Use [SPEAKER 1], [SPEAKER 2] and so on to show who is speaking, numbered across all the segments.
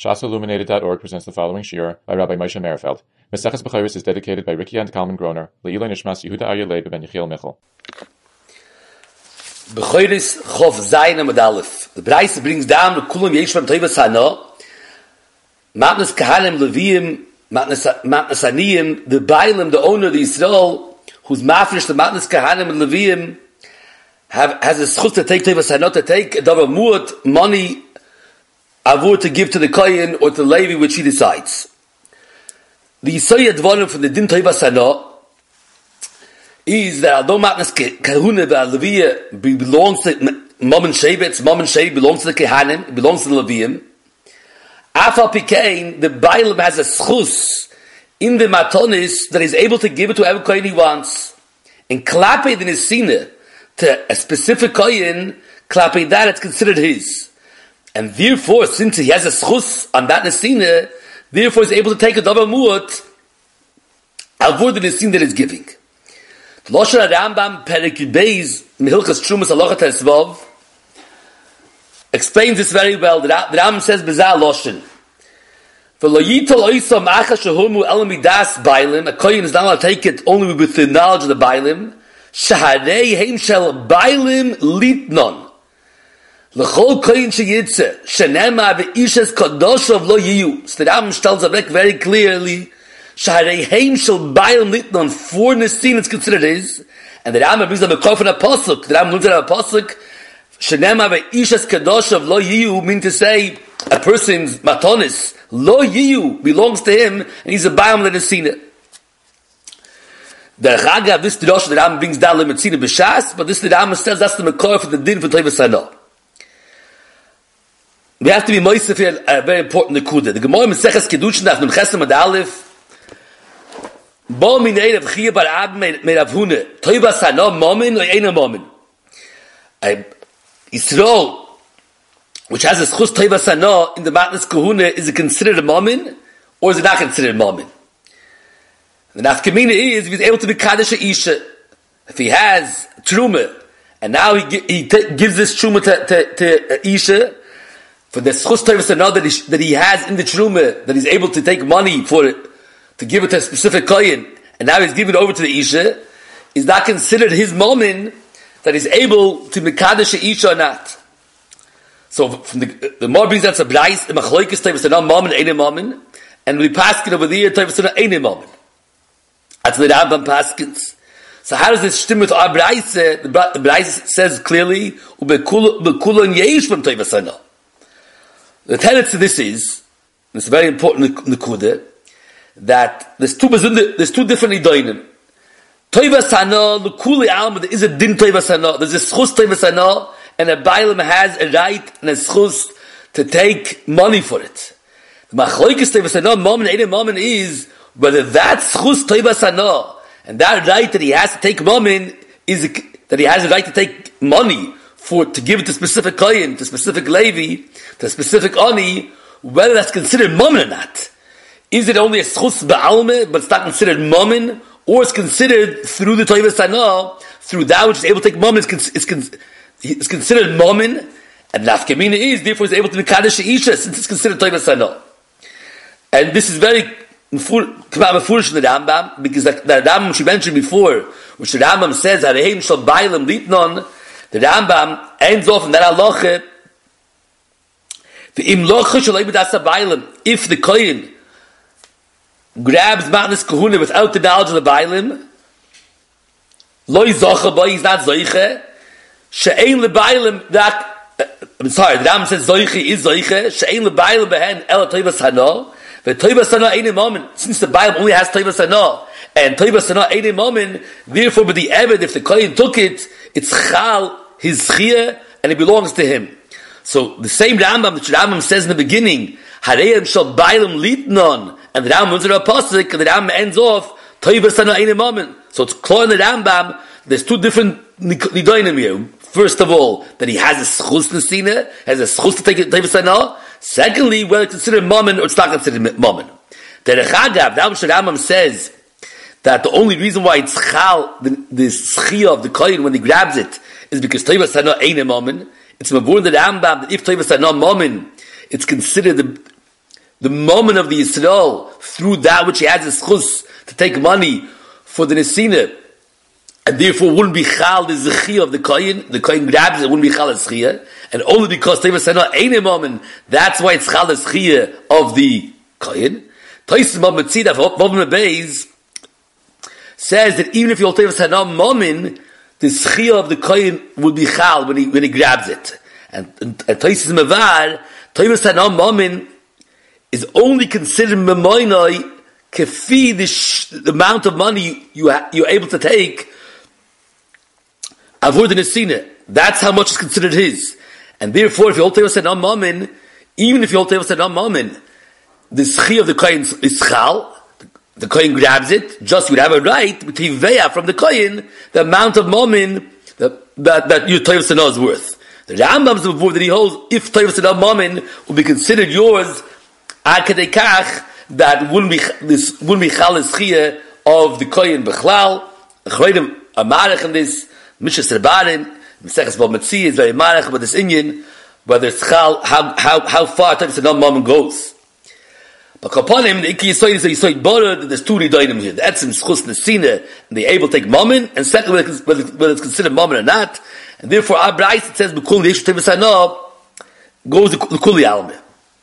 [SPEAKER 1] ShasIlluminated.org presents the following shiur by Rabbi Moshe Merfeld. Maseches Bechoros is dedicated by Ricky and Kalman Groner, Le'iloi Nishmas Yehuda Aryeh Leib ben Yechiel Michel.
[SPEAKER 2] Bechoros Chof Zayin Amud Aleph. The Braisa brings down the Kulam Yeshvam Toivas Hana, Matnas Kahanim Leviim, Matnas Aniyim, the Bailim, the owner of the Yisrael, who's mafresh the Matnas Kahanim and Leviim, has a schus to take Toivas Hana, to take a davar muat, money, avur to give to the Kohen or to the Levi, which he decides. The Yisayah Dvarim from the Din Toivas Hana is that although Matnas Kahuna Leviya belongs to Mom and Shevetz, Mom and Shevet belongs to the Kehanim, it belongs to the Leviim. Afal Pikein, the Bailam has a schus in the Matonis that he's able to give it to every Kohen he wants. And Klapid in his Sina to a specific Kohen, Klapid that it's considered his. And therefore, since he has a schus on that Nesina, therefore he's able to take a davar muat avur the Nesina that he's giving. The Lashon Rambam Perek Beis Mehilchas Trumas Halacha Tesvav explains this very well. The Rambam says Bezah Lashon. V'lo yitol oisam acha shehumu el midas bailim. A kohen is not allowed to take it only with the knowledge of the bailim. Shaharei heim shel bailim litnon. L'chol kohen sheyitze shenema ve'ishes kadoshav lo yiyu. So the Rambam tells us very clearly. Shaharei heim shel bailim litnon. For Nesin it's considered his. And the Rambam brings them a kof and a pasuk. The Rambam learns out a pasuk. Shenema ve'ishes kadoshav lo yiyu mean to say a person's matonis lo yiyu belongs to him and he's a bailim l'nesina. The Chagav, this Rosh the Rambam brings down l'metzina b'shas, but this the Rambam says that's the makor for the din for Toivas Hana. We have to be moisef here a very important nekuda. The Gemara Maseches Kedushin Daf Nun Chesed Amud Aleph Bo minei Rav Chiya bar Ab me Rav Huna Toivas Hana momin or eina momin. Yisrael, which has a schus Toivas Hana in the Matnas Kahuna, is it considered a momin or is it not considered a momin? The nafkamina is if he's able to be kaddish isha. If he has truma and now he gives this truma to isha for the schus Toivas Hana that he has in the truma, that he's able to take money for it to give it to a specific kohen, and now he's giving it over to the isha, is not considered his momin that he's able to be kaddish isha or not. So from the more brings that's a brais, the machloikis Toivas Hana momin eine momin, and we pass it over there Toivas Hana eine momin. That's the Rambam paskins. So how does this stem with our brais? The brais says clearly ubekulon yeish from Toivas Hana. The tenet to this is, and it's a very important nekuda, that there's two different idoinim. Toivas Hana, l'kuli alma, there is a din Toivas Hana, there's a schus Toivas Hana, and a bailam has a right and a schus to take money for it. The machloikis Toivas Hana, momen, eine momen is, whether that schus Toivas Hana, and that right that he has to take momen, is that he has a right to take money to give it to specific kohen, to specific levi, to specific ani, whether that's considered momen or not. Is it only a schus ba'alme, but it's not considered momen, or it's considered through the Toivas Hana, through that which is able to take momen, it's considered momen, and nafkamina is, therefore is able to be kaddish isha, since it's considered Toivas Hana. And this is very foolish in the Rambam, because the Rambam which we mentioned before, which the Rambam says, Hareim shall bailam litnon, the Rambam ends off in that halacha, if the kohen grabs matnas kahuna without the knowledge of the bailim, lo yizocha bo, he's not zoiche, she'ein lebailim, I'm sorry, the Rambam says zoiche is zoiche, she'ein lebailim behen el Toivas Hana, but Toivas Hana eine momen, since the Bible only has Toivas Hana, and Toivas Hana eine momen, therefore with the Eved, if the kohen took it, it's chal, his chiyah, and it belongs to him. So the same Rambam, which Rambam says in the beginning, Hareim shall bailam litnon, and the Rambam runs it a pasuk, and the Rambam ends off, Toivas Hana eine momen. So it's clear in the Rambam, there's two different nidoinim here. First of all, that he has a schus nesina, has a schus to take it Toivas Hana. Secondly, whether it's considered momen or it's not considered momen. The Rechagav, the Rambam says that the only reason why it's chal, the schiyah of the kohen when he grabs it, is because Toivas Hana eine momen. It's mavur the Rambam that if Toivas Hana momen, it's considered the moment of the Yisrael through that which he has a schus to take money for the Nesina, and therefore wouldn't be chal the zechiyah of the kohen grabs it, wouldn't be chal the zechiyah, and only because Teva Sana ain't a moment, that's why it's chal the zechiyah of the kohen. Tosis Mabbat Tzidaf, Mabbat Beis, says that even if you'll Teva Sana moment, the zechiyah of the kohen would be chal when he grabs it. And Tosis Mavar, Teva Sana moment is only considered memoinoi kefi the amount of money you're able to take avur the nesina. That's how much is considered his. And therefore, if you hold Teva Sana Mamin, even if you hold Teva Sana Mamin, the zchi of the kohen is chal, the kohen grabs it, just you would have a right to veya from the kohen the amount of Mamin that your Teva Sana is worth. The Rambam's before that he holds, if Teva Sana Mamin will be considered yours, akadekach, that wouldn't be chal zchiyah of the kohen b'chlal. Chaydim amarech in this Mishas Rabbanim, Meseches Bava Metzia is very marech about this Inyan, whether it's chal, how far Teva Sana Mamin goes. But upon him, the Iki Yisoid is a Yisoid Borod, there's two Ridoinim here. The Etzim Schus Nesina, and they're able to take Mamin, and secondly, whether it's considered Mamin or not, and therefore our Brais, it says, B'kul Yesh Teva Sana, goes the Kuli Alme.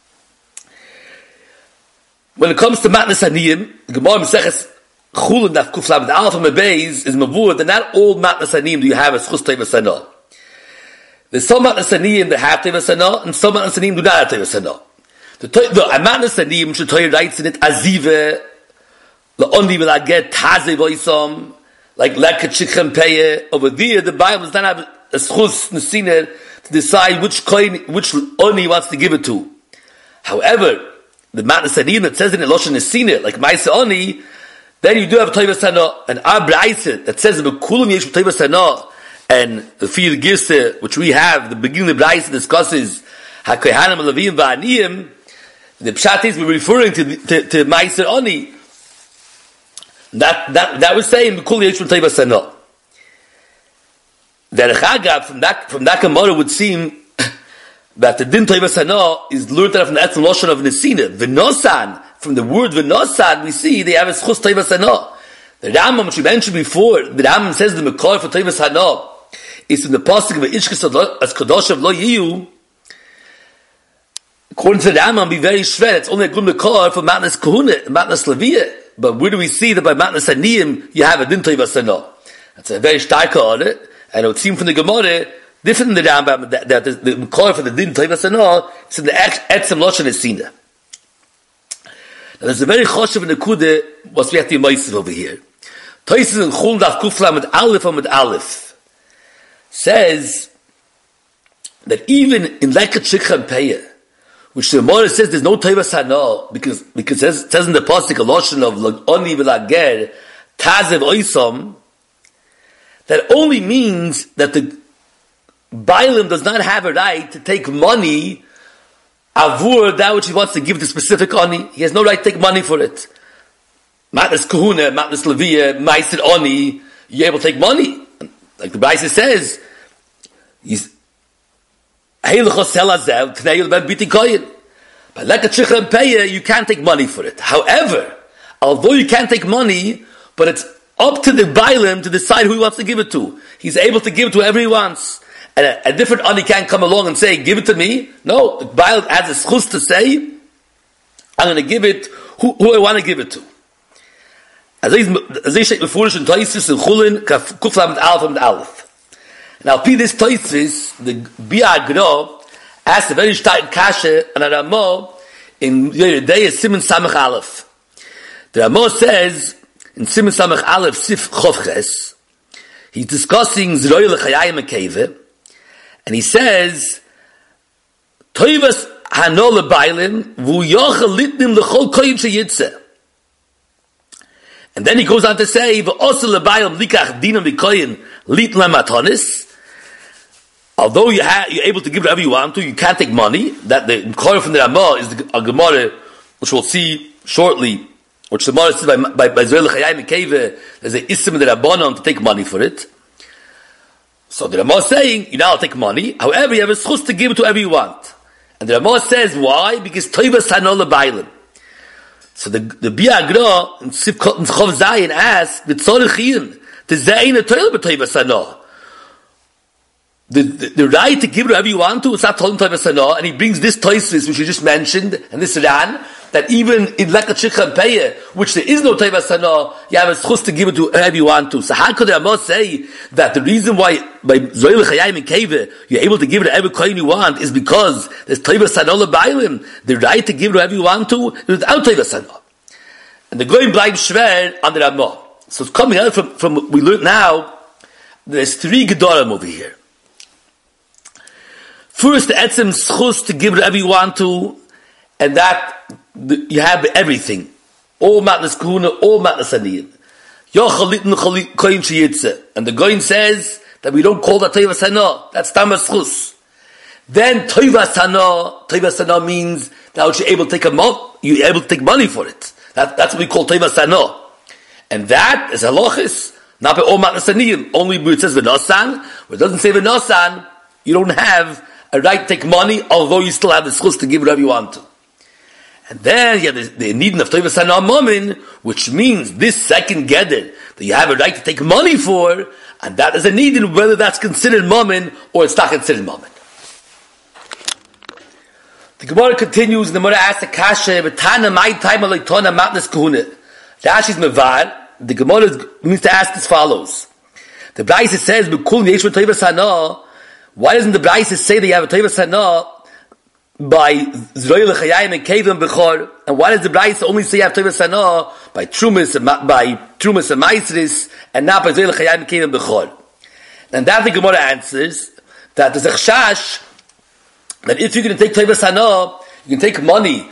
[SPEAKER 2] When it comes to Matnas Aniyim, the Gemara Meseches Chulin Daf Kuf Lamed Aleph and Mebeis is Mavur that not all Matnas Aniyim do you have as Chus Teva Sana. There's some Matnas Aniyim that have Teva Sana, and some Matnas Aniyim do not have Teva Sana. The Matnas Aniyim should Torah writes in it Azive, La'ondi will I get Taze Voisam, like Leket Shikhem Peye. Over there, the Bible does not have a Chus Nesina to decide which Oni he wants to give it to. However, the Matnas Aniyim that says in it Loshen Nesina, like Maisa Oni, then you do have Teva Sana, and our Braisa that says B'kulam Yesh Teva Sana, and the Fir Girse, which we have, the beginning of the Braisa discusses HaKohanim Levim Va'aniyim. The Pshat is we're referring to Maisa Oni. That was saying B'kulam Yesh Teva Sana. The Rechagab from that Gemara would seem that the Din Teva Sana is learned from the Etzem Loshen of Nesina. V'nosan, from the word V'nosan, we see they have a Schus Teva Sana. The Rambam, which we mentioned before, the Rambam says the Mekor for Teva Sana is in the Pasuk of Ishkes as Kadosh of Lo Yiyu. According to the Rambam, be very shred. It's only a good Mekor for Matnas Kahuna, Matnas Leviyah. But where do we see that by Matnas Aniyim you have a Din Teva Sana? That's a very stark order, and it would seem from the Gemara different than the Rambam that the Mekor for the Din Teva Sana is in the Etzem Loshen Nesina. Now there's a very choshev in the Kude what we have to be over here. Tosis in Chul Daf Kuf Lamed Aleph says that even in Leket Shikhem Peye, which the Gemara says there's no Teva Sana because it says in the pasuk a lotion of Oni v'lager Tazev Oisam, that only means that the Bailim does not have a right to take money avur that which he wants to give the specific Oni. He has no right to take money for it. Matnas Kahuna, Matnas Leviyah, Maisid Oni, you're able to take money. Like the Braisa says, he's but like a Shikhem Peye, you can't take money for it. However, although you can't take money, but it's up to the Bailim to decide who he wants to give it to. He's able to give it to whoever he wants. And a different Ani can't come along and say, give it to me. No, the Bailim has a schus to say, I'm going to give it who I want to give it to. As I say before, in Toisis and Chulin, Kuf Lamed Aleph. Now, this Toisis, the Bi'agro, asked a very stark kasha and a Ramah in Yeridei Siman Samach Aleph. The Ramah says in Siman Samach Aleph Sif Chovches, he's discussing Zroy L'Chayayim Akeve, and he says Toivas Hanol L'Bailim V'Yochel Litnim L'Chol Koyin Sheyitzeh. And then he goes on to say V'Osel L'Bailim Likach Dinam V'Koyin Lit L'Matonis. Although you're able to give whatever you want to, you can't take money. That the Mekor from the Ramah is a Gemara, which we'll see shortly, which the Gemara says by Zoel Chayayim Keve, there's an Issim in the Rabbanon to take money for it. So the Ramah is saying, you now take money, however, you have a schus to give it to whoever you want. And the Ramah says, why? Because Toiva Sano L'Bailim. So the Biagra in Sivkot and Chov Zayin asks, the Tzorich the Zayin a Toiva B'Toiva Sano. The right to give it whatever you want to, it's not Toiva B'Toiva Sano, and he brings this Toisvis, which you just mentioned, and this Ran, that even in Leka Shikha and Peye, which there is no Toiva Sano, you have a schus to give it to whoever you want to. So how could the Ramah say that the reason why by Zoyel Chayayim and Keve, you're able to give it to every coin you want is because there's Toiva Sano L'Bailim. The right to give it whatever you want to is without Toiva Sano. And the Goyim bleibt schwer on the Ramah. So it's coming out from what we learned now, there's three Gedorim over here. First, the Etzem schus to give it whatever you want to, and that you have everything. All matnas kahuna, all matnas aniyim. And the Goyin says that we don't call that Toiva Sano. That's Tamas Chus. Then Toiva Sano means that you're able to take money for it. That's what we call Toiva Sano. And that is halachis, not by all matnas aniyim. Only where it says v'nosan, where it doesn't say v'nosan, you don't have a right to take money, although you still have the schus to give whatever you want to. And then you have the need of Toiva Sano Momin, which means this second Geder that you have a right to take money for, and that is a need in whether that's considered Momin or it's not considered Momin. The Gemara continues, and the Gemara asks the Kasha, B'tana my time aleitona matnas kahuna. Rashi's mevar. The Gemara means to ask as follows. The Braisa says, B'kul yeshva Toiva Sano. Why doesn't the Braisa say that you have a Toiva Sano by Zroyel L'Chayayim and Kevim Bechor? And why does the Braisa only say you have Toiva Sano by Trumas and Maisris and not by Zroyel L'Chayayim and Kevim Bechor? And that the Gemara answers that there's a chashash that if you're going to take Toiva Sano, you can take money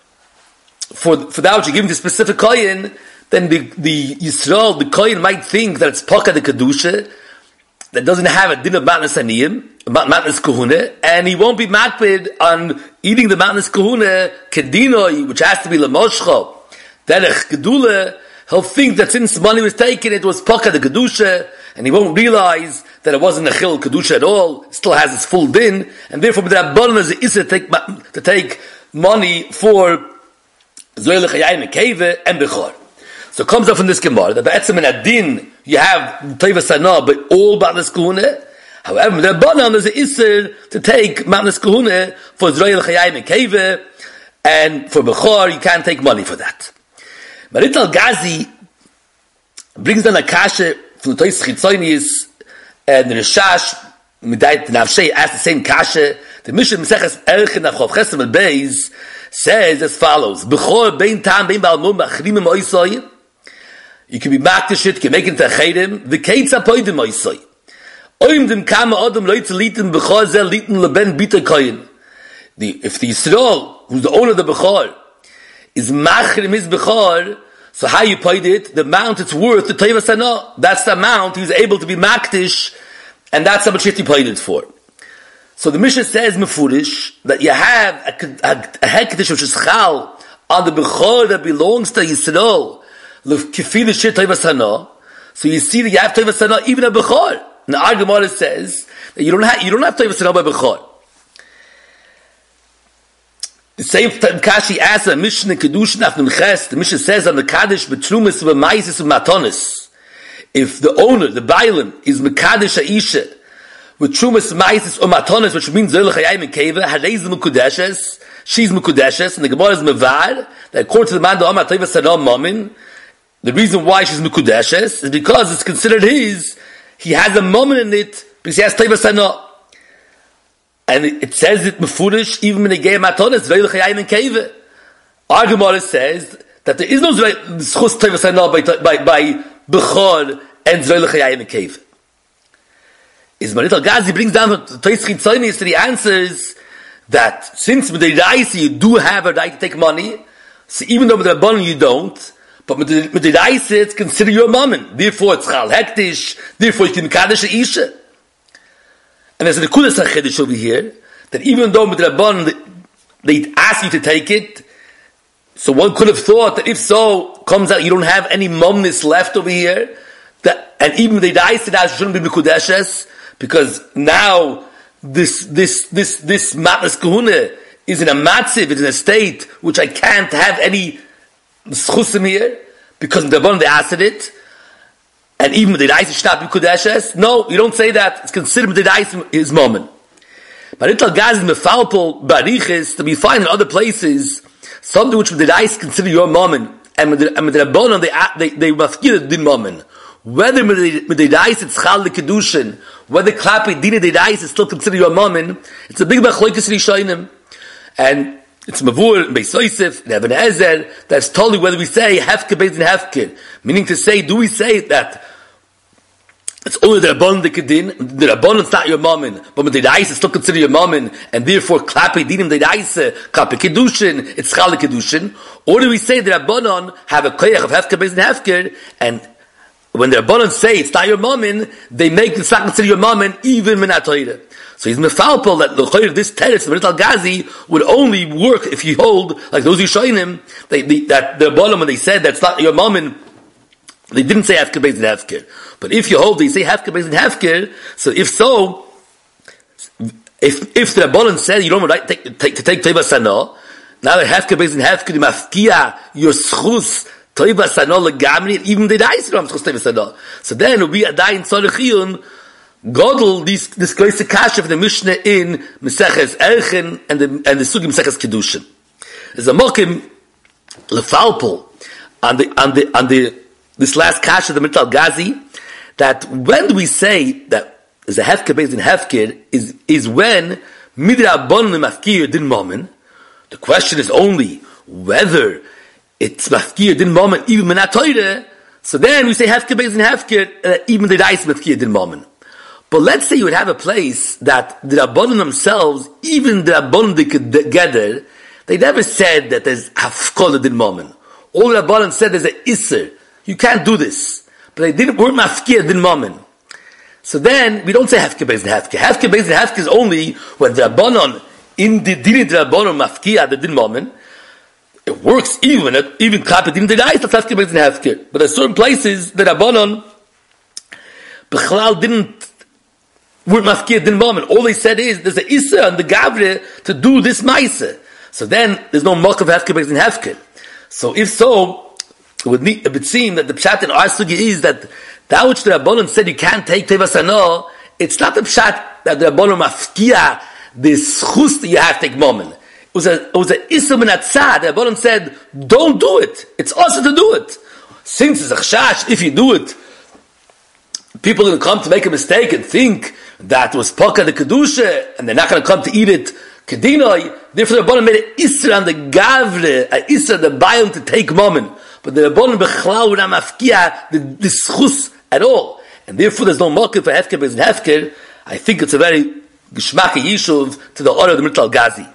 [SPEAKER 2] for that which you're giving to specific kohen, then the Yisrael, the kohen might think that it's Paka the Kedusha, that doesn't have a din of matnas aniyim, matnas kahuna, and he won't be makpid on eating the matnas kahuna kedino, which has to be lemoshcha, derech gedula. He'll think that since money was taken, it was paka the kedusha, and he won't realize that it wasn't a chil kedusha at all. It still has its full din, and therefore with that button is to take money for zoyel chayayim keve and bechor. So it comes up from this Gemara that be'etzem in adin you have Toiva Sano but all matnas kahuna. However, the Rabbanan there's an iser to take matnas kahuna for Zroyel Chayayim and Keve, and for Bechor you can't take money for that. Marit al-Gazi brings down a kasha from the Tois Chitzonius, and the Rishash Midayit Navshei asked the same kasha. The Mishnah Meseches Erchin Avchav Chesem al Beis says as follows: Bechor bein tam bein balmum b'achrimim oisoi. You can be makdish it, you can make it into a chayrim. The kates apoidim oisoi. Oim dem kama odom loitz litin bechor zel litin leben bita koyin. If the Yisrael, who's the owner of the bechor, is machrim his bechor, so how you paid it? The amount it's worth, the Toiva Sano, that's the amount he's able to be makdish, and that's how much you paid it for. So the Mishnah says mefurish that you have a hektish which is chal on the bechor that belongs to Yisrael. So you see that you have Toiva Sano even a bechor. And the Gemara says that you don't have Toiva Sano by bechor. The same time Kashi asks a Mishnah Kedushin Afnim Ches. The Mishnah says on the Kaddish betrumas v'maisis v'matonis. If the owner, the Bailim, is Mekadesh Aisha with trumas v'maisis or matonis, which means Zoyel Chayayim and Keva, Harei Mekudeshes, she's Mekudeshes, and the Gemara is Mevar that according to the man the Amar Toiva Sano Momin. The reason why she's Mekudeshes is because it's considered his. He has a moment in it because he has Toiva Sano. And it says it mefurish even when they gave matonis Zoyel Chayayim and Keva. Our Gemara says that there is no schus Toiva Sano by Bechor and Zoyel Chayayim and Keva. Is Marit al-Gazi brings down the Tois Chitzonius that he answers that since with the Raisi you do have a right to take money, so even though with the Rabbanan you don't, but with the Raisi it's considered your mammon. Therefore it's chal hektish, therefore you can kaddish a isha. And there's a Nekudas HaChedesh over here, that even though with the Rabbanan they ask you to take it, so one could have thought that if so, comes out you don't have any momness left over here, that, and even the Raisi that shouldn't be Mekudeshes, because now this matnas kahuna is in a matziv, is in a state which I can't have any schusim here, because the Rabbanon they asked it, and even the Dais is not B'Kudeshes. No, you don't say that. It's considered the Dais is moment. But Ital Gaz is Mefalpol Bariches to be found in other places, something which the Dais consider your moment, and with the Rabbanon they mafkir the din moment. Whether with the Dais it's Chal the Kedushin, whether Klapi Dina the Dais is still considered your moment, it's a big Bachloikis Rishonim. And it's Mavur, Beis Yosef, and Eben Ezer, that's totally whether we say Hefker Beis and Hefker. Meaning to say, do we say that it's only the Rabbanon the Kedin, the Rabbanon is not your mammon, but with the Dais is still considered your mammon, and therefore Klapi Dinim the Dais, Klapi Kedushin, it's Chal Kedushin? Or do we say the Rabbanon have a Koyach of Hefker Beis and Hefker, and when the Rabbanon say it's not your mammon, they make it's not considered your mammon, even Minat Torah. So he's mefalpel that the this teretz the Rittal Gazi would only work if you hold like those Yishonim that the bottom when they said that's not your mammon, they didn't say Hefker Beis and Hefker. But if you hold, they say Hefker Beis and Hefker. So if the Rabbanon said you don't have right to take Teva Sana, now that Hefker Beis and Hefker you mafkia your schus Teva Sana legamri, even the Dais don't have schus Teva Sana. So then it'll be a Dain Tzorechiyun Godel, this goes to Kasha for the Mishnah in Meseches Erchen and the Sugi Meseches Kedushin. There's a Mokim Lefalpol on this last Kasha, the Mital Gazi, that when do we say that there's a Hefker based in Hefker is when Midra Bon Mafkir din Momen. The question is only whether it's Mafkir din Momen even Minat Torah. So then we say Hefker based in Hefker even the Dais Mafkir din Momen. But let's say you would have a place that the Rabbanon themselves, even the Rabbanon together, they never said that there's Hafkolah din Momen. All the Rabbanon said there's an Isser. You can't do this. But they weren't Mafkir din Momen. So then, we don't say Hefker Beis and Hefker. Hefker Beis and Hefker is only when the Rabbanon, in the Din of the Rabbanon Mafkir the din Momen, it works even Klapet Din Didai, that's Hefker Beis and Hefker. But there are certain places the Rabbanon Bechlal weren't mafkir din moment. All they said is there's an Issa and the Gavre to do this Maisa. So then there's no Mok of Hefker Beis and Hefker. So if so, it would seem that the Pshat in our Sugi is that which the Rabbanon said you can't take Teva Sana, it's not the Pshat that the Rabbanon mafkia this chus that you have to take moment. It was a Issa min Atzad. The Rabbanon said don't do it. It's also to do it. Since it's a chashash, if you do it, people are going to come to make a mistake and think that was Paka the Kedusha, and they're not going to come to eat it Kedinoi. Therefore the Rabbanon made an Isra on the Gavre, an Isra the Bayam to take moment. But the Rabbanon Bechlal would not mafkia the schus at all. And therefore there's no market for Hefker Beis and Hefker. I think it's a very Geshmaki Yishuv to the order of the Mital Gazi.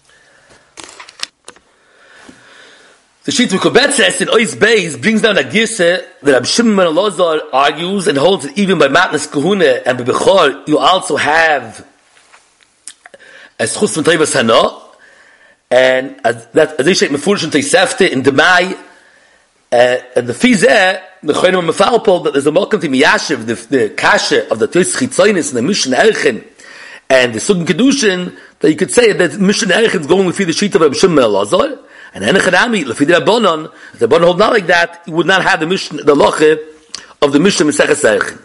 [SPEAKER 2] The Shit Mekubetz in Ois Beis brings down a Gise that Rab Shimon ben Elazar argues and holds that even by Matnas Kahuna and by Bechor you also have a schus from Teva Sana, and as they say Mefurish and Teisefte in Demai, and the Fizeh the Choyim Mefalpol that there's a Malkum to Miyashiv the Kasha of the Tois Chitzonis and the Mishnah Erchen and the Sugin Kedushin, that you could say that Mishnah Erchen is going with the sheet of Rab Shimon ben Elazar. And Enechanami, Lefi the Rabbanon, if the Rabbanon hold not like that, you would not have the Mishnah, the Loche of the Mishnah Meseches Erchen.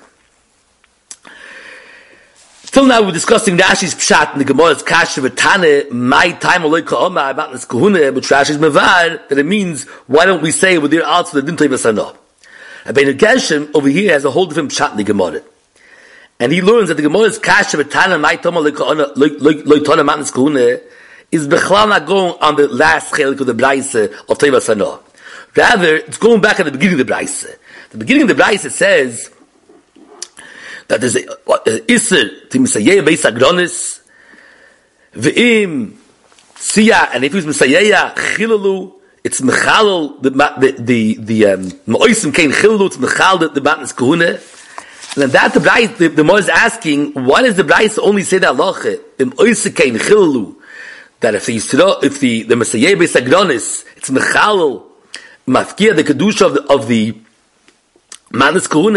[SPEAKER 2] Till now we're discussing Rashi's Pshat in the Gemara's Kasha V'Tane, my time Oloi Ka'oma, about this Kahuna, which Rashi's Mevar, that it means, why don't we say with their answer the Dintei Vasana? And Bein Gershom over here has a whole different Pshat in the Gemara. And he learns that the Gemara's Kasha V'Tane, my time Oloi Ka'oma, Loi Tana Matnas Kahuna, is Bechlal not going on the last chelik of the Braise of Teva Sana. Rather, it's going back at the beginning of the Braise. The beginning of the Braise says that there's a Isser to Misayeh Beis Agronis V'im Siya, and if he's Misayeh Chilalu, it's Mechalal the Ma'oisim Kein Chilalu, it's Mechal the Matnas Kahuna. And then that the Braise, the Mo is asking, why does the Braise only say that Loche? Im Oisim Kein Chilalu, that if the Messiah Beis Agronis, it's Mechalel, Mafkia, the Kedusha of the Manas Kahuna,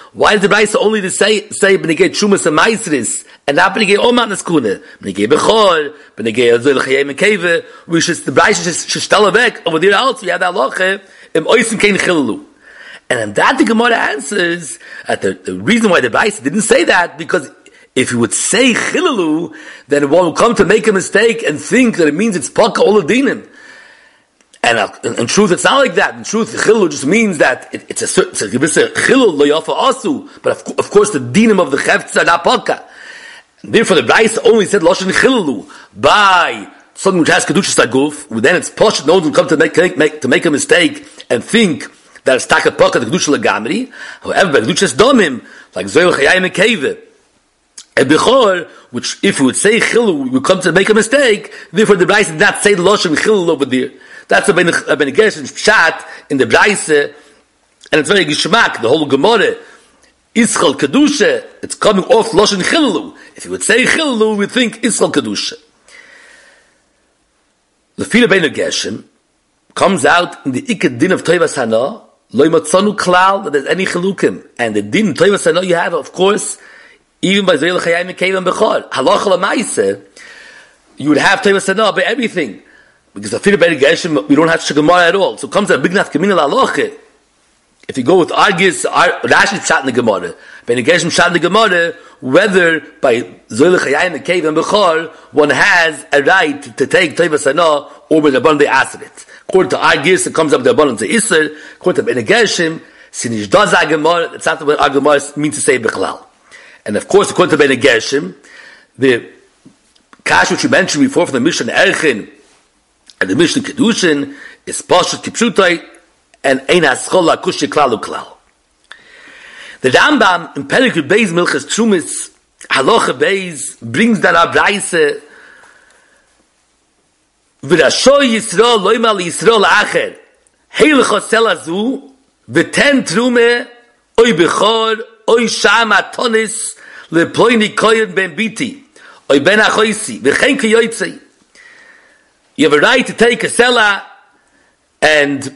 [SPEAKER 2] Why did the Brisa only to say B'negei Trumas and Maisris, and not B'negei all Matnas Kuna? B'negei Bechor, B'negei Azoil Chayim and Keve, we should, the Brisa should tell back, over there also, we have that loche, im Oisim Kein Chilalu. And then that the Gemara answers, that the reason why the Brisa didn't say that, because if he would say Chilalu, then one will come to make a mistake and think that it means it's Paka all of Dinim. And in truth, it's not like that. In truth, chilul just means that it's a chilul lo yafa asu. But of course, the dinim of the chefts are not paka. And therefore, the Brisa only said loshen chilulu by something which has kedushas aguf. Then it's posh. No one will come to make a mistake and think that it's taka paka the kedusha legamri. However, by kedushas domim like zoyel chayim and keve and bechor, which if we would say chilul, we would come to make a mistake. Therefore, the Brisa did not say loshen chilul over there. That's a Ben Gershon's pshat in the Brisa, and it's very gishmak. The whole Gemara, Ischal Kedusha, it's coming off Loshen Chilalu. If you would say Chilalu, we think Ischal Kedusha. The Fila Ben Gershon comes out in the Ikad Din of Toivas Hana, Loi Matzonu Klal, that there's any Chilukim. And the Din Toivas Hana you have, of course, even by Zoyel Chayim and Kev and Bechor. Halacha L'maiseh, you would have Toivas Hana by everything. Because the Fila Ben Gershon, we don't have Gemara at all. So it comes to a big naf Kamina Laloche. If you go with Argis, Rashi Pshat in the Gemara, Ben Gershon Pshat in the Gemara, whether by Zoyle Chayim and Kev and Bechor, one has a right to take Toivas Hana over the Rabbanan they asked it. According to Argis, it comes up with the Rabbanan to Isser. According to Ben Gershon, Sinish Daz Gemara, that's not what our Gemara means to say Bechlal. And of course, according to Ben Gershon, the Kash which you mentioned before from the Mishnah Erchin, and the Mishnah Kedushin is Pashat Kipshutai and Ein Haschol Akushi Klal Uklal. The Rambam in Perikut Beis Milchas Trumis Halacha Beis brings down our Brisa V'rasho Yisrael Loima Yisrael Acher Heilecho Selazu V'ten Trume Oy Bechor Oy Sham Atonis Leploini Koyen Ben Biti Oy Ben Achoisi V'chein Kiyotzei. You have a right to take a selah and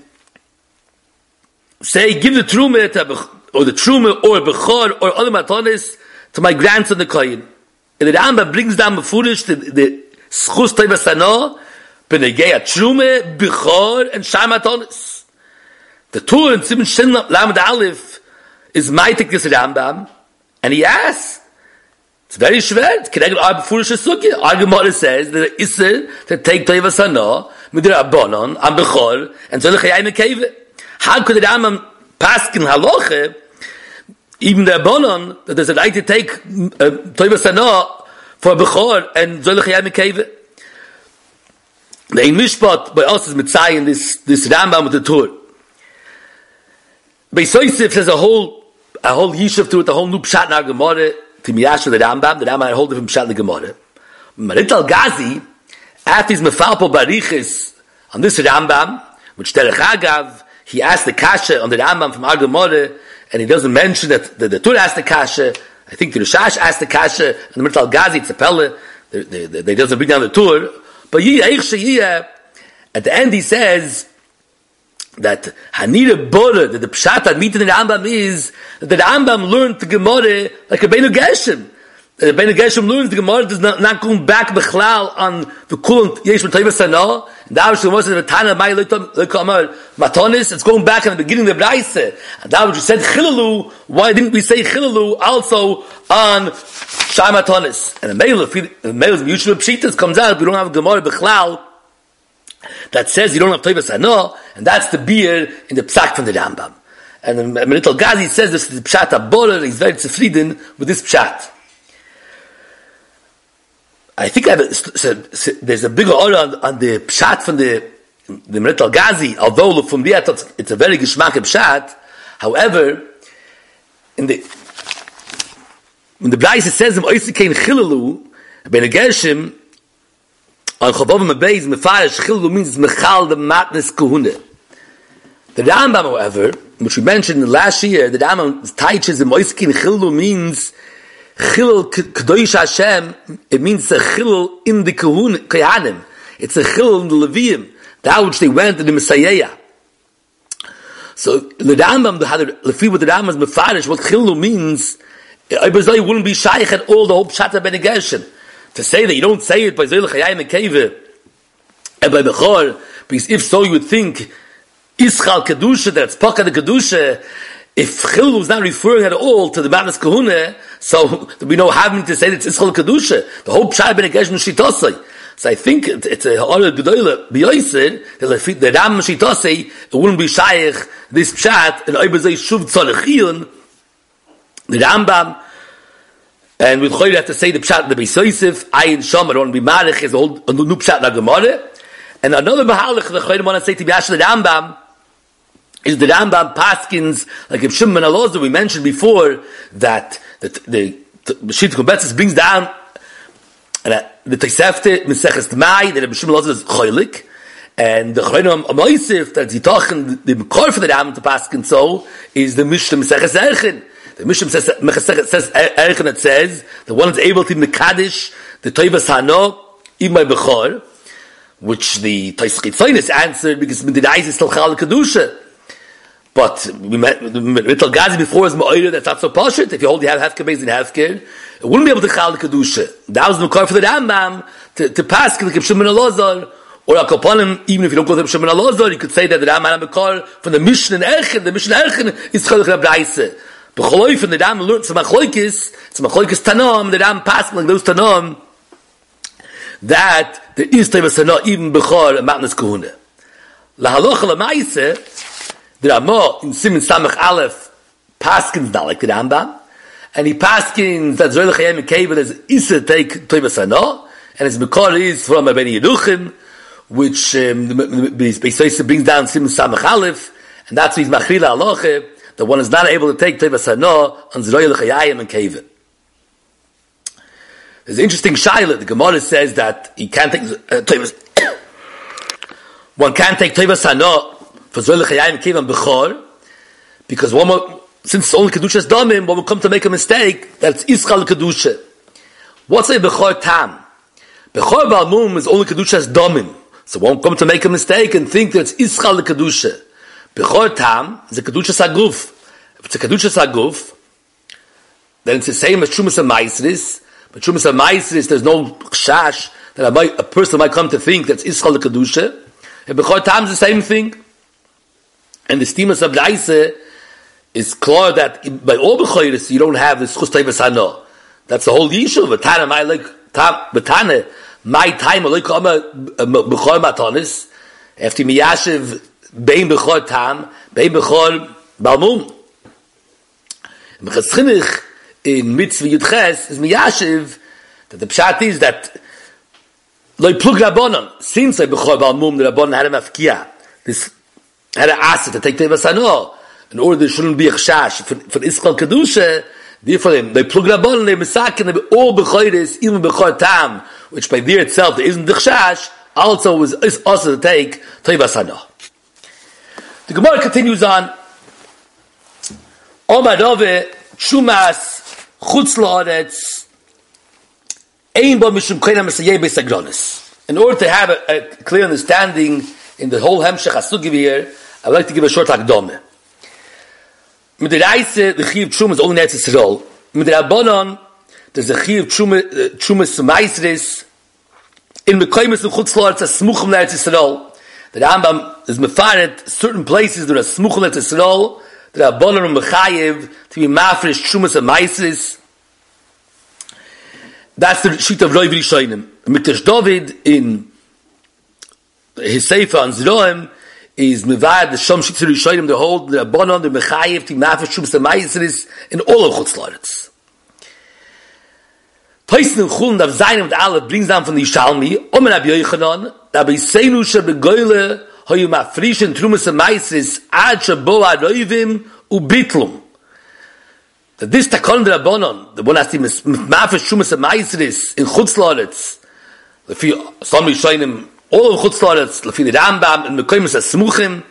[SPEAKER 2] say, give the truma or the truma or bechor or other matonis to my grandson the kohen. And the Rambam brings down befurish the schus toivas hana b'negei truma, bechor and sham matonis. The Tur in Siman Shin Lamed Aleph is maitik this Rambam, and he asks. It's very schwer. Our Gemara says that it's Isser to take Toivas Hana, Midir Abonon, and Bechor, and Zoyle Chayim and Keve. How could the Rambam paskin halacha, even the Abonon, that there's a right to take Toivas Hana for Bechor and Zoyle Chayim and Keve? The Ein Mishpat by us is Mitzay in this Rambam with the Tur. Beis Yosef says a whole yishuv to it, a whole new pshat in our Gemara. To Miyash the Rambam I hold it from Pshat the Gemara. Marit al-Gazi, after he's mefalpo barichis on this Rambam, which Derech Agav, he asked the Kasha on the Rambam from our Gemara, and he doesn't mention that the Tur asked the Kasha, I think the Rishash asked the Kasha, and the Marit al-Gazi, it's a Pelle, they doesn't bring down the Tur, but at the end he says, that Hanira Bora, that the Pshat Admit in the Rambam is that the Rambam learned the Gemara like a Beinu Geshem. The Beinu Geshem learns the Gemara does not going back Bechlal on the Kulant Yesh B'Toivas Hana. And the Avish Gemara says the Tana Mai Lekamar Matonis. It's going back in the beginning of the Brisa. And that which said Chilalu. Why didn't we say Chilalu also on Shai Matonis? And the Meil's mutual Pshitas comes out. We don't have a Gemara Bechlal that says you don't have Toivas Hana, and that's the beer in the Psak from the Rambam. And the Marit al-Gazi says this is the Pshat HaBorer, he's very zufrieden with this Pshat. I think there's a bigger order on the Pshat from the Marit al-Gazi, although from there it's a very geschmack Pshat. However, when the Brisa says him Oisikein Chilalu, Ben Gershim, on Chavavim Abayz, Mefarish Chilalu means Mechal the Matnes Kahuna. The Rambam, however, which we mentioned last year, the Rambam teaches the Moiskin Chilalu means Chilul Kedosh Hashem. It means a Chilul in the Kohanim. It's a Chilul in the Leviim, that which they went in the Messiah. So the Rambam, the free with the Rambam is mefarish. What chilul means, Ibazai wouldn't be shaykh at all the whole pshat ben Gershon. To say that you don't say it by Zoil Chayayim and Keve and by Bechor, because if so, you would think Ischal Kedusha, that's Paka the Kedusha. If chilul was not referring at all to the Matnas Kahuna, so there'd be no having to say that it's Ischal Kedusha. The whole pshat ben Gershon Shitosai. So I think it's a Ha'ara Gedoyle B'Yoyser, that the Ram Shitosai, it wouldn't be shaykh this pshat, and Ibazai Shuv Tzalechiyun, the Rambam, and with Choyre have to say the pshat the Beis Yosef, Ayin Shom, I don't want to be Marich, is a new pshat na Gemara. And another Mahalach the Choyre want to say to Biash the Rambam is the Rambam Paskins, like if Shimon Elazar, we mentioned before that the Shit Kubetzis brings down the Tosefta Meseches Mai, that Shimon Elazar is Choylik, and the Choyre Amoisif, that Zitochen, the Mekor for the Rambam to Paskin so, is the Mishnah Meseches Erchin. The Mishnah says Erchin, that says the one is able to Mekadesh the Toivas Hano even by Bechor, which the Tosfos answered because Midinais is still Chal Kedusha. But we met Rittel Gazi before as Ma'ira, that's not so poshut. If you hold the Hefker based in Hefker, it wouldn't be able to Chal Kedusha. That was the Mekor for the Rambam to pass like Shimon Elazar. Or Akoponim, even if you don't go to Shimon Elazar, you could say that the Rambam Mekor from the Mishnah Erchin, the Mishnah Erchin is Chal Kedusha. B'choloif, and the Ram learned some Machlokes, Tanam, the Ram passed like those Tanam, that there is Tevas Hana, even Bechor and Matnas Kahuna. La Halacha L'maise, the Ramah in Siman Samach Aleph paskins not like the Rambam, and he paskins that Zoil Chayayim and Keve as Issa take Tevas Hana, and his Mekor is from Abeni Yeduchim, which Beis Yosef brings down Siman Samach Aleph, and that's why he's Machila Halacha, that one is not able to take Tevas Hana on Zroyel Chayayim and Kevin. There's an interesting shaila. The Gemara says that he can't take Tevas. One can't take Tevas Hana for Zroyel Chayayim and Kevin Bechor, because since it's only Kedusha's Domim, one will come to make a mistake that it's Ischal Kedusha. What's a Bechor Tam? Bechor Balmum is only Kedusha's Domim, so one will come to make a mistake and think that it's Ischal Kedusha. Bechor Tam is a Kedusha Saguf. If it's a Kedusha Saguf, then it's the same as Trumas and Maisris. But Trumas and Maisris, there's no Chash that a person might come to think that's Ischal Kedusha. And Bechor Tam is the same thing. And the Stimas of Daise is clear that by all Bechoris you don't have the Schus Tevas Hana. That's the whole issue. Betana, my like Betana, my time, like Bechor Matanis, after Miyashiv. Bein Bechor Tam, Bein Bechor Balmum. Mechas Chinuch in Mitzvah Yudches is Miyashiv that the pshat is that Loi Plug Rabbanon, since Bechor Balmum, the Rabbanon had a mafkia, this had an asset to take Tevas Hana, in order there shouldn't be a chash for Ischal Kedusha, therefore they Plug Rabbanon, they Mesakin, they all Bechoris, even Bechor Tam, which by there itself there isn't the chash, also is also to take Tevas Hana. The Gemara continues on. Omarove Chumas Chutz La'aretz Ein Bo Mishum Koina Mesayeh Beis Agronis. In order to have a clear understanding in the whole Hemshech Hasugiv here, I'd like to give a short Hakdome. Mit der Reise, the Chiv Chum is only in Eretz Yisrael. Mit der Rabbanon, there's a Chiv Chumas Meisris in Mekoimus and Chutz La'aretz Smuchim Eretz Yisrael. The Rambam is mefaret certain places that are smuchel et Yisrael, that are boner and mechayev to be mafresh trumas and maisis. That's the sheet of Rov Rishonim. Mikdash David in his sefer on Zeroim is mevad the shom sheet of Rishonim the whole the boner the mechayev to be mafresh trumas and maisis in all of Chutz La'aretz. Toisen and Chulun Dav Zayin with Aleph brings down from the Yishalmi, Omen Rabbi Yochanan, Rabbi Seinu Shebegoyle Hoyu Mafrishin Trumas and Maisris Ad Shabo Aroivim Ubitlum. That this Takon de Rabbanon, the one has to be Mafresh Trumas and Maisris in Chutz La'aretz, Lefi some Rishonim, all of Chutz La'aretz, Lefi the Rambam, and Mekoimus HaSmuchim,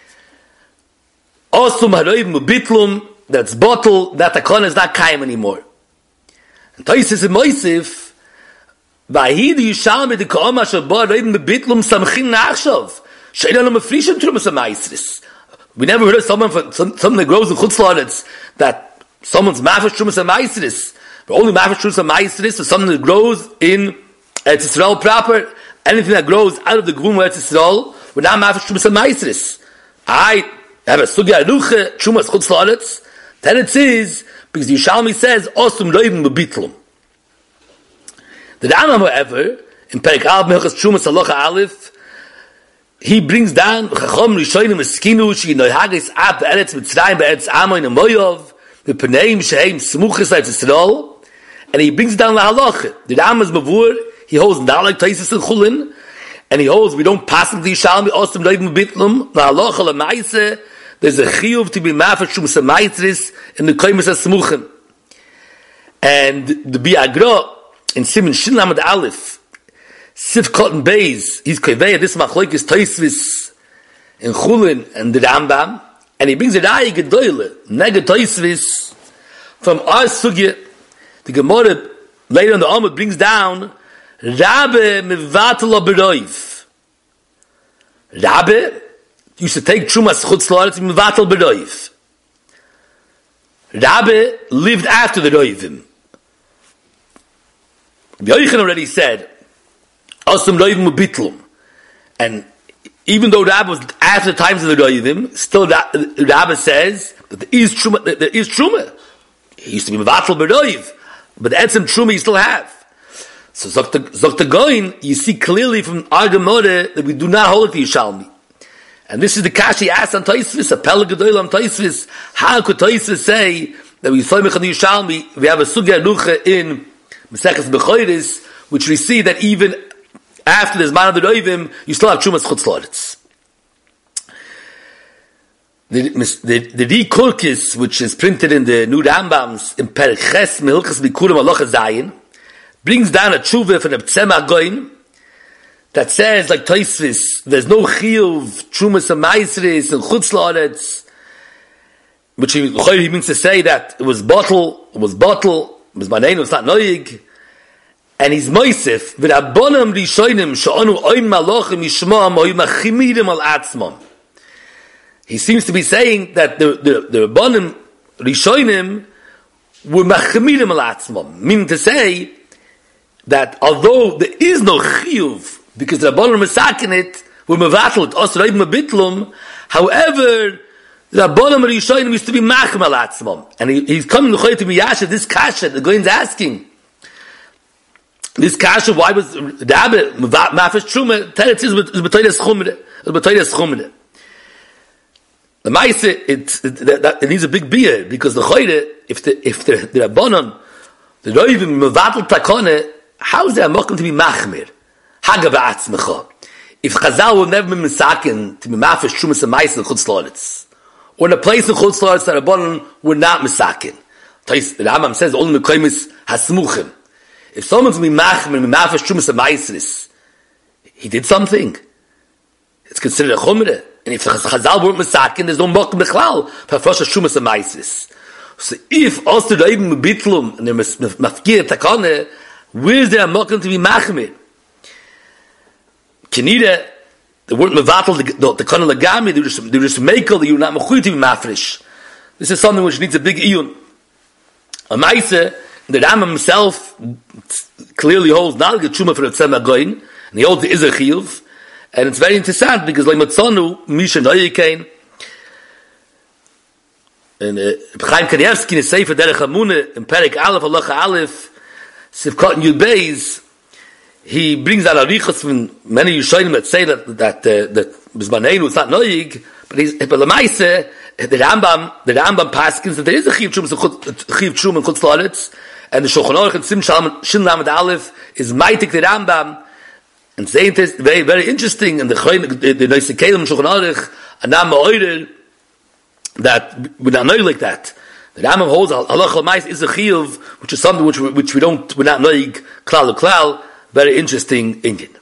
[SPEAKER 2] Osum Haroivim Ubitlum, that's bottle, that Takon is not Kaim anymore. Toises in Moisif, Vahid Yishalmi de Ka'oma Shabbat Reibim Bebitlum Samchin Nachshav Sheila Lo Mefrishim Trumas HaMaisris We never heard of something that grows in Chutzlaretz that someone's mafish trumas and ma'asris. But only mafish trumas and ma'asris is something that grows in Eretz Yisrael proper. Anything that grows out of the Gvum of Eretz Yisrael, we're not mafish trumas and ma'asris. I have a sugya aruche trumas Chutzlaretz. Then it is because Yishalmi says osum loivim bebitlum. The Rambam, however, in Perek Aleph Hilchos Trumas Halacha Aleph, he brings down Chacham Rishonim Eskinu Shi Noihagis Ab Be'eretz Mitzrayim Be'eretz Amoin and Moyov Be'Paneim Shehem Smuchis Eretz Yisrael, and he brings down the Halacha. The Rambam is Mavur, he holds not like Taisis and Chulin, and he holds we don't pass into Yishalmi Ostim Loivim Bebitlum. The Halacha L'Maise, there's a chiyuv to be mafresh Trumas Ha'Maitris in the Koimus HaSmuchim, and the Biagra in Siman Shin Lamed Aleph, Sif Cotton Beis, he's Koveya, this Machlokes Tosfos in Chulin and the Rambam, and he brings a Raya Gedoyle, Neged Tosfos, from our Sugya. The Gemara later on the Amud brings down Rabbe Mevatel Beroiv. Rabbe used to take Trumas Chutzlaretz Mevatel Beroiv. Rabbe lived after the Roivim. Yochanan already said, Osum Roivim Ubitlum. And even though Rabbi was after the times of the Roivim, still Rabbi says that there is Truma. He used to be Mevatel Beroiv, but the Etzem Truma you still have. So Zok Goin, you see clearly from our Gemara that we do not hold it to Yishalmi. And this is the kashi asked on Tosfos, a Pele Gedoyle on Tosfos. How could Tosfos say that we Soymech on Yishalmi? We have a Sugya Rucha in Maseches Bechoros, which we see that even after the Zman of the Roivim, you still have Trumas Chutzlaretz. The Rikurkis, which is printed in the New Rambams, in Perek Ches Mehilchas Bikurim Halacha Zayin, brings down a tshuva from the Tzemach Goin that says, like Tosfos, there's no chiyuv, Trumas Ha'Maisris, and Chutzlaretz, which he means to say that it was bottle, Maneinu, it's not noig, and he's moisef v'rabbonim rishonim she'onu oim malachim yishma'am oim achimirim al atzmam. He seems to be saying that the rabbonim rishonim were machimirim al atzmam, meaning to say that although there is no chiyuv because the rabbonim masakin it, were mevatel os roivim bebitlum, however the Rabbanim Rishonim used to be Machem al Atzmam. And he's coming to be Yasha, this Kasha, the Goin's asking. This Kasha, why was Rabbi Mafesh Truma? Teretz is B'toyres Chumre. The Maise, it needs a big beer, because the Choyre, if the Rabbanim, the Roivim, Mevatel Takone, how is there a Mokum to be Machmir? Haga B'atzmecha. If Chazal will never be Misakin to be Mafesh Truma Samaise and Chutzlaretz, or in a place in Chutzlaretz that Rabbanan were not misakin. The Rambam says only Mekoimus Hasmuchim. If someone's mimachim and mimafish Trumas Ha'Maisris, he did something. It's considered a chumrah. And if Chazal weren't misakin, there's no mokum bechlal for Hafrosh Trumas Ha'Maisris. So if also the Ibn Mebitlum and they're mafkir takane, where's there a mokum to be machmir? Kenida, they weren't mevatel the kana lagami. They were just mekel. You're not mechuy to be mafresh. This is something which needs a big iyun. A ma'ase, the Rambam himself clearly holds not a truma for the Tzemach Goin, and he holds the Izer Chiyuv, and it's very interesting because like Matzonu Misha Noyikein, and Chaim Kanievsky in his Sefer Derech Hamuna in Perek Aleph Halacha Aleph Sivkot Yud Beis, he brings out arichos from many Yishonim that say that Bizmaneinu is not noyig, but Lamaise the Rambam paskins that there is a chiv trum and Chutzlaretz, and the Shulchan Aruch and Sim Shin Lamed Aleph is maitik the Rambam, and saying this very very interesting, and the Noisei Kelim Shulchan Aruch Anam Ma'orer that we're not noyig like that. The Rambam holds halacha l'mais is a chiv, which is something which we're not noyig klal. Very interesting Indian.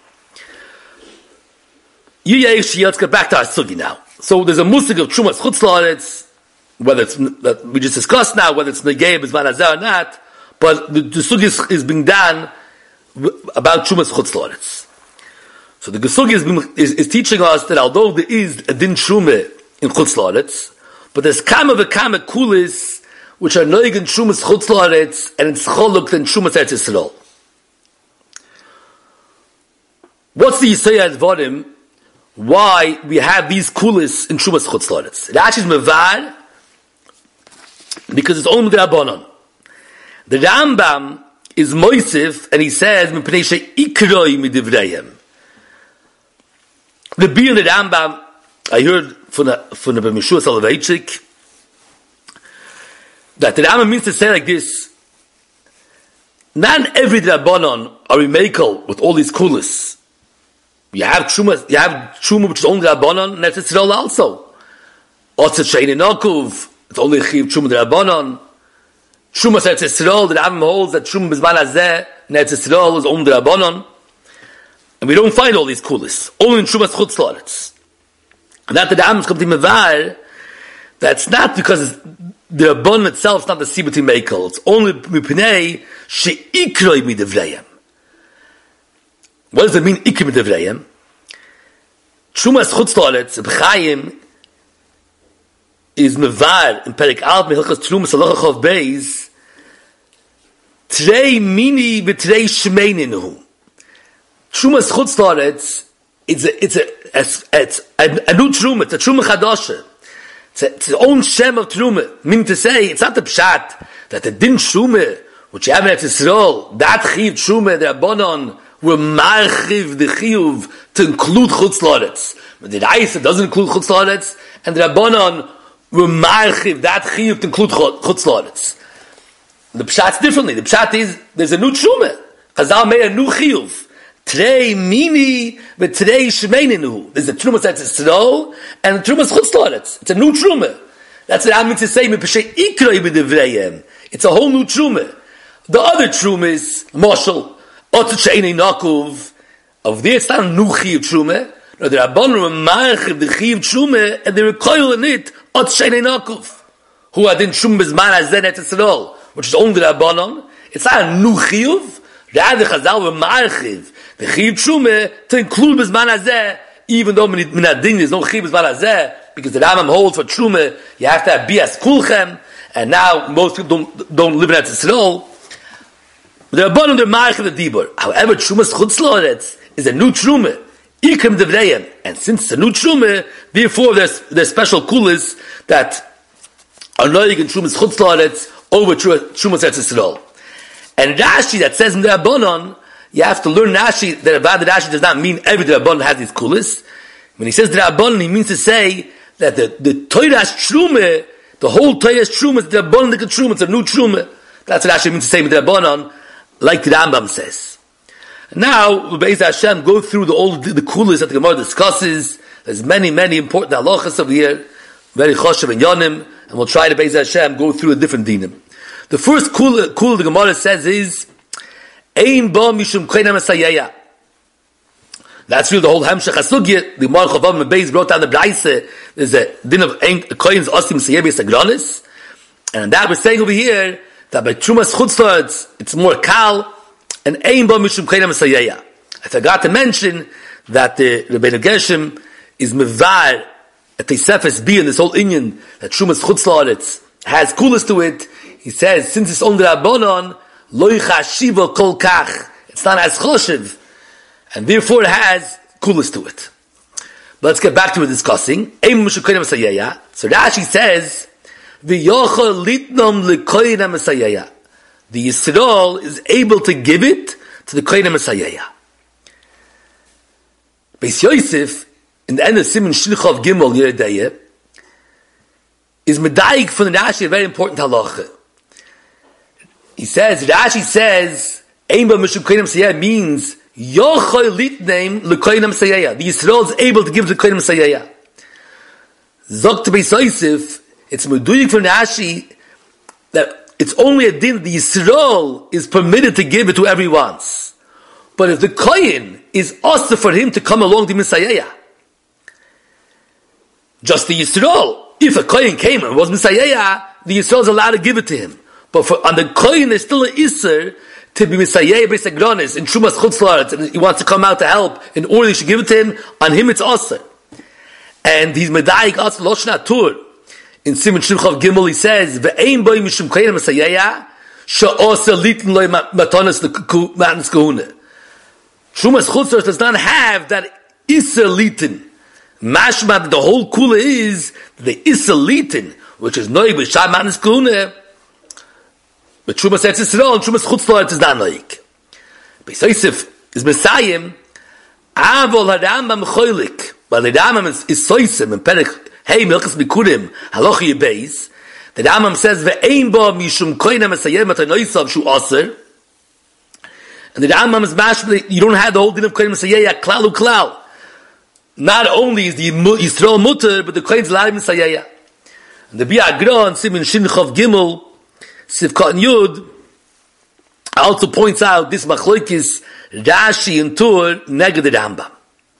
[SPEAKER 2] Let's get back to our sugi now. So there's a musig of Trumas Chutzlaretz, whether it's that we just discussed now, whether it's Negei B'zman Hazeh or not, but the sugi is being done about Trumas Chutzlaretz. So the sugi is teaching us that although there is a din Trume in Chutz La'aretz, but there's kama v'kama kulis which are noig in Trumas Chutz La'aretz and it's choluk than Trumas Eretz Yisrael. What's the Yisayah Advarim? Why we have these kulis in Trumas Chutz La'aretz? Rashi is mevar because it's only the Rabbanon. The Rambam is moisif and he says mipnei she'ikroi midivrayim. The Bi and the Rambam, I heard from the B'Meshua Soloveitchik that the Rambam means to say like this: not every Rabbanon are Mekel with all these kulis. You have Truma, which is only Rabbanon, and that's Yisrael also. Otzet Sheini Nokuv, it's only Chiv Truma the Rabbanon. Truma Eretz Yisrael, the Rambam holds that Truma B'zman Hazeh, and Eretz Yisrael is only the Rabbanon. And we don't find all these kulis. Only in Trumas Chutz La'aretz. And that the Rambam comes to Mevar, that's not because the Rabbanon itself is not the Sibati Mekel. It's only Mipnei She'ikroi Midivrayim. What does it mean, Ikroi Midivrayim? Trumas Chutz La'aretz, B'chaim, is Mevar, in Perek Alp, Mehilchas Trumas Halacha Chov Beis, Trei Mini V'Trei Shmeininu. Trumas Chutz La'aretz, it's a new Truma, it's a Truma Chadasha. It's the own Shem of Truma. Meaning to say, it's not the Pshat, that the Din Truma, which you have in Yisrael, that Chiv Truma, the Rabbanon, were Marchiv, the Chiyuv, to include Chutz La'aretz. But the Raisa doesn't include Chutz La'aretz, and the Rabbanon were Marchiv, that Chiyuv, to include Chutz La'aretz. The Pshat's differently. The Pshat is, there's a new Truma. Chazal made a new Chiyuv. Trei mini v'trei shmeininu. There's a Trumas Eretz Yisrael and a Trumas Chutz La'aretz. It's a new Truma. That's what I mean to say. It's a whole new Truma. The other Truma is Moshel Otzet She'enei Nakuv. Of there, it's not a new Chiv Truma. No, the Rabbanon were marchiv the Chiv Truma and they were coil in it Otzet She'enei Nakuv. Who had in Truma B'zman Hazeh Eretz Yisrael, which is only the Rabbanon. It's not a new Chiv. Rather, Chazal were marchiv the Chiv Truma to include B'zman Hazeh, even though Minadin there's no Chiv B'zman Hazeh, because the Rambam holds for Truma, you have to have Bias Kulchem, and now most people don't live in Eretz Yisrael. The Rabbanon, they're marchiv the Dibur. However, Trumas Chutz La'aretz is a new Truma, Ikroi Midivrayim, and since it's a new Truma, therefore there's special kulis that are noig in Trumas Chutz La'aretz over Trumas Eretz Yisrael. And Rashi that says in the Rabbanon, you have to learn Rashi, that Rashi does not mean every Rabbanon has these kulis. When he says the Rabbanon, he means to say that the Torah's Truma, the whole Torah's Truma is the Rabbanon like a Truma, it's a new Truma. That's what Rashi means to say with the Rabbanon, like the Rambam says. Now, Be'ez Hashem, go through all the kulis that the Gemara discusses. There's many important halachas over here, very choshev and yonim, and we'll try to Be'ez Hashem go through the different dinim. The first kul the Gemara says is Ein ba mishum koinem esayeya. That's really the whole Hemshech HaSugya. The Gemara Chavav Mebeis brought down the Braise. There's a din of koins osim seyebi sagranis, and that we're saying over here that by Trumas Chutz La'aretz it's more kal, and Ein ba mishum koinem esayeya. I forgot to mention that the Rebbeinu Gershom is mevar at the Sefes B in this whole inyan that Trumas Chutz La'aretz has kulas to it. He says, since it's only Rabbanon, lo yichashiva kol kach. It's not as choshev, and therefore it has kulas to it. But let's get back to what we're discussing. So Rashi says, v'yochel litnom l'koinem esayeya. The Yisrael is able to give it to the koinem esayeya. Beis Yosef, in the end of Siman Shlichov Gimel Yeridayeh, is medayik from the Rashi a very important halacha. He says, Rashi says, Ein ba mishum koinem esayeya means yochel litnem l'koinem esayeya. The Yisrael is able to give to the koinem esayeya. Zok to Beis Yosef, it's medayik from Rashi that it's only a din that the Yisrael is permitted to give it to every once. But if the kohen is also for him to come along to Messiah, just the Yisrael, if a kohen came and was Messiah, the Yisrael is allowed to give it to him. But on the kohen, there's still an Isser to be Messiah based agronis in Trumas Chutz La'aretz, and he wants to come out to help in order you should give it to him. On him, it's also. And he's medayik also Loshna Tur. In Simon Shimchav Gimel he says, Ve'ein boi mishum koyin masayaya, she'osa litin loy matanas matnas kahuna. Trumas Chutzlaretz does not have that Issa litin. Mashma, the whole kula is the Issa litin, which is noy b'shah matnas kahuna. But Trumas Eretz Yisrael and Trumas Chutzlaretz is not noyik. Beis Yosef is Messiah, Avol HaRambam choylik. But the Rambam is soisim in Perek Hey Milchas Bikurim Halacha Yebeis. The Rambam says ve'ein bo mishum koina mesayem matanoisav shu aser. And the Rambam is mashma. You don't have the whole din of koina mesayem klal uklal. Not only is the Yisrael mutter, but the koina is allowed mesayem. And the Biagra and Simin Shinchav Gimel Sivkat and Yud also points out this machlokes Rashi and Tur neged the Rambam.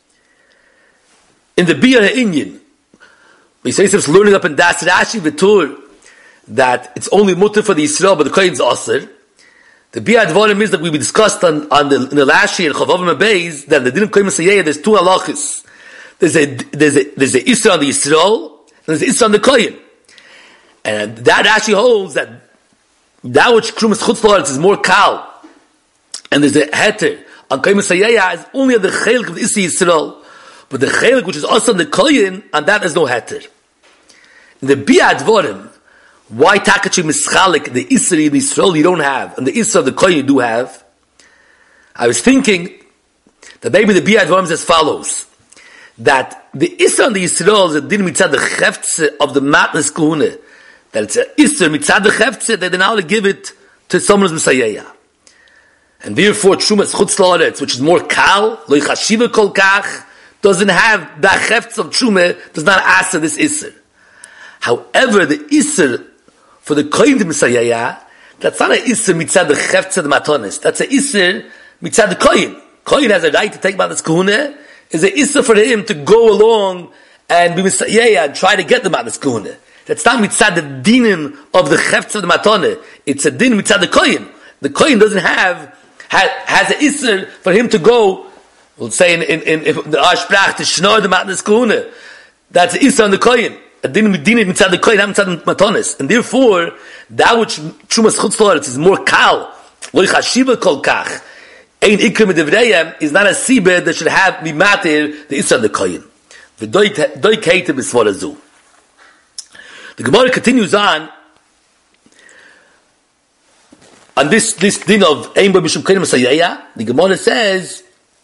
[SPEAKER 2] In the Biyah Ha'inyan, we say it's learning up in Das Rashi V'Tur that it's only mutter for the Yisrael, but the Kohen is Aser. The Biyah Dvarim is that we discussed in the last year, Chavavim Abayz, that the Din of Kohen Masayeh, there's two halachas. There's a Isra on the Yisrael, and there's an Isra on the Kohen. And that Rashi holds that which Trumas Chutzlaretz is more kal, and there's a heter on Kohen Masayeh is only at the Chelik of the Isra Yisrael. But the chelik which is also the koyin, and that is no heter. In the Biyah Dvarim, why takachi mischalik the Isra in Yisrael you don't have, and the Isra of the koyin you do have? I was thinking that maybe the Biyah Dvarim is as follows: that the Isra on the Yisrael is a din mitzad the cheftze of the matnas kahuna, that it's a Isra mitzad the cheftze that they now give it to someone's Messiah. And therefore, Trumas Chutzlaretz, which is more kal, lo ychashiva kol kach, doesn't have the cheftz of Trumah, does not answer this Isser. However, the Isser for the Kohen Messiah, that's not an Isser mitzad the cheftz of the matonis. That's an Isser mitzad the Kohen. Kohen has a right to take Matnas Kahuna. Is an Isser for him to go along and be Messiah and try to get the Matnas Kahuna. That's not mitzad the dinin of the cheftz of the matonah. It's a din mitzad the Kohen. The Kohen doesn't has an Isser for him to go. We'll say in the Ashprach to Shnor the Matnas Kahuna. That's Isra on the Kohen. A din mitzad the Kohen, not mitzad the Matonis. And therefore, that which Trumas Chutzlaretz is more kal, lo ychashiva kol kach, ein ikrim edevreim, is not a sibed that should have mimatir the Isra on the Kohen. V'doi keite b'svor azu. The Gemara continues on this din of ein bo mishum kohen masayaya. The Gemara says,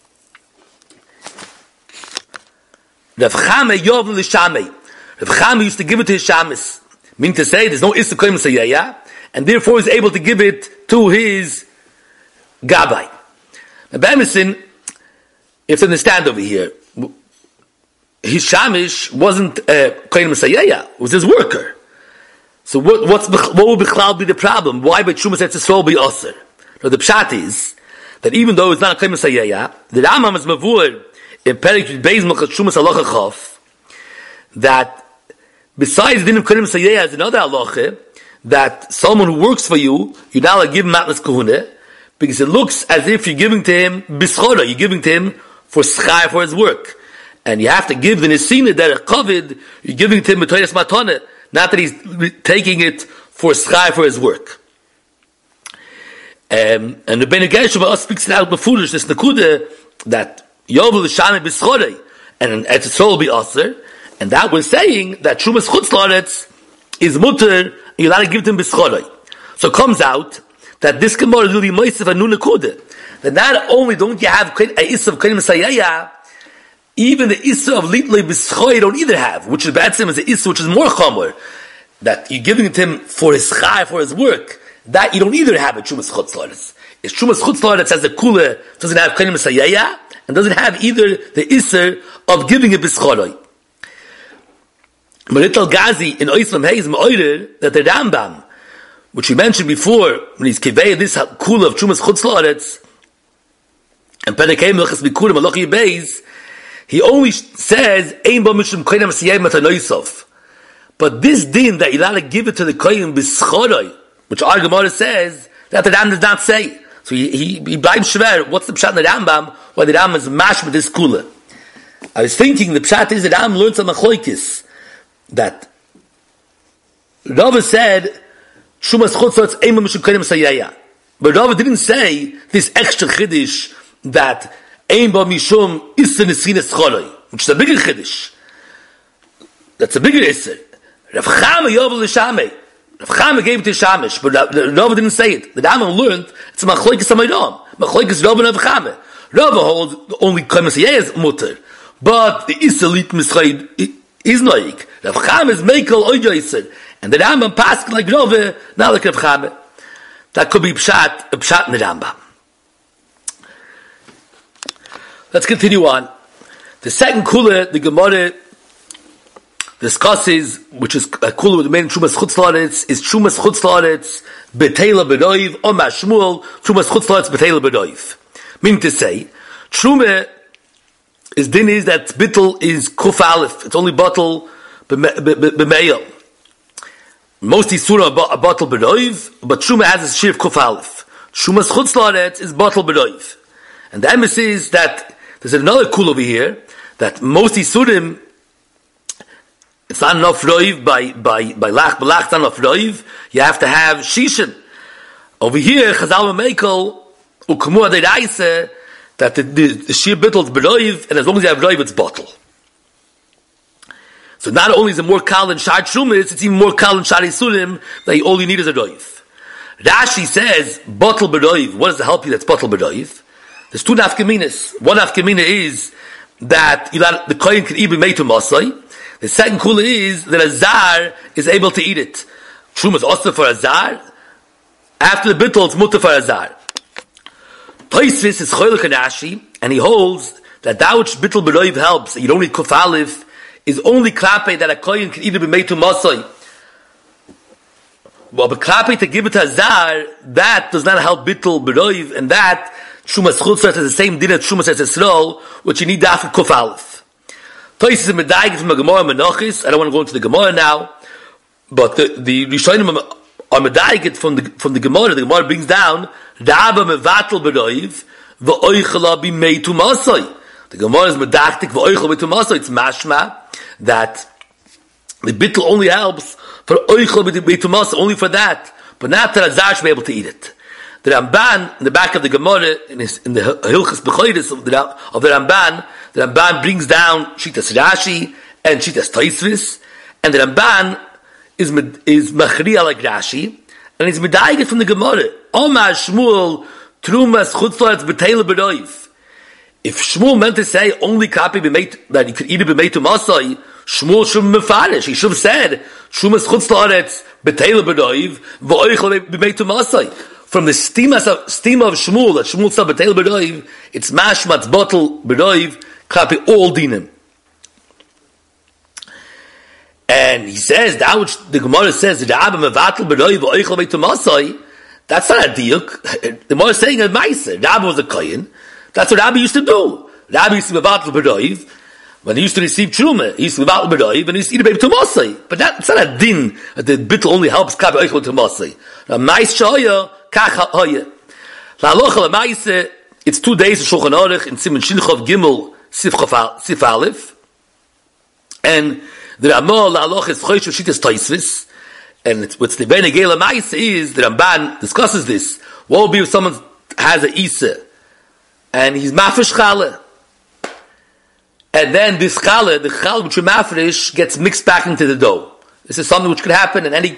[SPEAKER 2] Rav Chama Yovim l'Shamei. Rav Chama used to give it to his shamis. Meaning to say, there's no Issa Kohen Masayaya, and therefore he's able to give it to his Gabbai. Now, B'emesin, if you understand over here, his shamish wasn't Kohen Masayaya, it was his worker. So what would B'chlal be the problem? Why by Trumas Eretz Yisrael be Aser? Now, the pshat is, that even though it's not a Kohen Masayaya, the Rambam is mavur, in Perek Beis Melchas Trumas Halacha Chaf, that besides the din of Kohen Masayeh, is another halacha that someone who works for you, you're not allowed to give him Matnas Kahuna, because it looks as if you're giving to him bischora, you're giving to him for schar for his work, and you have to give the nesina that a kovid, you're giving to him b'toyas matana, not that he's taking it for schar for his work. And the Ben Gershom speaks it out before this nakuda that Yovel l'shamei b'schorei, and Eretz Yisrael will be aser, and that was saying that Trumas Chutzlaretz is mutter, you're allowed to give them b'schorei. So it comes out that this Gemara is really moisef and nunakuda. That not only don't you have a Issa of Kohen Masayaya, even the Issa of Litlei b'schorei you don't either have, which is B'atzim is the Issa which is more chomer, that you're giving it to him for his chai, for his work, that you don't either have a Trumas Chutzlaretz. It's Trumas Chutzlaretz as a kula doesn't have Kohen Masayaya, and doesn't have either the Isser of giving it b'schoroi. Marit al-Gazi in Oislam Hayes Ma'oirer that the Rambam, which we mentioned before, when he's kivei this kula of Trumas Chutzlaretz, and Perek Melchas Bikurim Halacha Beis, he only says ein bo mishum kohen masayeh matanoisov. But this din that you're allowed to give it to the kohen b'schoroi, which our Gemara says that the Rambam does not say. So he bleibt schwer. What's the pshat in the Rambam? Why the Rambam is mash with this kula? I was thinking the pshat is that Am learns a machlokes that Rava said Shumas Chutzlotz Eimah Mishum Kodim Sayaya, but Rava didn't say this extra chiddush that Eimah Mishum Issa Nesines Choloi, which is a bigger chiddush. That's a bigger issa. Rav Chama Yovel L'Shamei. Rav Chama gave it to Shamish, but Rava didn't say it. The Rambam learned it's a machlokes Amayram. Machlokes Rava and Rav Chama. Rava holds only Kodim Sayaya is mutter. But the Isalit Mischayid is noik. Rav Chama is Mekel Oijoyser. And the Rambam passed like Rava, not like Rav Chama. That could be a pshat in the Rambam. Let's continue on. The second kula, the Gemara discusses, which is a kula with the main Trumas Chutz La'aretz, is Trumas Chutz La'aretz B'teila B'doiv, or Mashmuel, Trumas Chutz La'aretz B'teila B'doiv. Meaning to say, Truma is din is that bittul is kuf aleph. It's only bottle b'meil. Most isura a bottle b'roiv, but Truma has a shir of kuf aleph. Trumas Chutz La'aretz is bottle b'roiv. And the emphasis is that there's another kul over here, that most isurim, it's not enough roiv by lach b'lach, it's not enough roiv. You have to have shishin. Over here, Chazal Mekel u'kemu adiraisa, that the sheer bittul is beroiv, and as long as you have roiv, it's bottle. So not only is it more kal than shar shumis, it's even more kal than shar isurim, that all you need is a roiv. Rashi says, bottle beroiv, what does it help you that's bottle beroiv? There's two nafkaminas. One nafkamina is that the kohen can even make to masai. The second kula is that a zar is able to eat it. Shum is also for a zar. After the bittul, it's mutter for a zar. Toisvis is choylek and Rashi, and he holds that which bittul beroiv helps, that you don't need kuf aleph, is only klape that a kohen can either be made to masai. Well, but klape to give it to a zar, that does not help bittul beroiv, and that Shumas Chutzlot has the same din as Shumas Etzesrol, which you need to have kuf aleph. Toisvis is medayik from a Gemara Menachis. I don't want to go into the Gemara now, but the Rishonim are medayik from the Gemara. The Gemara brings down Rabba mevatel beroiv v'oichala b'meitu masai. The Gemara is medaktik v'oichala b'meitu masai. It's mashma that the bittul only helps for oichala b'meitu masai, only for that, but not that a zar should be able to eat it. The Ramban, in the back of the Gemara, in the Hilchas B'choides of the Ramban brings down Shitas Rashi and Shitas Toisvis, and the Ramban is Machriya like Rashi, and he's medayik from the Gemara. Omar Shmuel Trumas Chutz La'aretz B'teila B'roiv. If Shmuel meant to say only copy that you could either be made to Masai, Shmuel should be mefarish. He should have said Trumas Chutz La'aretz B'teila B'roiv v'oichel be made to Masai. From the stima of Shmuel, that Shmuel said B'teila B'roiv, it's mashmat's bottle B'roiv, copy all dinim. And he says, that which the Gemara says, that's not a diuk. The Gemara is saying a meiser. Rabbi was a kohen. That's what Rabbi used to do. Rabbi used to be mevatel b'roiv. When he used to receive truma, he used to be mevatel b'roiv, and he used to eat a baby to masai. But that's not a din. The bittul only helps kapi oichel to masai. A meiser hoya, kach hoya. La'alocha l'meiser, it's 2 days of Shulchan Aruch in Siman Shinchov Gimel Sif Aleph. And the Ramah la'aloch is choish v'shitas Toisvis, and what's the Bnei Gela Ma'isa is the Ramban discusses this. What would be if someone has a Isa and he's mafresh challah, and then this challah, the challah which you mafresh, gets mixed back into the dough. This is something which could happen in any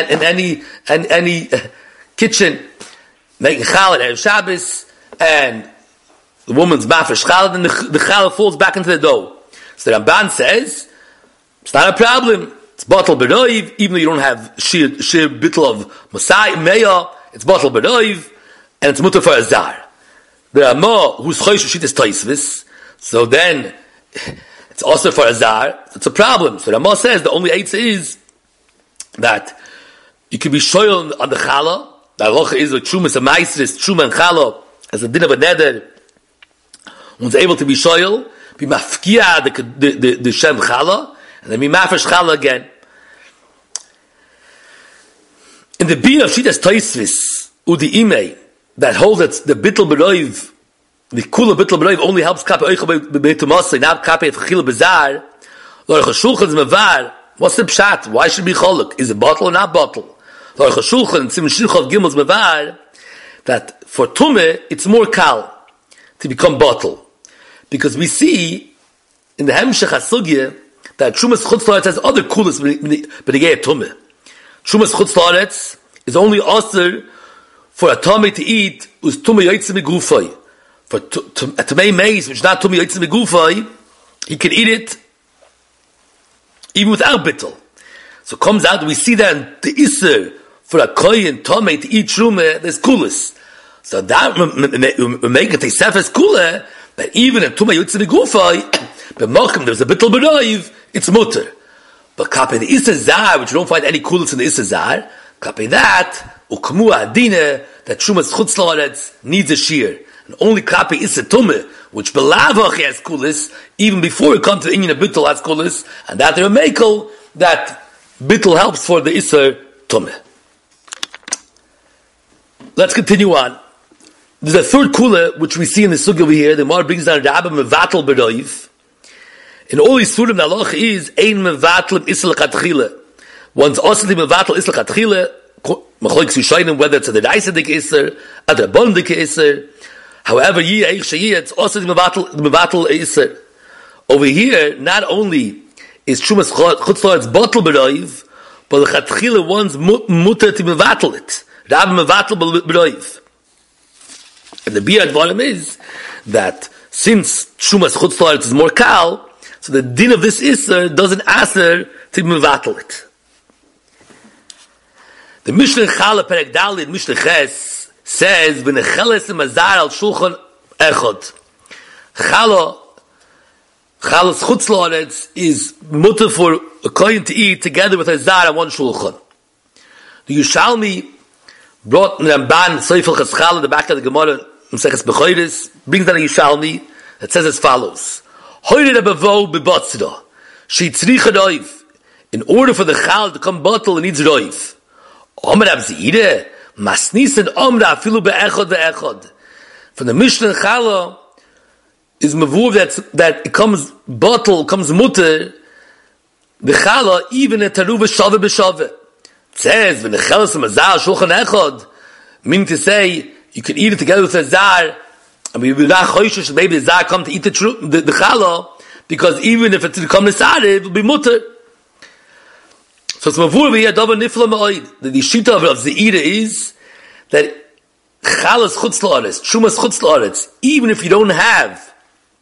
[SPEAKER 2] kitchen, making challah at Shabbos, and the woman's mafresh challah, and the challah falls back into the dough. So the Ramban says, it's not a problem. It's bottle b'roiv, even though you don't have sheer bittul of Masai, Meya, it's bottle b'roiv, and it's mutter for a zar. The Ramah, who's choish v'shitas Toisvis, so then, it's also for a zar, it's a problem. So the Ramah says, the only eitzah is, that, you can be shoyl on the challah, the halacha is with Trumas and Maisris, Truma and challah, as a din of a neder, one's able to be shoyl, be mafkia the shem challah, and then we mafresh challah again. In the beer of Shitas Toisvis, Udi Imei, that holds that the bittul b'roiv the kula bittul b'roiv only helps kape oicha b'beitumasai, not kape f'chila b'zar. L'orach hashulchan is mevar. What's the pshat? Why should it be cholok? Is it bottle or not bottle? L'orach hashulchan, Siman Shilchav Gimel is mevar, that for tumeh, it's more kal to become bottle. Because we see in the Hemshech HaSugya that Trumas Chutz La'aretz has other kulas b'negei tumeh. Trumas Chutz La'aretz is only osir for a tumeh to eat who's tumeh yotzei megufay. For a tumeh maize, which is not tumeh yotzei megufay, he can eat it even without bittul. So it comes out, we see that in the Isser for a koyin tumeh to eat trumah, there's kulas. So that we make it a sefes kula, but even in tumah yotzei megufay, but Malcolm, there's a bittul b'roiv, it's mutter. But kape the Isser zar, which you don't find any kulas in the Isser zar, kape that, ukmu adine, that Trumas Chutz La'aretz needs a shear. And only kape Isser tumeh, which belavach has kulas, even before it comes to the inyan of bittul has kulas, and that they're a makel, that bittul helps for the Isser tumeh. Let's continue on. There's a third kula, which we see in the sugya over here. The Gemara brings down Rabba mevatel b'roiv. In all these surim, the halach is ein mevatel isel chatchila. One's also mevatel isel chatchila. Machlokes Yishayim, whether it's a deraisadik iser, a derabondik iser. However, it's also mevatel iser. Over here, not only is Trumas Chutz La'aretz bottle b'roiv, but the chatchila one's mutter to mevatel it. Rabba mevatel b'roiv. And the biyad volume is that since Trumas Chutz La'aretz is more kal, so the din of this Isser doesn't aser to mevatel it. The Mishnah Chala Perek Dalid Mishnah Ches says v'necheles mazar al shulchan echad. Chala's Chutz La'aretz is mutter for a kohen to eat together with a zar on one shulchan. The Yushalmi brought Ramban Seifel Chaschal, the back of the Gemara Maseches Bechoros, brings down a Yushalmi that says as follows: Hoyre Rebavo bebatzra, she tzricha roiv. In order for the chal to come bottle, it needs roiv. Omer Abzire masnisen omra afilu beechad veechad. From the Mishnah Chala is mavuv that it comes bottle, comes mutter the chala even a taruva shave b'shave. It says v'necheles mazar shulchan echad, meaning to say you can eat it together with a zar. And we will not choishish maybe the zar come to eat the challah, because even if it's to come to Sareh, it will be mutter. So it's mavur v'yeh davar nifla ma'oid. The shita of Zeira is that chala's chutz la'aretz, trumas chutz la'aretz, even if you don't have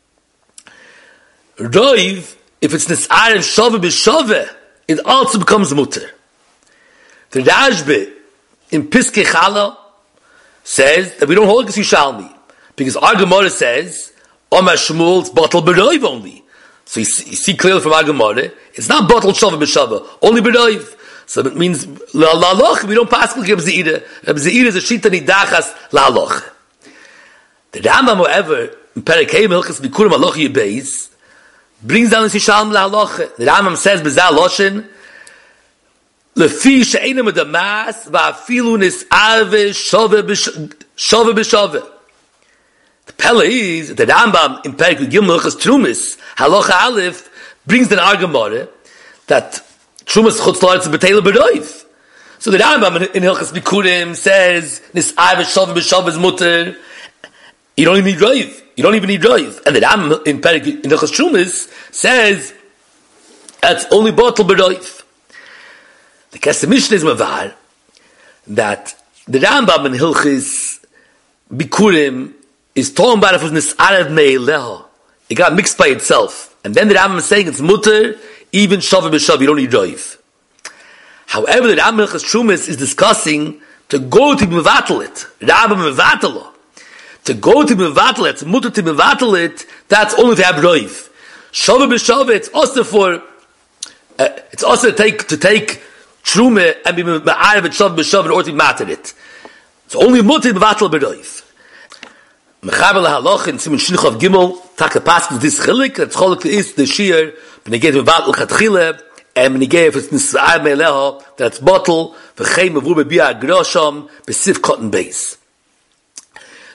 [SPEAKER 2] roiv, if it's nis'arev shove b'shove, it also becomes mutter. The Rashbe in Piskei Chala says that we don't hold this Yishalmi. Because our Gemara says, Omar Shmuel's bottle b'roiv only. So you see clearly from our Gemara, it's not bottle shava b'shava, only b'roiv. So it means, la'aloch, we don't pass like Reb Zeira. Reb Zeira is a shita nidachas la'aloch. The Rambam, however, in Perek Hey Milchas Bikurim Aloch Yebeis, brings down this Yishalm la'aloch. The Rambam says, b'zah loshin, lefi she'enem adamas, va'afilu nis'ave shava b'shava. The Pella is the Rambam in Perek Gimel Hilchos Trumas Halacha Aleph brings an argument that Trumas Chutz La'aretz b'teila b'roiv. So the Rambam in Hilchos Bikurim says nis'ai v'shav b'shav is mutter. You don't even need roiv. You don't even need roiv. And the Rambam in Perek in Hilchos Trumas says that's only bottle b'roiv. The Kesef Mishnah is mavar that the Rambam in Hilchos Bikurim is talking about if it was nis'arev me'eleha. It got mixed by itself. And then the Rambam is saying it's mutter, even shav b'shav, you don't need roiv. However, the Rambam Hilchos Trumas is discussing to go to mevatel it. Rambam mevatelo. To go to mevatel it, it's mutter to mevatel it, that's only to have roiv. Shav b'shav, it's also for, it's also to take truma and be ma'arev et shav b'shav in order to matter it. It's only mutter mevatel b'roiv. Mechaber lahaloch in Siman Shilchav Gimel taka pasuk this chilik. That chilik is the shear b'negei mevatel chatchila and b'negei if it's nis'ar me'eleha that's bottle v'chei mavur b'biya grosham b'sif cotton base.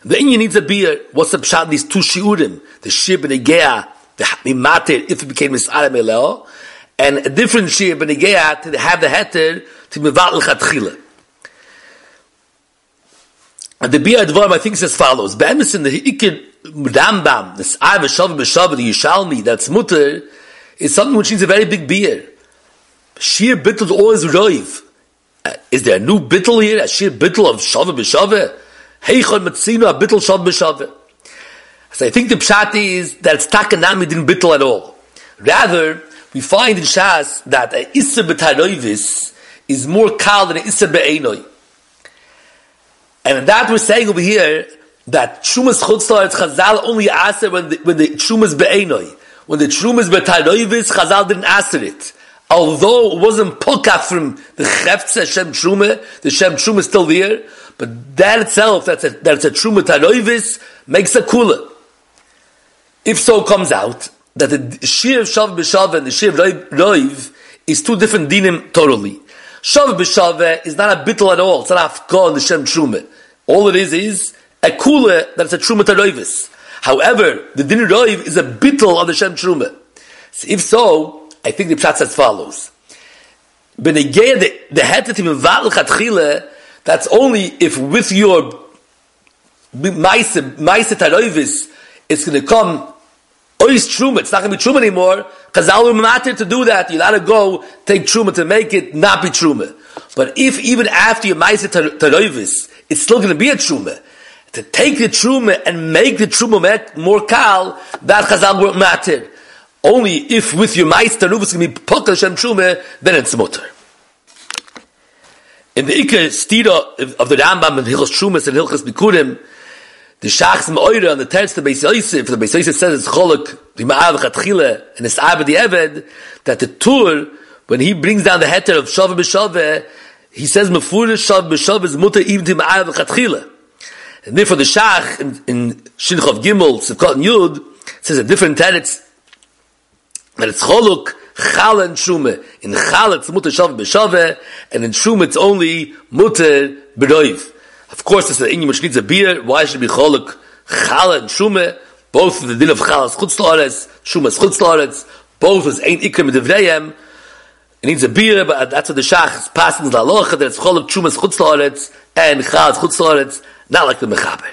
[SPEAKER 2] The Inyan needs a beer. What's the pshat in these two shiurim? The shir b'negea, the mimater, if it became mis'ara meleo, and a different shir b'negea to have the heter to mevatel chatchila. And the beer advarim, I think, is as follows. Be'emes in the Ikir Rambam, the S'ar v'shav b'shav, the Yishalmi, that's mutter, is something which needs a very big beer. Shir bittul is always roiv. Is there a new bittul here? A shir bittul of shava b'shava? Heichon matzino a bittul shava b'shava. So I think the pshat is that it's takanami didn't bittul at all. Rather, we find in Shas that a issa b'taroivis is more kal than a issa b'einoi. And in that we're saying over here that Trumas Chutzlar, it's Chazal only asked when the Trumas be'enoi. When the Trumas be'taroivis, Chazal didn't ask it. Although it wasn't pokaf from the Cheftze Shem Truma, the Shem Truma is still there, but that itself, that's a Truma taroivis, makes a kula. If so comes out, that the Shir of Shav B'Shav and the Shir of Roiv is two different dinim totally. Shav B'Shav is not a bittul at all, it's not afka in the Shem Truma. All it is a kula that's a Truma taroivis. However, the din Roiv is a bittul of the Shem Truma. So if so, I think the pshat as follows. Benegei the hetetim mevatel chatchila, that's only if with your ma'ase taroivis it's going to come ois truma. It's not going to be truma anymore. Chazal will matter to do that. You'll have to go take truma to make it not be truma. But if even after your ma'ase taroivis it's still going to be a truma, to take the truma and make the truma more kal, that Chazal will matter. Only if with your ma'ase taroivis is going to be pokal Shem truma, then it's mutter. In the Ikar Stira of the Rambam and Hilchos Trumas and Hilchos Bikurim, the Shachs Ma'oira on the text of Beis Yosef, the Beis Yosef says it's Cholok, the Ma'av Chatchila, and it's Abed the Eved, that the Tur, when he brings down the heter of Shavah B'Shavah, he says Mefurish Shavah B'Shavah is mutter even to Ma'av Chatchila. And therefore the Shach in Shinchov Gimel, Sivkot and Yud, says a different teretz, that it's Cholok, Chala and Truma. In Chala it's mutter Shavah B'Shavah, and in Truma it's only mutter B'Roiv. Of course, it's an inyan which needs a beer. Why should it be Cholok, Chala and Truma? Both of the din of Chala is Chutz La'aretz, Truma is Chutz La'aretz. Both is Ein Ikar M'Divrayim. It needs a beer, but that's what the Shach is passing the Halacha, that it's Cholok, Truma is Chutz La'aretz, and Chala is Chutz La'aretz, not like the Mechaber.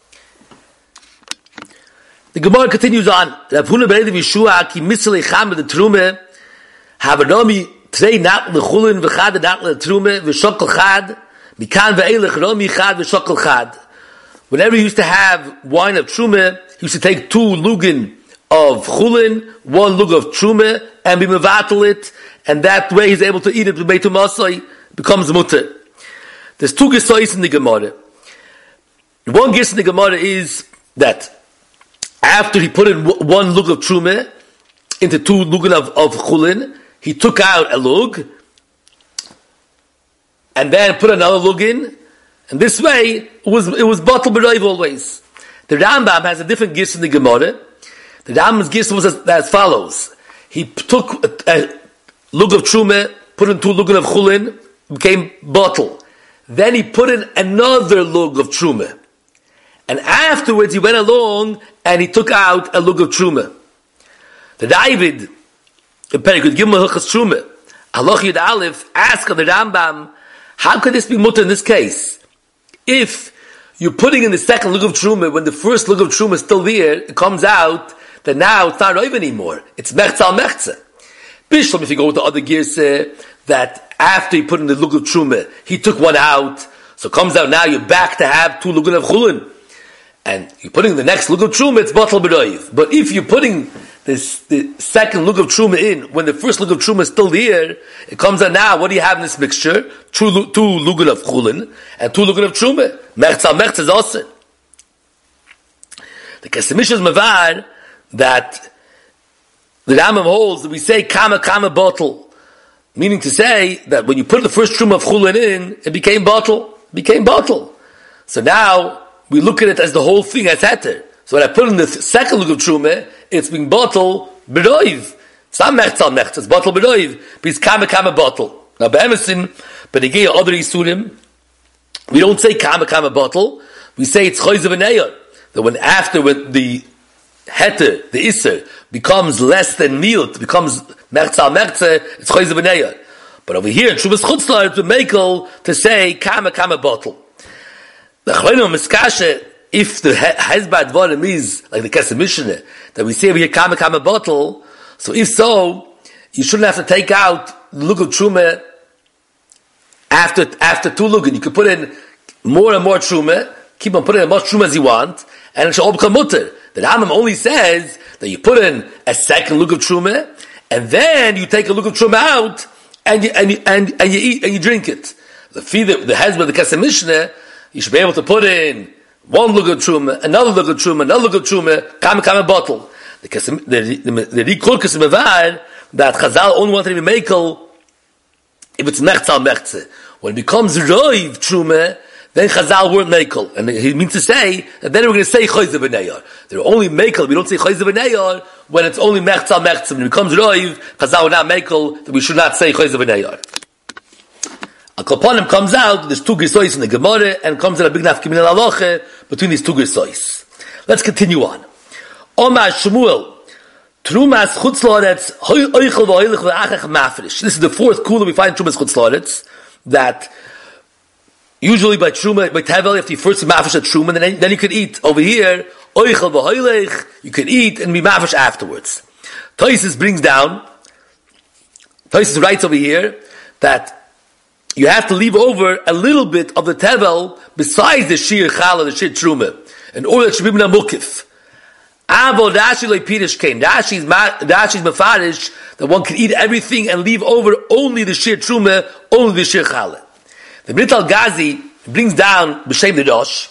[SPEAKER 2] The Gemara continues on. Rav Huna Bereid of Yeshua, ki mitzvah echam with the Trume, Havanami trei nat lechulin v'chad nat letrume v'shokol chad mikan ve'elech romi chad v'shokol chad. Whenever he used to have wine of trume, he used to take 2 lugin of chulin, 1 lug of trume, and be mevatel it, and that way he's able to eat it with beitu masai, becomes mutter. There's 2 gesois in the Gemara. One ges in the Gemara is that after he put in 1 lug of trume into 2 lugin of chulin, he took out a lug and then put another lug in, and this way it was bottle b'roiv always. The Rambam has a different gist in the Gemara. The Rambam's gist was as follows: he took a lug of trume, put in 2 lugin of chulin, became bottle. Then he put in another lug of trume, and afterwards he went along and he took out a lug of trume. The David in Perikut Gimel Hilchos Truma, Halach Yud Aleph, ask of the Rambam, how could this be mutter in this case? If you're putting in the second lug of Truma, when the first lug of Truma is still there, it comes out that now it's not Roiv anymore. It's Mechza al Mechza. Bishlam, if you go with the other gears, that after he put in the lug of Truma, he took 1 out, so it comes out now you're back to have 2 lugin of Chulin. And you're putting the next lug of Truma, it's Batal B'Roiv. But if you're putting the second lug of Truma in, when the first lug of Truma is still there, it comes out now, what do you have in this mixture? 2 lugin of Chulin, and 2 lugin of Truma. Mechza al-Mechza is also. The Kesemish is Mavar, that the Rambam holds, that we say, kama bottle. Meaning to say, that when you put the first Truma of Chulin in, it became bottle. So now, we look at it as the whole thing as heter. So when I put in the second lug of Truma, it's being bottle b'roiv. It's not mechza al mechza, it's bottle b'roiv. But it's kama bottle. Now be'emesin, but again, other isurim, we don't say kama bottle, we say it's choiz v'neyar. That when the heter, the iser, becomes less than miut, becomes mertzal mertze, it's choiz v'neyar. But over here, in Shuvas Chutzlar, to Mekel, to say, kama bottle. The Chleinu Miskashe, if the Hezbad Dvarim is, like the Kesef Mishneh, that we say over here, kama bottle, so if so, you shouldn't have to take out the Lugel Truma after 2 Lugel. You can put in more and more Truma, keep on putting as much Truma as you want, and it should all become mutter. The Rambam only says that you put in a second Lugel Truma, and then you take a Lugel Truma out, and you eat and you drink it. The Hezbollah, the Kesef Mishneh, you should be able to put in one lugel truma, another lugel truma, kama bottle. The Rikurkas Mevar that Chazal only wanted to be mekel if it's mechzal mechze. When it becomes roiv truma, then Chazal weren't mekel, and he means to say that then we're going to say choiz v'neyar. They're only mekel. We don't say choiz v'neyar when it's only mechzal mechze. When it becomes roiv, Chazal will not mekel. That we should not say choiz v'neyar. A Kopanim comes out. There's 2 grisois in the Gemara, and comes out a big nafka min al-halacha between these 2 grisois. Let's continue on. Omar Shmuel. Trumas chutz la'aretz oichel v'oilich v'achach mafresh. This is the 4th kula we find in Trumas chutz la'aretz, that usually by Truma, by Tevel, you have to first mafresh at Truma, and then you can eat. Over here, oichel v'oilich, you can eat and be mafresh afterwards. Toises writes over here that you have to leave over a little bit of the Tevel besides the Shir Chala, the Shir Truma, in order that it should be min ha-mukif. Avo Rashi like Pirish came. Rashi's mafarish that one can eat everything and leave over only the Shir Truma, only the Shir Chala. The Brit al-Ghazi brings down B'Shem the Rosh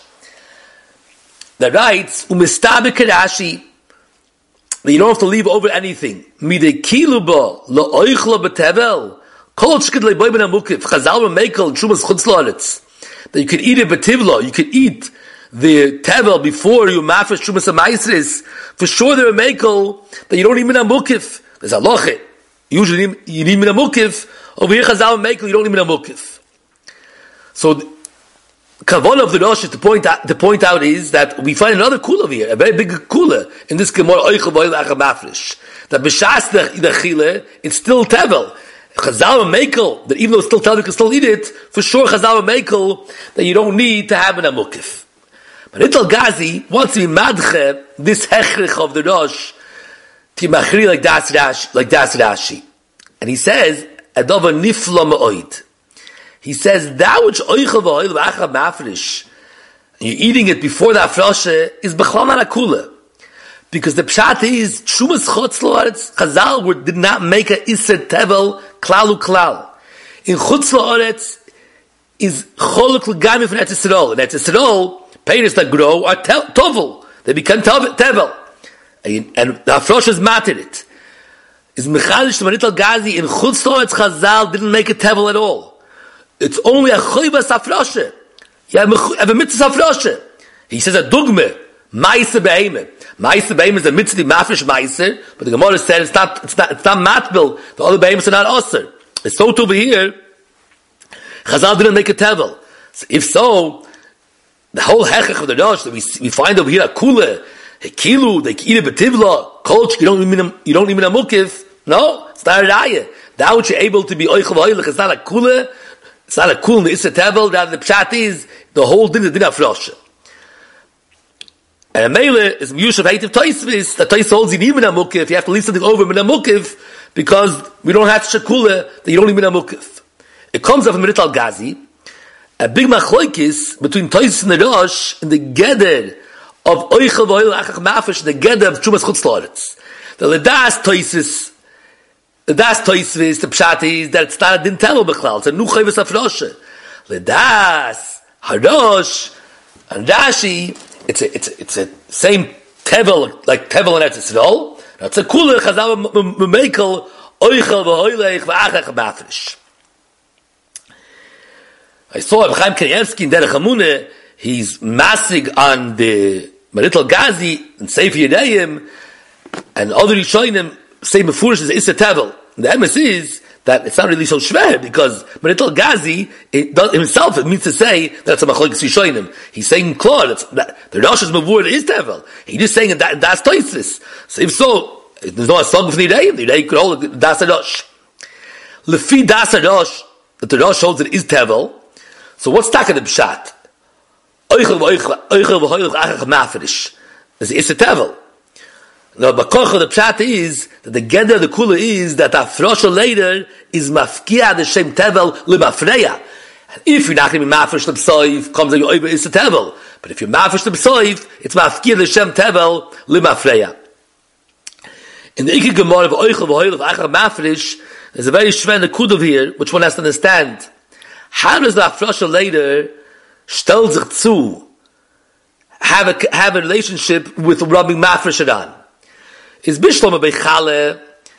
[SPEAKER 2] that writes, Umistabik Rashi, that you don't have to leave over anything. Midei kiluba la'oichla b'tevel kol shkid le'boy ben ha-mukif Chazal v'mekel Trumas chutz la'aretz, that you can eat it b'tivla, you can eat the tevel before you mafresh Trumas ha-maisris. For sure there are mekel that you don't need min ha-mukif. There's a loche. Usually you need min ha-mukif. Over here Chazal v'mekel you don't need min ha-mukif. So the kavanah of the Rosh to point out is that we find another kula over here, a very big kula in this Gemara oichel v'oil achar mafresh. That b'shas the chile, it's still tevel. Chazal v'mekel, that even though it's still tevel, you can still eat it. For sure Chazal v'mekel that you don't need to have an amukif. But Ital Gazi wants to be madche this hechrich of the Rosh to machri like das Rashi, and he says adova nifla ma'oid. He says that which oichel v'oil v'achar mafresh, and you're eating it before the afroshe, is b'chlam anakula, because the pshat is Trumas chutz la'aretz. Chazal did not make a iser tevel klalu klal. In chutz la'aretz is choluk l'gami from Eretz Yisrael. In Eretz Yisrael, peiros that grow are tovel. They become tevel. And the afrosh is matir it. Is mechadish to Manital Gazi in chutz la'aretz Chazal didn't make a tevel at all. It's only a choybas afroshe. You have a mitzvah afroshe. He says a dugme, ma'aser be'eime. Ma'aser be'eime is a mitzvah mafresh ma'aser, but the Gemara said it's not matbil. The other be'emes are not aser. It's so over here, Chazal didn't make a tevel. So if so, the whole hechach of the Rosh that we find over here a kula, a kilu, they eat a betivla, kolch, you don't even a mukif. No, it's not a raya. That which you're able to be oichel v'oilich is not a kula. It's not a kul in the Issa Tevel, rather the pshat is the whole din of din afroshe. And a mele is Yushav Hativ Toisvis, that Tois holds you need min ha-mukif, you have to leave something over min ha-mukif, because we don't have shakula that you don't need min ha-mukif. It comes up from Rital Gazi, a big machloikis between Tois and the Rosh in the geder of Oichel v'oil achach mafresh, the geder of Trumas chutz la'aretz. The ledas Toisis, the das toisvis, the pshat is that it's not a din tevel b'chlal. It's a nu chayvus afroshe. Ledas, harosh, and Rashi, it's a same tevel, like tevel and Eretz Yisrael. It's a kula chazal memekel oichel v'hoilech v'achach mafresh. I saw Chaim Kanievsky in Derech Hamune, he's massig on the Marital Gazi and Sefer Yereim and other Rishonim say mefurish is Issa Tevel. The emes is that it's not really so shver, because Manitel Gazi, it means to say that it's a machlokes rishonim. He's saying Claude, the Rosh is mavur is tevel. He's just saying that's toisis. So if so, there's no song for Nidei could hold das Rosh. Lefi das Rosh, that the Rosh holds it is tevel. So what's taka the pshat? Oichel v'hoilch achach mafresh. It's a tevel. Now, the pshat is that the gender of the kula is that afrosha later is mafkia the shem tevel limafreya. If you're not going to be mafresh l'bsoif, comes out your over is a tevel. But if you're mafresh l'bsoif, it's mafkia the shem tevel limafreya. In the Ikki Gemara of Oichel v'hoilch achach mafresh, there's a very shven kudav here, which one has to understand. How does the afrosha later stel sich zu have a relationship with rubbing mafresh adan? Is bishlama by chala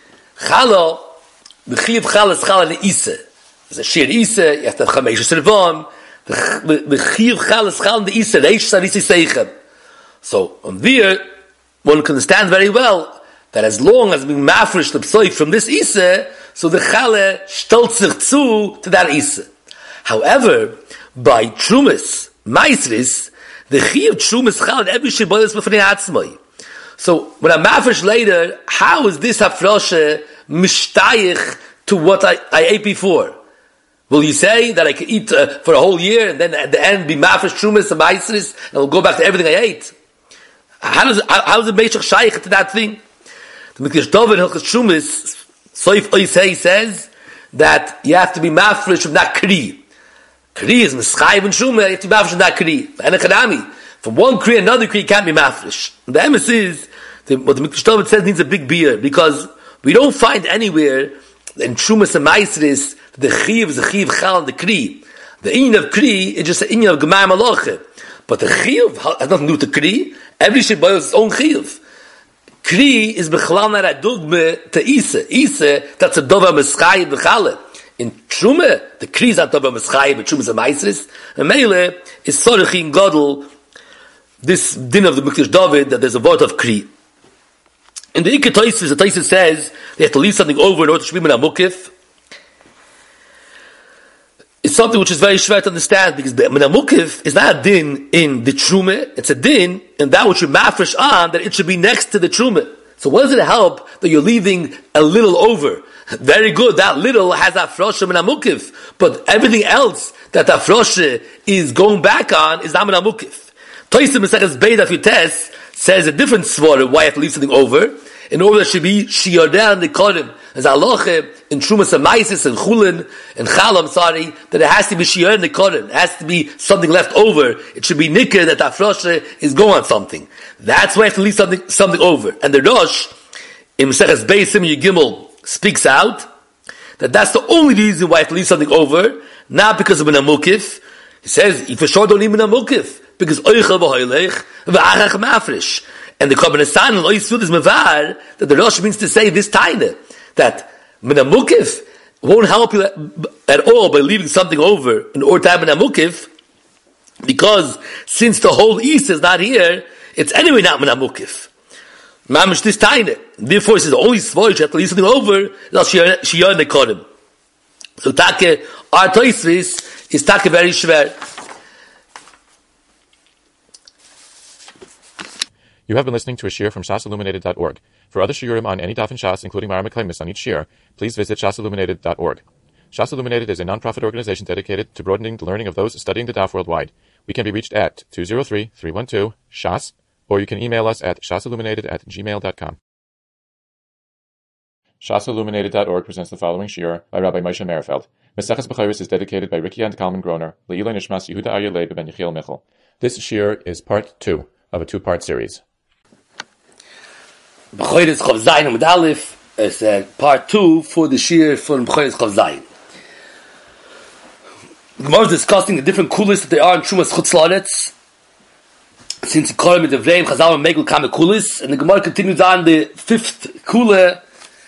[SPEAKER 2] the chiv chala is chala neisa. There's a shir isa, you have to have chamesh servam. The chiv chala is chala neisa, reish sarisi seichem. So on there, one can understand very well that as long as being mafresh the psoik from this isa, so the chala shtelt sich zu to that isa. However, by trumas maisris, the chiv trumas chala every shiboyos b'fnei atzmai. So when I'm mafresh later, how is this hafroshe mishtayich to what I ate before? Will you say that I can eat for a whole year and then at the end be mafresh trumas and maisris and will go back to everything I ate? How is it meshach shaykh to that thing? The Mikdash David Hilchos Trumas Soif Oisei says that you have to be mafresh from that kri. Kri is mischayv and truma. You have to be mafresh from that kri. And a kadami. From one kri another kri can't be mafresh. The emes is what the Mikdash David says needs a big beer, because we don't find anywhere in Trumas and Maisris the chiv is a chiv chal and the kri. The inyan of kri is just an inyan of gemar malacha. But the chiv has nothing to do with the kri. Every shit boils its own chiv. Kri is bechlal not a dogme to isa. Isa, that's a dova mischayim b'chale. In Truma, the kri is not dova mischayim, but Truma is a Maisris. And Mele is sorich in Godel, this din of the Mikdash David, that there's a word of kri. In the Ikka Toysis, the Toysis says they have to leave something over in order to be min hamukif. It's something which is very schwer to understand, because the min hamukif is not a din in the Truma, it's a din in that which you mafresh on, that it should be next to the Truma. So what does it help that you're leaving a little over? Very good, that little has afrosha min hamukif, but everything else that afrosha is going back on is not min hamukif. Toysim Meseches Beidaf Yutes says a different svara why you have to leave something over, in order that should be shiyodeh and nikodim. As aloche in Trumas Amaisis and Chulin and Chalam, that it has to be shiyodeh and nikodim. It has to be something left over. It should be nikah that afrosha is going on something. That's why you have to leave something over. And the Rosh in Meseches Beisim Yigimel speaks out that that's the only reason why you have to leave something over, not because of an amukif. He says, you for sure don't need an amukif, because oichel v'hoilech v'achach mafresh. And the Kabbalah San and Oisud is mevar, that the Rosh means to say this taina, that min hamukif won't help you at all by leaving something over in order to have min hamukif, because since the whole East is not here, it's anyway not min hamukif. Mamish this taina. Therefore, it says the only svoi you have to leave something over is shiyah nekodim. So take our toisvis is take very shver.
[SPEAKER 1] You have been listening to a shiur from shasilluminated.org. For other shiurim on any daf in Shas, including Mara Meklemis on each shiur, please visit shasilluminated.org. Shas Illuminated is a non-profit organization dedicated to broadening the learning of those studying the daf worldwide. We can be reached at 203-312-SHAS, or you can email us at shasilluminated@gmail.com. Shasilluminated.org presents the following shiur by Rabbi Moshe Merfeld. Maseches Bechoros is dedicated by Ricky and Kalman Groner, Le'iloi Nishmas Yehuda Aryeh Leib ben Yechiel Michel. This shiur is part 2 of a 2-part series.
[SPEAKER 2] Bechoros Chav Zayin with Aleph is part 2 for the shiur from Bechoros Chav Zayin. The Gemara is discussing the different kulis that there are in Trumas Chutz La'aretz. Since the Korim of Devreim Chazal and Megel Kame Kulis, and the Gemara continues on the 5th kula,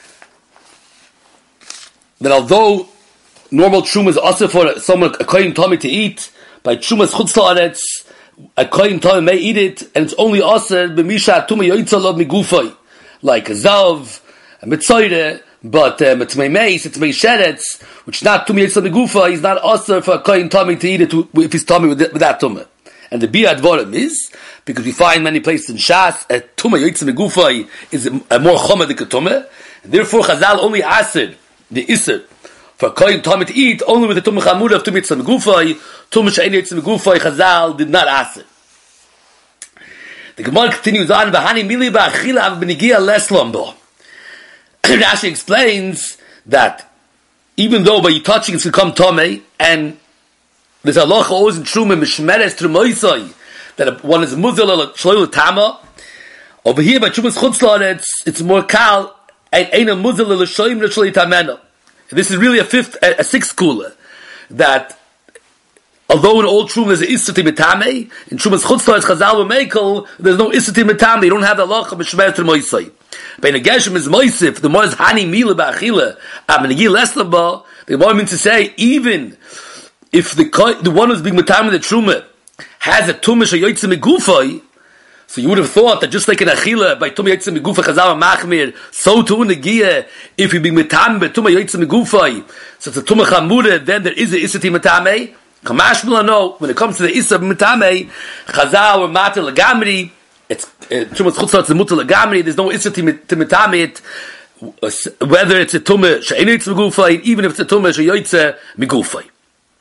[SPEAKER 2] that although normal Truma is also for someone a kohen Tommy to eat, by Trumas Chutz La'aretz a kohen Tommy may eat it, and it's only also b'misha tuma yoytzal of migufay, like a zav, a mitzoyre, But Tmei Meis, Tmei Sheretz, which is not Tumah Yitzam Megufa, he's not also for a Kohen Tommy to eat it if he's Tommy with that Tumah. And the Bia Dvorim is, because we find many places in Shas, a Tumah Yitzam Megufa is a more Choma than a Tumah, and therefore Chazal only asked the Isser for a Kohen Tommy to eat only with the Tumah Chamura of Tumah Yitzam Megufa. Tumah She'en Yitzam Megufa, Chazal did not ask it. The Gemara continues on, V'hani mili ba'achila av b'nigia les lombo. Rashi explains that even though by touching it's become Tomei, and there's a halacha always in Truma Mishmeres Trumoisai that one is Muzal or Shloil Tama. Over here by Trumas Chutzlar it's more kal and ain't a Muzal or Shloim Shloil Tamena. This is really a sixth kula that although in all Truma there's an Issati Mitame, in Trumas Chutzlar it's Chazal Mekel, there's no Issati Mitame. You don't have the halacha Mishmeres Trumoisai. But in a Geshem is Moisif, the more is Hani Mila Ba'achila, Abnegi Leslaba, the more means to say, even if the one who's being Matam in the Truma has a Tumah Shayoytze Megufay, so you would have thought that just like in Achila, by Tumah Yoytze Megufay Chazal Machmir, so too in the Giyah, if you be Matam by Tumah Yoytze Megufay, so it's a Tumah Chamura, then there is a Isati Matame. Kamash Milano, when it comes to the Issa Matame, Chazal or Mata Lagamri, it's Trumas Chutzlar it's a Mutal Lagamri, there's no Issa to Matame it, whether it's a Tumah She'en Yoytze Megufay, even if it's a Tumah She'yoytze Megufay.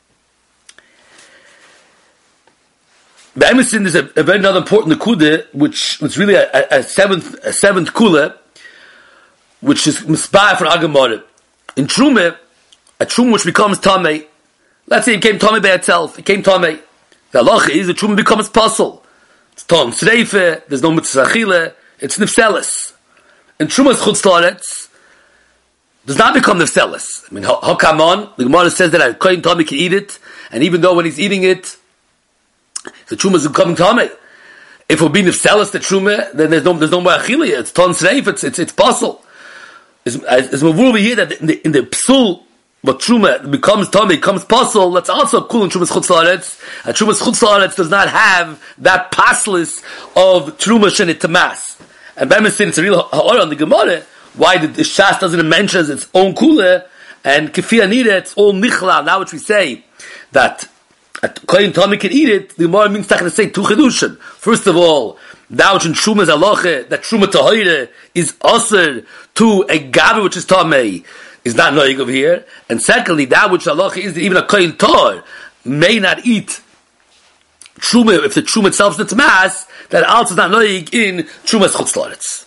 [SPEAKER 2] The Emerson is a very another important kuda, which was really a seventh kula, which is mispah for Agamara. In Truma, a Truma which becomes Tamei, let's say it came Tamei by itself, it came Tamei. The halacha is the Truma becomes puzzle. It's Tom Sreife, there's no Mitzvah Achila, it's Nifselis. In Truma's Chutzlaretz, does not become Nifselis. I mean, how come on? The Gemara says that a Kohen Tamei can eat it, and even though when he's eating it, the Truma is becoming Tamei. If it would be Nifselis the Truma, then there's no more Achila. It's Ton Sreif, it's puzzle. It's over here that in the Psul, but Truma becomes Tamei, becomes puzzle, that's also cool in Truma's Chutzlaretz. And Truma's Chutzlaretz does not have that passless of Truma Shenit Tamas. And Bemesin, it's a real horror on the Gemara, why the Shas doesn't mention its own Kula, and Kefir Nida, it's all Nichla, now which we say, that a Kohen Tamei can eat it, the Gemara means to say two Chedushin. First of all, that which in Truma is Aloche, that Truma Tahire is Aser to a Gabi which is Tamei, is not noig over here. And secondly, that which Aloche is that even a Kohen Tor may not eat Truma, if the Truma itself is mass, that also is not noig in Truma's Chutzlaretz.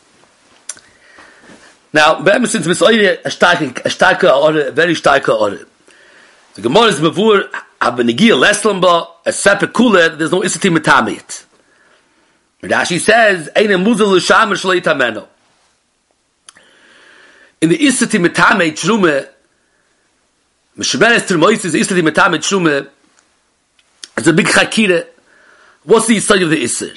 [SPEAKER 2] Now, since Miss Oire, a very starke order. The Gemara is Mavur, Abnegia Leslamba, a separate cooler, there's no Isati Matamit. Rashi says, Ein a Muzal L'Sham Shlei Tameno. In the Isati Matame Trume, Meshmeres Trumois is Isati Matame Trume, it's a big Chakira. What's the study of the Isser?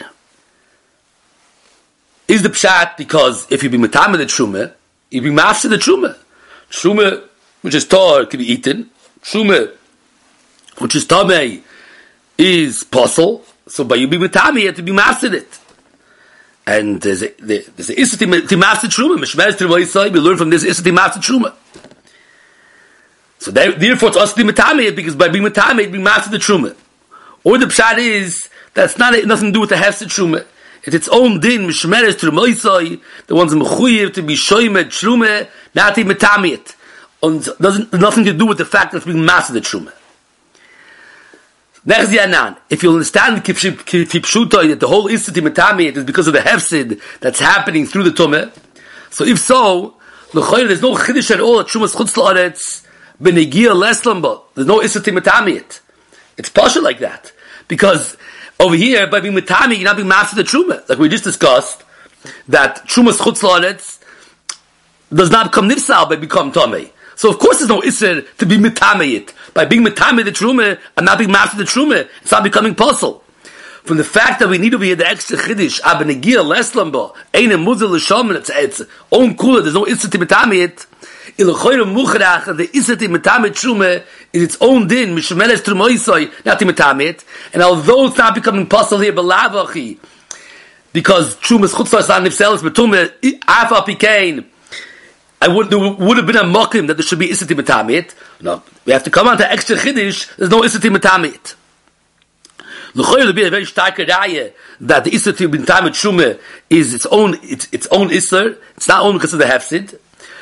[SPEAKER 2] Is the Pshat because if you be Matame the Trume, you be Mafsa the Trume. Trume, which is Tor, can be eaten. Trume, which is Tamei, is puzzle. So by you be Matame, you have to be Mafsid it. And there's a Isati Mafsid Truma. Meshmeres Trumoisai, we learn from this Isati Mafsid Truma. So therefore it's Asati Matame, because by being Matame, it be Mafsid the Truma. Or the Pshat is, that's nothing to do with the Hefsid Truma. It's its own din, Meshmeres Trumoisai, the ones Mechuyev to be Shoyme Truma, not to Matame it. And doesn't nothing to do with the fact that it's being Mafsid the Truma. If you understand Kipshutai that the whole Isati Matami is because of the Hefsid that's happening through the Tumah, so if so, there's no Chiddush at all at Trumas Chutzlaretz Benegia Leslamba. There's no Isati Matami. It's Pasha like that. Because over here, by being Matami, you're not being Mafsid the Truma. Like we just discussed, that Trumas Chutzlaretz does not become Nifsal by become Tamei. So of course there's no Isser to be Mitamei. By being Mitamei the Truma and not being Mafsid the Truma, it's not becoming puzzle. From the fact that we need over here the extra Chiddush, Abnegia Leslamba, Ein a Muzal L'Sham, it's own Kula, there's no Isser to Mitamei it. Ilochoyre Muchrach, the Isser to Mitamei Truma is its own din, Mishmeles Trumoisai, not to Mitamei it. And although it's not becoming puzzle here, Belavachi, because Truma's Chutzlah is not Nifselis, but Tumah, Afa Pikain, there would have been a mokim that there should be isati metamit. No, we have to come on to extra chiddush. There's no isati metamit. L'choyer to be a very stark raya that the isati metamit shumeh is its own isser. It's not only because of the hefsid.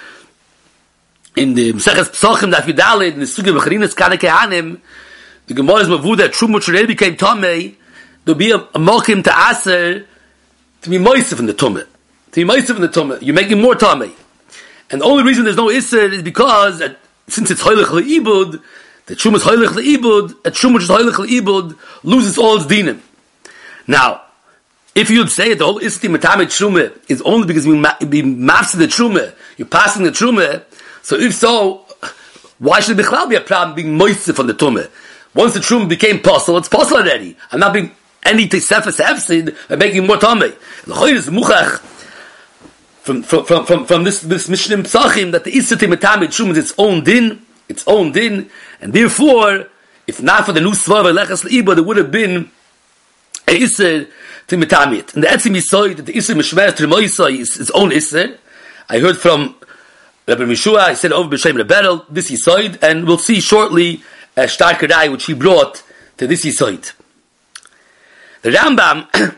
[SPEAKER 2] In the Maseches Pesachim that Vidalid in the Sugya Becharinas Kana Kehanim, the Gemara is mavud that Truma Shrei became Tomei. There'll be a mokim to aser to be moisef in the tumah. To be moisef in the tumah, you're making more Tomei. And the only reason there's no Isser is because since it's Hoylech Le'ibud, the Truma is Hoylech Le'ibud, a Truma which is Hoylech Le'ibud loses all its dinim. Now, if you'd say the whole Isser Metamet Truma is only because we maps the Truma, you're passing the Truma, so if so, why should the be a problem being moisef on the tumah? Once the Truma became possible, it's possible already. I'm not being any Tesefes Hefsid by making more Tomei. The Choyer is Muchach from this Mishnah Pesachim that the Isati Metamid Truma is its own din, and therefore, if not for the new Svar Leches Le'ibud, there would have been a Isser to Metamid. And the Etzim Yisoy that the Isser Mishmer Trimoisai is its own Isser. I heard from Rabbi Mishua, he said over B'Shem Rebel, this Yisoy, and we'll see shortly a starker eye which he brought to this Yisoy. The Rambam,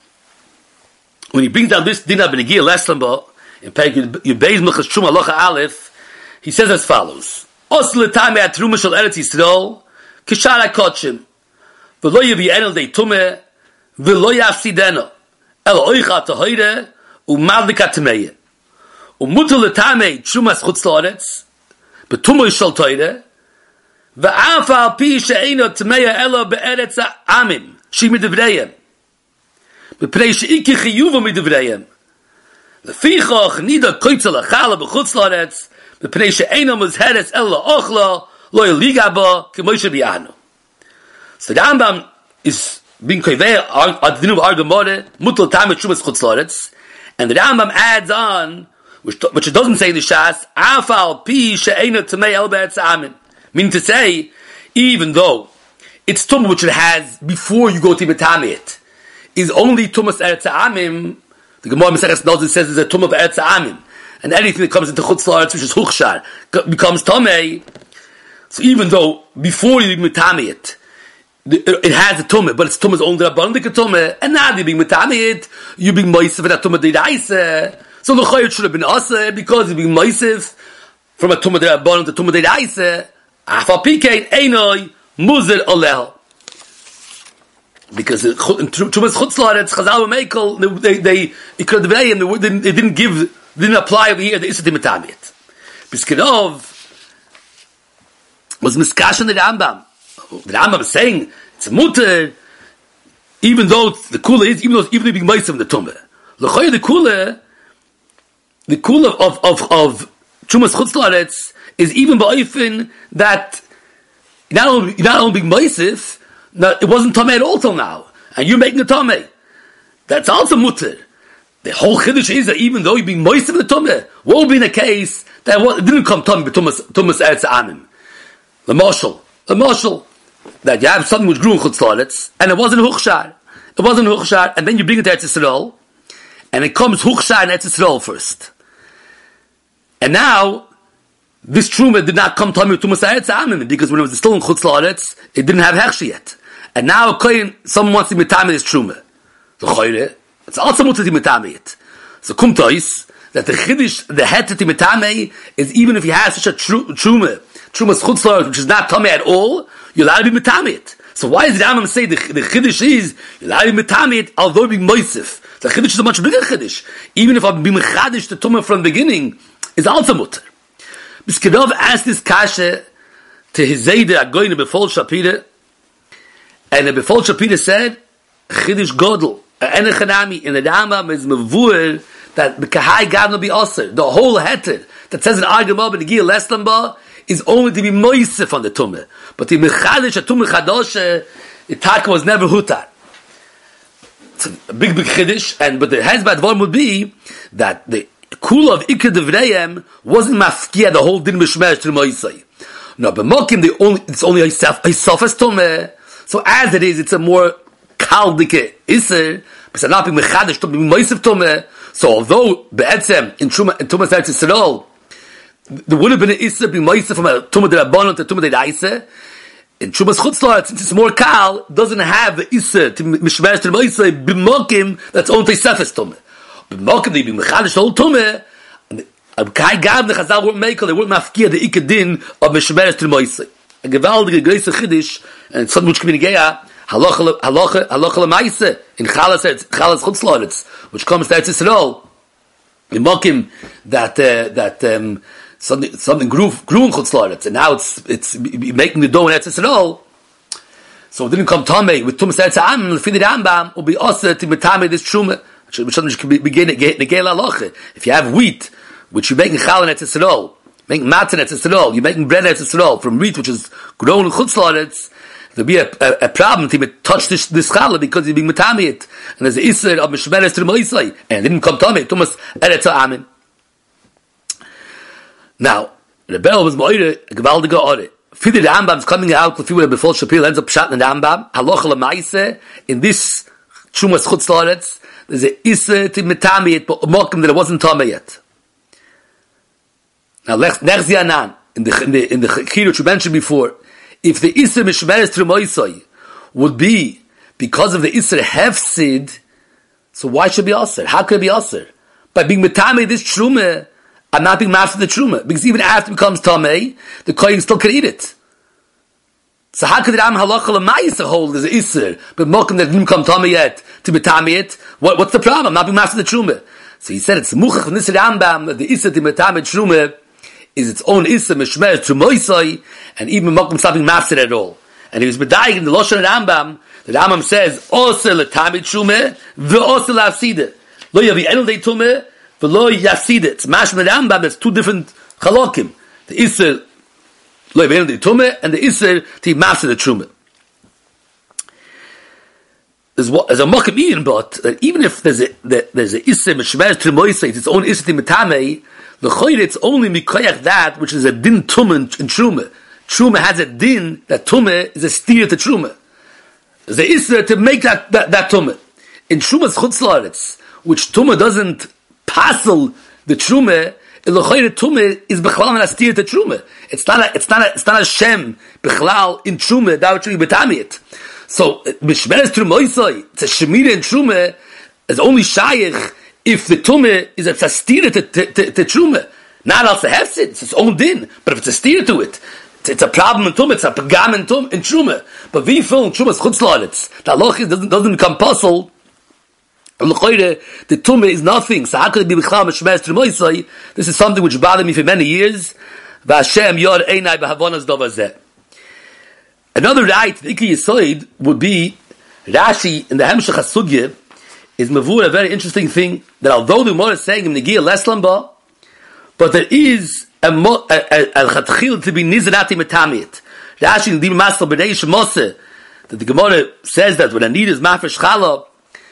[SPEAKER 2] when he brings down this Dinah B'Negiyah Leslamba, in Perek Yudbeis Mechas Truma Halacha Aleph, he says as follows: Os l'tamei atruma shel Eretz Yisrael k'shar hakodshim, v'lo yevi'enu l'dei tumeh, v'lo yafsidenu, el oicha tahira u'madlik ha'tamei, u'mutar l'tamei trumas chutz la'aretz, b'tumah shel Torah, v'af al pi she'eino tamei elo be'eretz ha'amim, shi midivreihem, b'prei she'iki chiyuva midivreihem, lefichach nida koitzel achala b'chutz la'aretz, b'prei she'eino muzheres elo ochla lo yeliga ba k'moshe b'yanu. So the Rambam is being koiveh ad dinu v'argamore mutal tamei trumas chutz la'aretz, and the Rambam adds on, which it doesn't say in the Shas, afal pi she'eino tamei elo be'eretz ha'amim, meaning to say, even though it's tumah which it has before you go to Metamit, is only tumas Eretz Ha'amim. The Gemara Maseches Nozin says there's a tumah of Eretz Ha'amim, and anything that comes into Chutz La'aretz, which is Huchshar, becomes Tomei. So even though before you be Metamit, it has a tumah, but its tumah is only a Rabbanan tumah, and now you be Metamit, you be Moisef and a tumah D'Iraisa. So the Chayot should have been Asa because you be Moisef from a tumah D'Rabbanan to tumah D'Iraisa. Afal Pikein Einoi Muzer Oleh. Because Trumas Chutz La'aretz Chazal Mekel they didn't apply over here the Isati Metamit. Biskedov was miskashan the Rambam. The Rambam is saying it's a mutter, even though the kula is even if being moist from the tumah. L'choyer the kula of Trumas Chutz La'aretz is even ba'ifin that not only being moisif, it wasn't tamei at all till now, and you're making a tamei. That's also mutter. The whole chiddush is that even though you're being moisif in the tamei, what will be in a case that it didn't come tamei but tumas eretz anim. The marshal that you have something which grew in Chutz La'aretz, and it wasn't huchshar, and then you bring it to Eretz Yisrael, and it comes huchshar in Eretz Yisrael first, and now this truma did not come to Tumas Eretz Ha'amim because when it was still in Chutz La'aretz, it didn't have hechsher yet. And now someone wants to mitame this truma. The choyre, it's also mutter to mitame it. So kumtois that the chiddush, the het to mitame is even if you have such a trumas Chutz La'aretz which is not tamei at all, you're allowed to be mitame it. So why does the Rambam say the chiddush is you're allowed to be mitame it although being moisif? The chiddush is a much bigger chiddush. Even if I'm being mechadish the tumah from the beginning is also mutter. Biskedov asked this kasha to his Zayda Agoyne Befol Shapira, and the Befol Shapira said, Chidish Godel, Enechanami, in the Rambam is Mavur, that the Kahai Gavno be Osir, the whole heter, that says in Argamah, but the Giyah Leslamba, is only to be Moisef on the Tumah. But the Mechadish, a Tumah Chadoshe, the Taka was never Hutar. It's a big Chidish, but the Hezbad one would be, that the Kula of Ikar Devreim wasn't mafkia the whole din mishmesh to Moisei. No, but Mokim it's only a sofas tumeh. So as it is, it's a more kaldike iser. But it's not being mechadish to be Moisei tumeh. So although be'etzem in Tumas Eretz Yisrael there would have been an Issa b'moisa from a Tumah D'Rabbanan to Tumah D'Oraisa. In Trumas Chutzlaretz, since it's more kal, doesn't have the Issa to Mishmeres to Moisa b'mokim that's only Sefes Tumah. B'mokim they be mechadish the whole Tumah. Kai Gab the Chazal weren't makel, they weren't mafkia the Ikadin of Mishmeres to Moisa. A gewaldige Greise Chiddush, and something which communicates halacha l'maisa in Chalas Chutzlaretz, which comes to Eretz Yisrael. B'mokim that something grew in Chutzlaretz, and now it's making the dough in Eretz Yisrael. So it didn't come Tamei with Tumas Eretz Am. The Rambam will be also to Tamei this truma, which can begin Negel Halacha. If you have wheat, which you make in Chal in Eretz Yisrael, making matzah in Eretz Yisrael, you're making bread in Eretz Yisrael from wheat which is grown in Chutzlaretz, there'll be a problem to touch this challah because you're being Matamei it, and there's an Isser of Mishmeres to the Moisei, and it didn't come Tamei Tumas Eretz Amin. Now, Rebel was moire a gewaltige ore. Viele Rambams coming out, if you would have before Shapir ends up shouting the Rambam, halacha l'maise, in this Trumas Chutzlaretz, there's a Issa to Metami it, but Mokim that it wasn't Tamei yet. Now, Nechzi Anan, in the Chir which you mentioned before, if the Issa Mishmeres to Moisei would be because of the Issa Hefsid, so why should it be Aser? How could it be Aser? By being Metami this Truma, I'm not being master the truma, because even after it becomes tamei, the kohen still can eat it. So how could the Ram halacha l'mayis hold as an iser, but mokum that didn't come tamei yet to be tamei it? What's the problem? I'm not being master the truma. So he said it's muchach from this Rambam that the iser to be tamei truma is its own iser mishmer trumoisai, and even mokum not being master at all. And he was medayik in the Loshan Rambam. The Rambam says oser l'tamei truma ve'oser l'afsida lo yavi enel dei tumah. V'lo yasid it. It's mashma Rambam. That's two different chalokim. The Isser lo yavein the tumah and the Isser to master the truma. There's a mokum in, but even if there's a Isser mishmeres trumoisay, it's its own Isser to metamei. The choyre it's only mikoyach that which is a din tumah in truma. Truma has a din that tumah is a steer to truma. There's a Isser to make that tumah in truma's chutzlaretz, which tumah doesn't passel the truma. Elochayre truma is bechlal and astir to truma. It's not a shem bechlal in truma that which we betami it. So mishmeres trumoisai, it's a shemira in truma is only shayich if the truma is a astir to truma. Not also hefsid, it's its own din. But if it's a steer to it, it's a problem in truma. It's a pagam in truma. But we feel in truma's chutzlaretz the halacha doesn't become puzzle. The tumah is nothing. So how could it be b'chal mishmeres trumoisai? This is something which bothered me for many years. V'Hashem yor einai b'havonas davar zeh. Another right, the Ikki Yisoid, would be Rashi in the Hemshech HaSugya is mavur a very interesting thing that although the Gemara is saying in Negiah Leslam ba, but there is a chatchil to be nizrati metamiyit. Rashi in Dim Masal B'nei Shemose that the Gemara says that when a need is mafresh challah,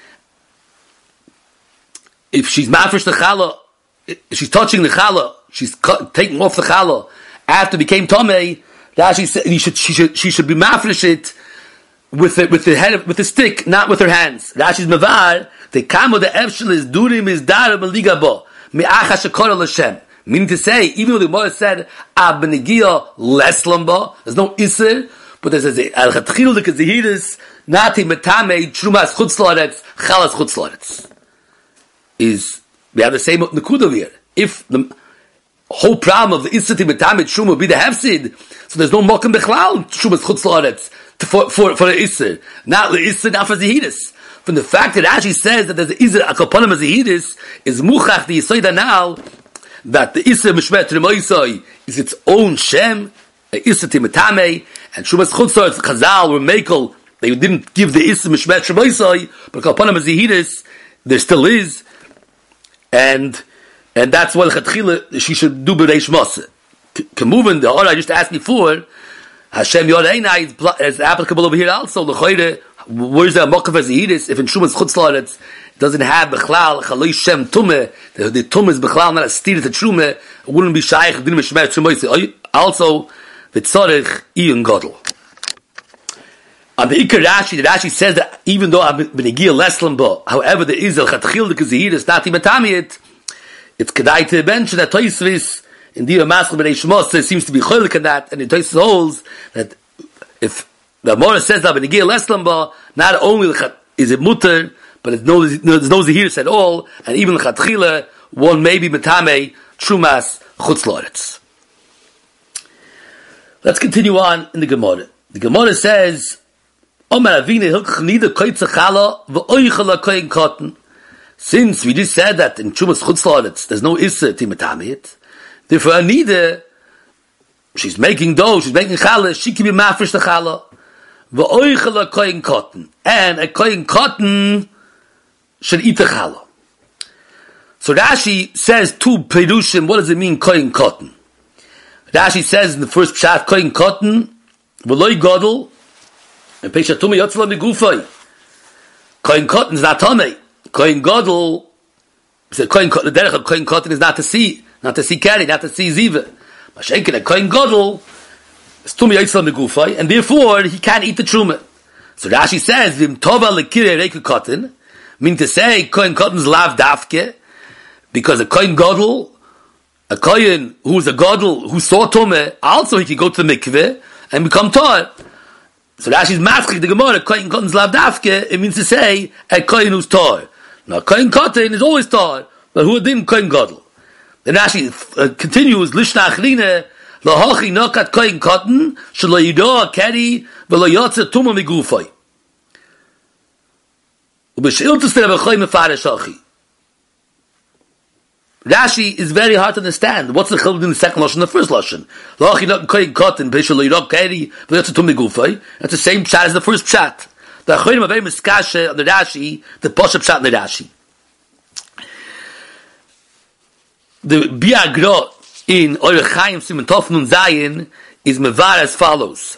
[SPEAKER 2] if she's mafresh the challah, she's touching the challah, she's taking off the challah after it became tomei. Rashi said she should be mafresh it with the head with the stick, not with her hands. Rashi's mavar the kamo the efshel is durim is dar beligabo me'acha shekora l'shem. Meaning to say, even though the Gemara said abnegia leslamba, there's no iser, but there's a al-chatchil the kazihiris nati metame trumas chutzlaretz chalas chutzlaretz. Is we have the same nekuda here. If the whole problem of the isati metamet shuma would be the hefsid, so there's no mokum bechlal shumas chutzlaretz for the iser, not the iser, not for zehidus. From the fact that Rashi says that there's the iser akoponim of zehidus is muchach the yisoida now that the iser mishmet remoisai is its own shem, iser timetame, and shumas chutzlaretz chazal were makel. They didn't give the iser mishmet remoisai, but akoponim of zehidus there still is. And that's why Chatchila she should do b'reish masa. Moving the order I just asked before, Hashem Yoreina is applicable over here also. L'choire, where's the mokav zehidus? If in Shumas chutzlaretz doesn't have bechlal chaloi shem tumah, the tumah is bechlal not a steer to truma, it wouldn't be shaykh dinim shmer trumoisi. Also the tzorich iyun gadol. On the Ikar Rashi, the Rashi says that even though I've been Negiah Leslam ba, however there is a Chatchil the Kazihir is not Imatamiyit, it's Kedai to mention that Toisvis In the Maskell B'nai Shmos, there seems to be cholik in that, and it holds that if the Gemara says that B'negiyah Leslamba, not only is it mutter, but there's no zehirus at all, and even l'chatchila, one may be metame trumas chutz la'aretz. Let's continue on in the Gemara. The Gemara says, Omar Avina hilkach nida koitza chala v'oichala koyin cotton. Since we just said that in trumas chutz la'aretz, there's no issa to metame it, therefore Anida, she's making dough, she's making challah, she can be mafresh the challah. V'oichala koyin cotton. And a koyin cotton should eat the challah. So Rashi says two perushim, what does it mean koyin cotton? Rashi says in the first pshat, koyin cotton, v'loi godel, and pesha tumi yotzla megufay. Koyin cotton is not tummy. Koyin godel, the derech of koyin cotton is not to see carry, not to see ziva. Mashenkin, a koyin godel, is tumi yotzla megufay, and therefore he can't eat the truma. So Rashi says, v'im tova lekirei reiku cotton, mean to say, koyin cotton's lav dafke, because a koyin godel, a koyin who's a godel, who saw tumah, also he can go to the mikveh and become tar. So Rashi's maskik the Gemara, koyin cotton's lav dafke, it means to say, a koyin who's tar. Now, koyin cotton is always tar, but who didn't koyin godel? Then Rashi continues, lishna achrine, lahachi nokat koyin cotton, shelo yidoa keri, v'lo yotze tumah migufay. Rashi is very hard to understand. What's the chiluk in the second lashon and the first lashon? That's the same pshat as the first pshat. The Achronim are very miskashe on the Rashi, the posha pshat in the Rashi. The Biagra in Orech Chaim Siman Tov Nun Zayin is mevar as follows.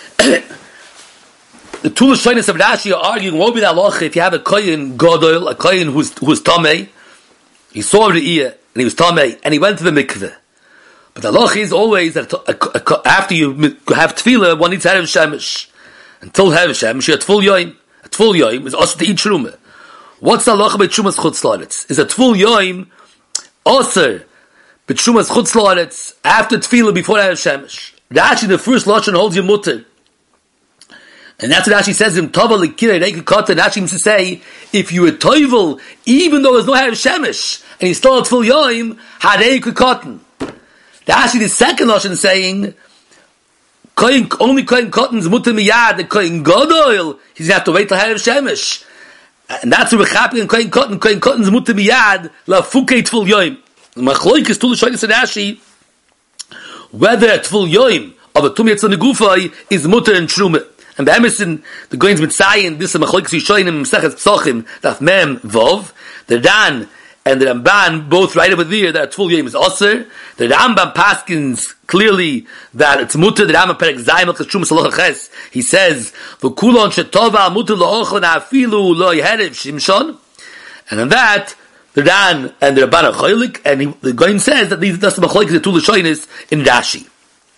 [SPEAKER 2] The two Lashonos of Rashi are arguing what would be the halacha if you have a koyin godol, a koyin who's tamei. He saw the ear and he was tamei, and he went to the mikveh. But the halacha is always that after you have tefillah, one needs to have shemesh. Until have shemesh, you have tefil yoim. A tefil yoim is also to eat truma. What's the halacha by trumas chutz la'aretz? Is a tefil yoim also by trumas chutz la'aretz after tefillah before have shemesh? Rashi the first lashon holds you mutter. And that's what Rashi says in Tova L'Kirei Reiku Cotton. Rashi seems to say, if you were Toivel, even though there's no Harav Shemesh, and you still had full Yoim, Hareiku Cotton. Rashi, the second Lashon is saying, only Koyin Cotton's Mutter Miyad, the Koyin Godoil, he's going to have to wait till Harav Shemesh. And that's what we're happy in Koyin Cotton's Mutter Miyad, La Fukei Tful Yoim. Machloik is Tulu Shoynis and Rashi, whether a Tful Yoim of a Tum Yetzon Negufay is Mutter and Truma. And the Emerson, the Goins Mitzayin, this is a Machlokes Yishoyin in Mesechus Psochim, Daf Mem Vov. The Dan and the Ramban both write over there that Tful Yom is Osir. The Rambam paskins clearly that it's mutter. The Rambam Perek Zayim Elchas Trumas Halacha Ches. He says, "V'kulon shetova mutter la'ochon afilu lo yeherev shimshon." And on that, the Dan and the Rabban are cholik, and the Goin says that that's the Machlokes the two Lashonos in Rashi.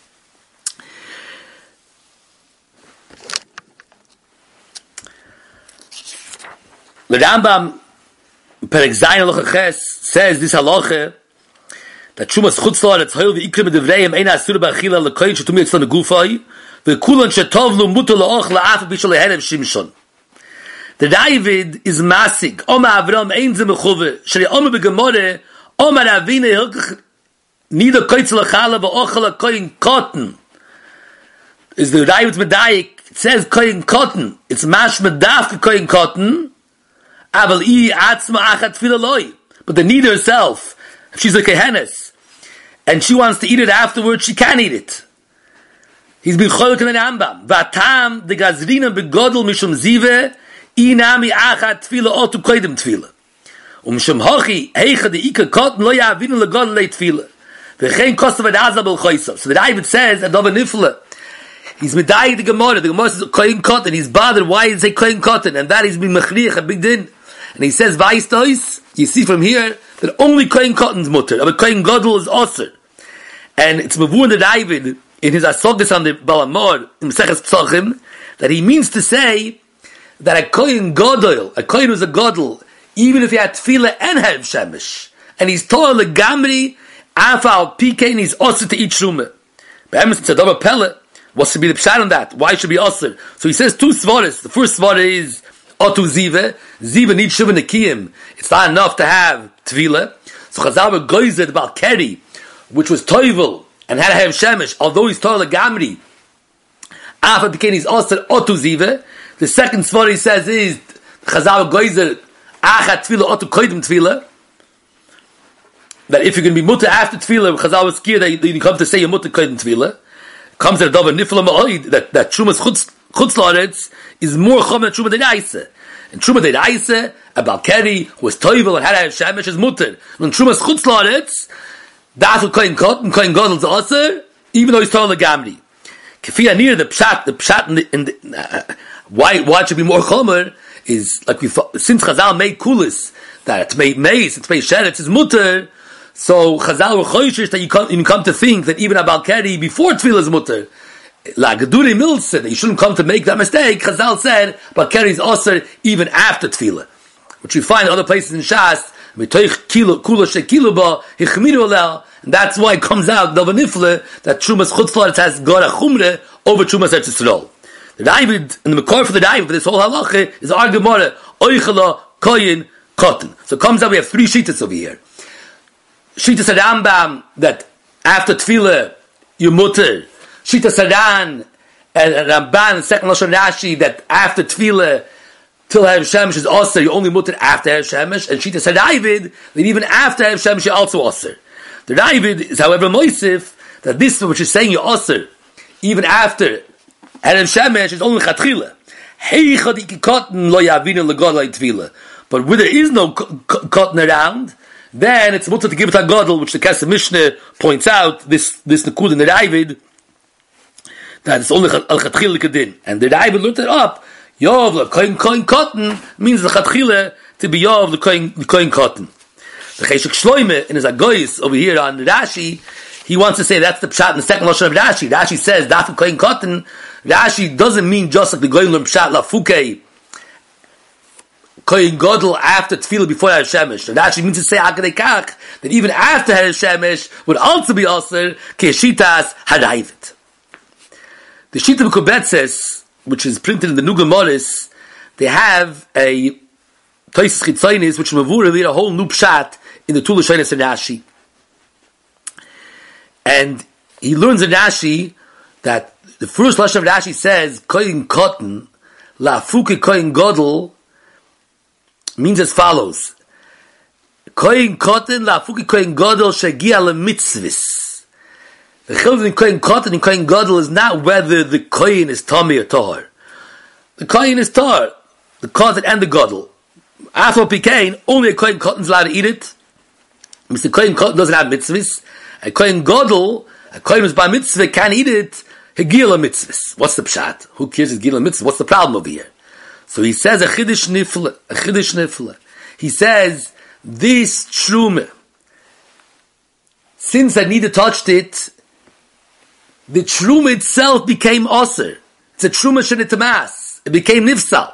[SPEAKER 2] The Rambam Perek Zayin Halacha Ches says this halacha that Trumas chutz la'aretz hoil v'ikrim edevreim ein asur b'achila l'koyin shetumi etzla megufay v'kulan shetovlu muter la'och la'af b'shal leherev shimshon. The David is masig Oma Avram ein ze mechuve shri Oma b'gemore Oma Ravina hilkach nida koitz l'chala v'ochel l'koyin cotton. Is the David medayik? It says koyin cotton. It's mash medaf koyin cotton. But the needer herself, if she's a kehenes, and she wants to eat it afterwards, she can eat it. He's been cholik in the Rambam. Vatam de gazrina begodel mishum zive inami achat tefila otu koidem tefila. Mishum hochi heicha de ika cotton lo yavinu legodel le tefila. V'chein kostav adazah bel choysav. So the David says, adova nifla. He's medayik the Gemara. The Gemara says koyin cotton. He's bothered why he say koyin cotton, and that he's been mechrich a big din. And he says, Vaistois, you see from here, that only Koyin Cotton's mutter, but Koyin Godel is Osir. And it's Mavu in the David, in his Asogis on the Balamor, in Meseches Psochim, that he means to say, that a Koyin Godel, a Koyin who's a Godel, even if he had Tefillah and Harav Shemesh, and he's Torah Legamri, Afal pikein is osir to eat truma. Be'emes tzadava pele. What's to be the pshat on that? Why should be osir? So he says two svaras. The first svara is otu ziva. Ziva needs shuva nekiyim. It's not enough to have tvila. So Chazal were goized about Keri, which was toivel and had to have shemesh, although he's toivel gamri. Afal pikein is osir otu ziva. The second svara he says is Chazal were goized achat tvila otu koidim tvila. That if you're going to be mutter after tefillah, Chazal was scared that you come to say you're mutter koydem tefillah. Comes at a davar nifla ma'oid that Trumas chutz la'aretz is more chum than Truma de'daisa. And Truma de'daisa, a Balkeri who was toivel and had to have shemesh is mutter. When Trumas chutz la'aretz, that's what koyin kot and koyin godel to aser, even though he's toivel gamri. Kefiyah near the pshat in the why it should be more chomer is like we since Chazal made kulis that it's made mace, it's made sheretz, it's mutter. So Chazal were choishish that you come to think that even a Balkeri before Tefillah is mutter. La Geduri Mills said that you shouldn't come to make that mistake. Chazal said Balkeri is osir even after Tefillah, which we find in other places in Shas. And that's why it comes out Davanifle that Trumas Chutzlaretz has got a chumre over Trumas Eretz Yisrael. The David and the Makor for the David for this whole halacha is our Gemara Oichala Koyin Cotton. So it comes out we have three shittas over here. Shita Rambam that after Tefillah you mutter. Shita Saran and Ramban second Lashon Rashi that after Tefillah till Erev Shemesh is Osir you only mutter after Erev Shemesh, and Shita David that even after Erev Shemesh you also Osir. The David is however moisif that this which is saying you Osir even after Erev Shemesh is only Chatchila. Heichad iki cotton lo yavinu legodol Tefillah. But where there is no cotton around, then it's mutter to give it a godel, which the Kesef Mishnah points out, this Nekud in the David, that it's only al chatchila kedin. And the David looked it up, Yov l'koyin cotton means the chatchila to be Yov l'koyin cotton. The Cheshek Shloime in his Agoyis over here on Rashi, he wants to say that's the pshat in the second Lashon of Rashi. Rashi says, daf l'koyin cotton, Rashi doesn't mean just like the Goyim learn pshat lafukei, Koyin Godel after Tefillah before Erev Shemesh. And that actually means to say Akadei Kach that even after Erev Shemesh would also be Osir Keshitas Hadayvit. The Shita B'Kubetzes, which is printed in the Nugel Morris, they have a Tosis Chitzonis which Mavura a whole new pshat in the Tula Shoynes and Rashi. And he learns in Rashi that the first Lashon of Rashi says Koyin Cotton La Fuke Koyin Godel means as follows: Koyin Cotton la Fuki Koyin Godel shegia lemitzvis. The chiluk in Koyin Cotton and Koyin Godel is not whether the Koyin is Tommy or Tor. The Koyin is Tor, the Cotton and the Godel. After Pikain, only a Koyin Cotton is allowed to eat it. Mr. Koyin Cotton doesn't have mitzvahs. A Koyin Godel, a Koyin who's by mitzvah, can't eat it. Hegia lemitzvis. What's the pshat? Who cares? Hegia lemitzvah. What's the problem over here? So he says a chidish nifla. He says this truma, since Anita touched it, the truma itself became osir. It's a truma shenitamas. It became nifsal.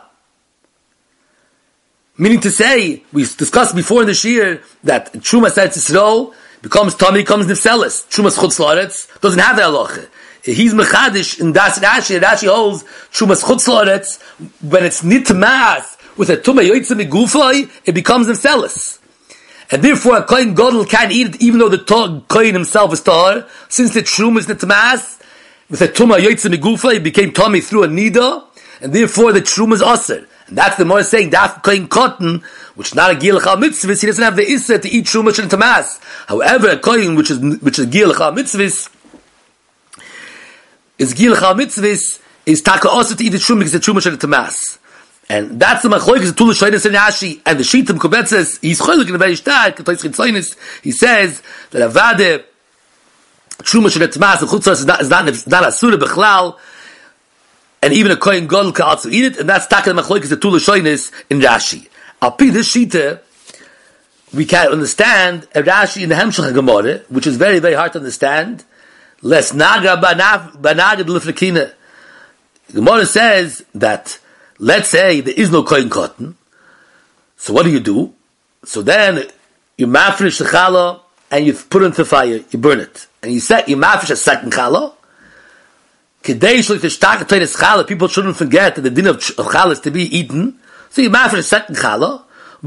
[SPEAKER 2] Meaning to say, we discussed before in the shir that truma Eretz Yisrael becomes tummy, becomes nifselis. Trumas chutz la'aretz doesn't have the halacha. He's mechadish in das Rashi. Rashi holds Trumas chutz la'aretz when it's nitmas with a tumah yoytze migufay, it becomes nifselis. And therefore a kohen godel can't eat it even though the kohen himself is tahor. Since the truma is nitmas with a tumah yoytze migufay, it became tummy through a nida, and therefore the truma is aser. And that's the more saying daf kohen cotton, which is not a gil chal mitzvahs, he doesn't have the issa to eat truma shel tamas. However, a kohen which is gil chal mitzvahs is gil chal mitzvahs is taka also to eat the truma because the truma shel tamas. And that's the machloek is the Tula Shoynes and Rashi, and the Shita Mekubet says he's cholik in a very stark. He says that avade truma shel tamas and chutzos is not asura bechlal. And even a kohen gadol can also eat it, and that's taka the machloek is the Tula Shoynes in Rashi. Alpi this shita, we can understand a Rashi in the Hemshech Gemara, which is very, very hard to understand. Les naga banagad lefrekina. Gemara says that, let's say there is no kohen cotton, so what do? So then you mafresh the challah, and you put it into fire, you burn it. And you mafish a second challah. People shouldn't forget that the din of challah is to be eaten. So you mafish a second challah.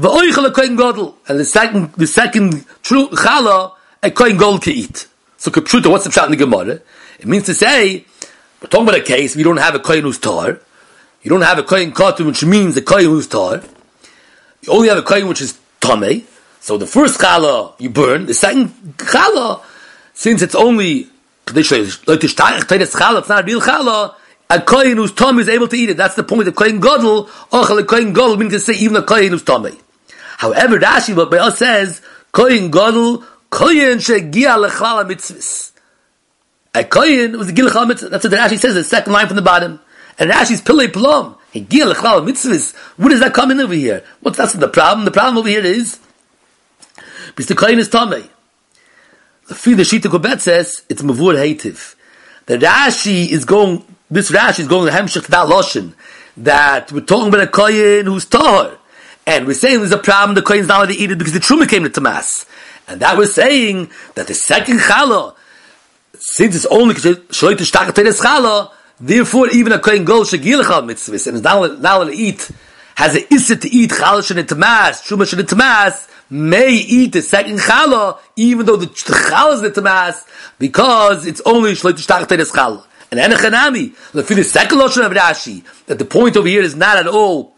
[SPEAKER 2] And the second true challah, a kohen gadol can eat. So Kipshuta, what's the pshat in the Gemara? It means to say, we're talking about a case where you don't have a kohen who's tar. You don't have a kohen katan, which means a kohen who's tar. You only have a kohen which is tamei. So the first challah you burn. The second challah, since it's only it's not a real challah, a kohen who's tamei is able to eat it. That's the point of kohen gadol. Ochel a kohen gadol means to say even a kohen who's tamei. However, Rashi what by us says kohen gadol kohen shegia lechlal mitzvahs. A kohen was the gil lechlal mitzvahs. That's what the Rashi says. The second line from the bottom. And Rashi's pillei plum. Hegia lechlal mitzvahs. Where does that come in over here? That's the problem. The problem over here is because the kohen is tamei. The Shita Kobet says it's mavur heitiv. The Rashi is going. This Rashi is going to hemshech to that loshen that we're talking about a kohen who's tahor. And we're saying there's a problem, the kohen's not allowed to eat it because the truma came to Tamas. And that we're saying that the second challah, since it's only shloit shtach teres challah, therefore even a kohen gadol shegil chal mitzvahs and is not allowed to eat, has an issa to eat challah shenit Tamas, truma shenit Tamas, may eat the second challah, even though the challah is the Tamas, because it's only shloit shtach teres challah. And enechanami, for the second lashon of Rashi, that the point over here is not at all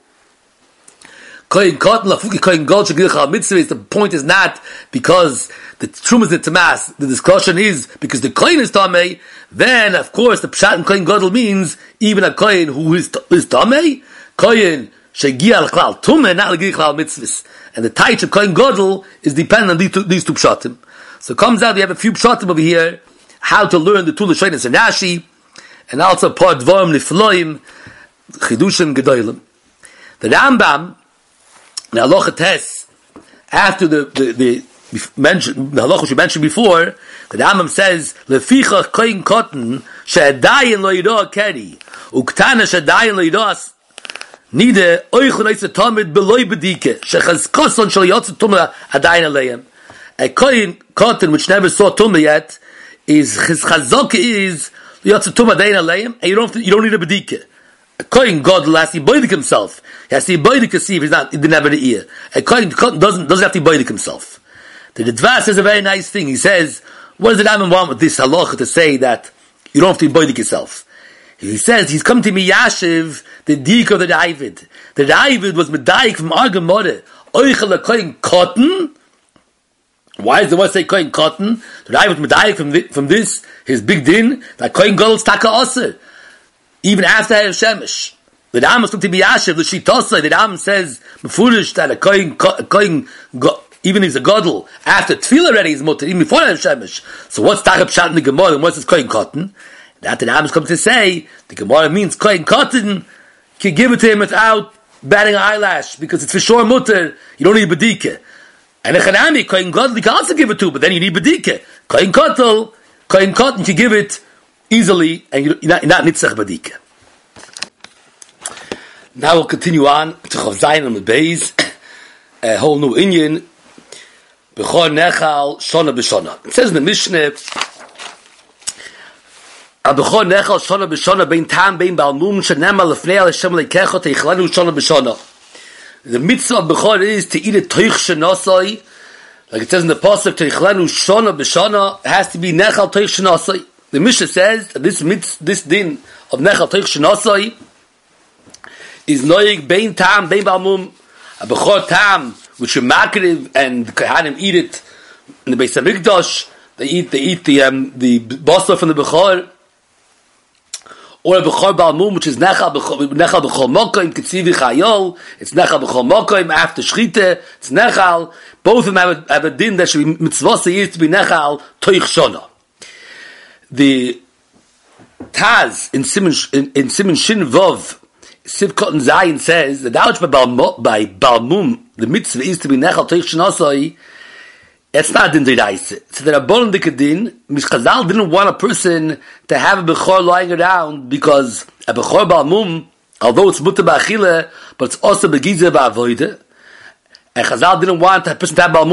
[SPEAKER 2] kohen katan lafuki kohen gadol shegil chal mitzvahs. The point is not because the truma is the Tamas. The discussion is because the kohen is tamei. Then, of course, the pshat in kohen gadol means even a kohen who is tamei, kohen shegia l'klal tumah, not l'gil chal mitzvahs. And the taich of kohen gadol is dependent on these two pshatim. So it comes out we have a few pshatim over here how to learn the two lashonos in Rashi, and also part dvarim nifloim chidushim gedolim. The Rambam. Now, halacha tes, after the halacha we mentioned before, the Rambam says, lefichach kohen katan she'adayin lo yirah keri uktana she'adayin lo yirah nide oichon oitze tamid beloi bedike shechazkoson shel yotze tumah adayin aleim. A kohen katan which never saw tumah yet his chazaka is yotze tumah adayin aleim, and you don't need a bedike. A kohen gadol has to boidik himself. He has to boidik to see if he didn't have an ear. A kohen doesn't have to boidik himself. The Ritva says a very nice thing. He says, what does the Rambam want with this halacha to say that you don't have to boidik yourself? He says he's come to miyashiv the dik of the David. The David was medayik from our Gemara. Oichel a kohen katan. Why does the word say kohen katan? The David was medayik from this his big din that kohen gadol staka aser. Even after Erev Shemesh. The Rambam is to be Yashiv, the Shitosai, the Rambam says, Mefurish, that a kohen, even if he's a gadol, after Tefillah already is mutter, even before Erev Shemesh. So what's Tachab Pshat in the Gemara, and what's this kohen katan? That the Rambam is coming to say, the Gemara means kohen katan, can give it to him without batting an eyelash, because it's for sure mutter, you don't need bedike. And a chanami, kohen gadol, you can also give it to, but then you need bedike. Kohen katan, you give it easily, and you're not nitzach badika. Now we'll continue on to Chav Zayin on the Beis, a whole new inyan. Bechor nechal shona b'shona. It says in the Mishnah, Bechor nechal shona b'shona bein tam bein balmum shenema lefnei al Hashem lekecho teichlanu shona b'shona. The mitzvah of Bechor is to eat a toich shenosoi, like it says in the pasuk teichlanu shona b'shona. It has to be nechal toich shenosoi. The Mishnah says that this din of nechal toich shenosoi is noig bein tam bein balmum, a bechor tam which are makriv and kahanim eat it in the Beis Hamikdash. They eat the basar from the bechor, or a bechor balmum which is nechal bechor mokoim ketzivi chayol. It's nechal bechor mokoim after shchita. It's nechal. Both of them have a din that should be mitzvah is to be nechal toich shona. The Taz in Siman Shin Vov Sivkot and Zayin says the doubt by Balmum the mitzvah is to be nechal toich shenasai. It's not din d'iraisa. So the Rabbanon Dikadin Mishchazal didn't want a person to have a bechor lying around because a bechor Balmum, although it's mutter ba'achila, but it's also begiza ba'avoida. And Chazal didn't want a person to have Balmum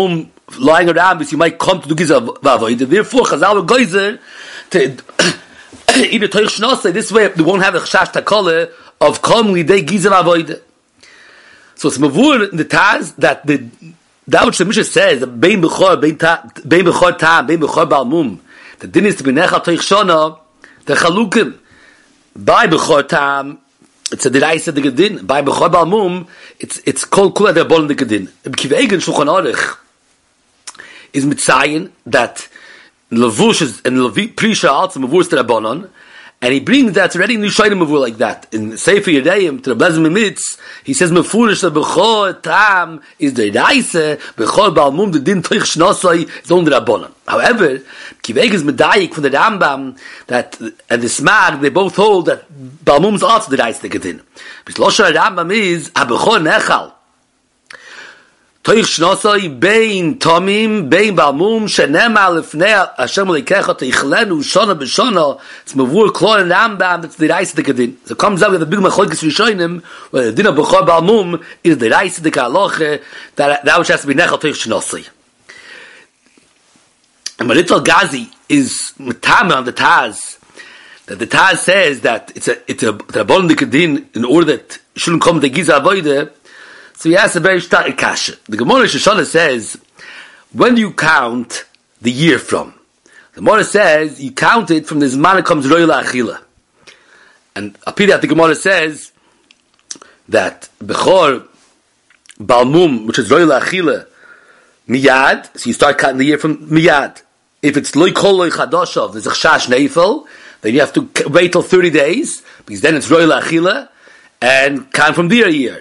[SPEAKER 2] lying around because you might come to do Giza Vavoida. Therefore, Chazal and Geyser to either Toich Shnasai, this way they won't have a Chash Takole of commonly they Giza Vavoida. So it's Mavur in the Taz that which the Mishnah says that Bein Bechor Tam, Bein Bechor Balmum, the din is to be Nechal Toich Shana, the Chalukim. By Bechor Tam, it's a deraisa de gedin. By Bechor Balmum, it's called Kula de Bon de gedin. Kivegen Shulchan Aruch is mitzayin that Levush is and Levi Prisha also Mavur to Rabbanon, and he brings that already in Yishayim Mavur like that in Sefer Yedayim to the Blazim Mitz. He says Mefurish that Bechor Tam is the deraisa, Bechor Balmum the din Toich Shnasai is only Rabbanon. However, Kiveg is medayik from the Rambam that and the Smag they both hold that Balmum is also the deraisa de gedin. Because Losha Rambam is Bechor Nechal. Toich Shnasai bein Tomim bein Balmum shenema lefnei Hashem leikecha teichlenu shana b'shana. It's mavur klor in Rambam that's the deraisa de gedin. So it comes out with the big machlokes Rishonim where the din of Bechor Balmum is the deraisa de halacha that which has to be nechal Toich Shnasai. And Marital Gazi is Matama on the Taz that the Taz says that it's a Rabbanon de gedin in order that it shouldn't come to Giza Avoida. So he has a very stark kasha. The Gemara Shoshana says, when do you count the year from? The Gemara says, you count it from the Zman it comes Royla Achila. And Apida, the Gemara says, that Bechor Balmum, which is Royla Achila, Miyad, so you start counting the year from Miyad. If it's Loi Kol Loi Chadoshav, there's a Chash Neifel, then you have to wait till 30 days, because then it's Royla Achila, and count from their year.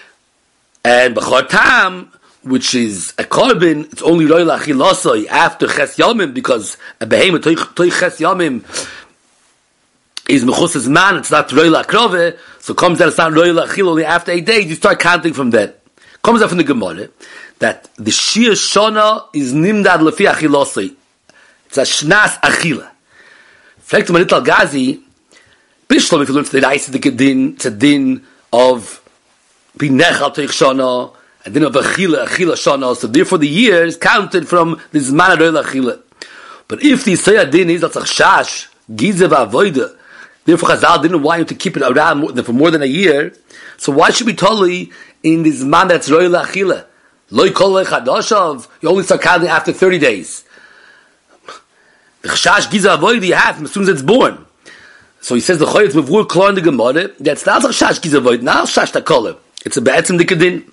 [SPEAKER 2] And Bechor Tam, which is a korban, it's only Royal Achilasoi after Ches Yomim, because a behemoth Toich Ches Yomim is Mechus man, it's not Royal Akrove, so comes out it's not Royal Achil only after 8 days, you start counting from then. Comes out from the Gemara that the Shir Shona is Nimdad Lefi Achilasoi. It's a Shnas Achila. Fragt man Nital Gazi, Bishlom, if you learn to the Reise de Gedin, it's a din of Binechal Toich Shana, and then of Achila Shana, so therefore the year is counted from this man of Achila. But if the Yisayah din is Atzach Shash, Giza V'Avoida, therefore Chazal didn't want you to keep it around for more than a year, so why should we totally in this man that's Royal Achila? Loi Kol Chadoshav, you only start counting after 30 days. The Chash Giza V'Avoida you have as soon as it's born. So he says the Choyetz Mavur Klor in the Gemara, that's not Chash Giza V'Avoida, not Chash Takole. It's a Be'etzim Dikadin.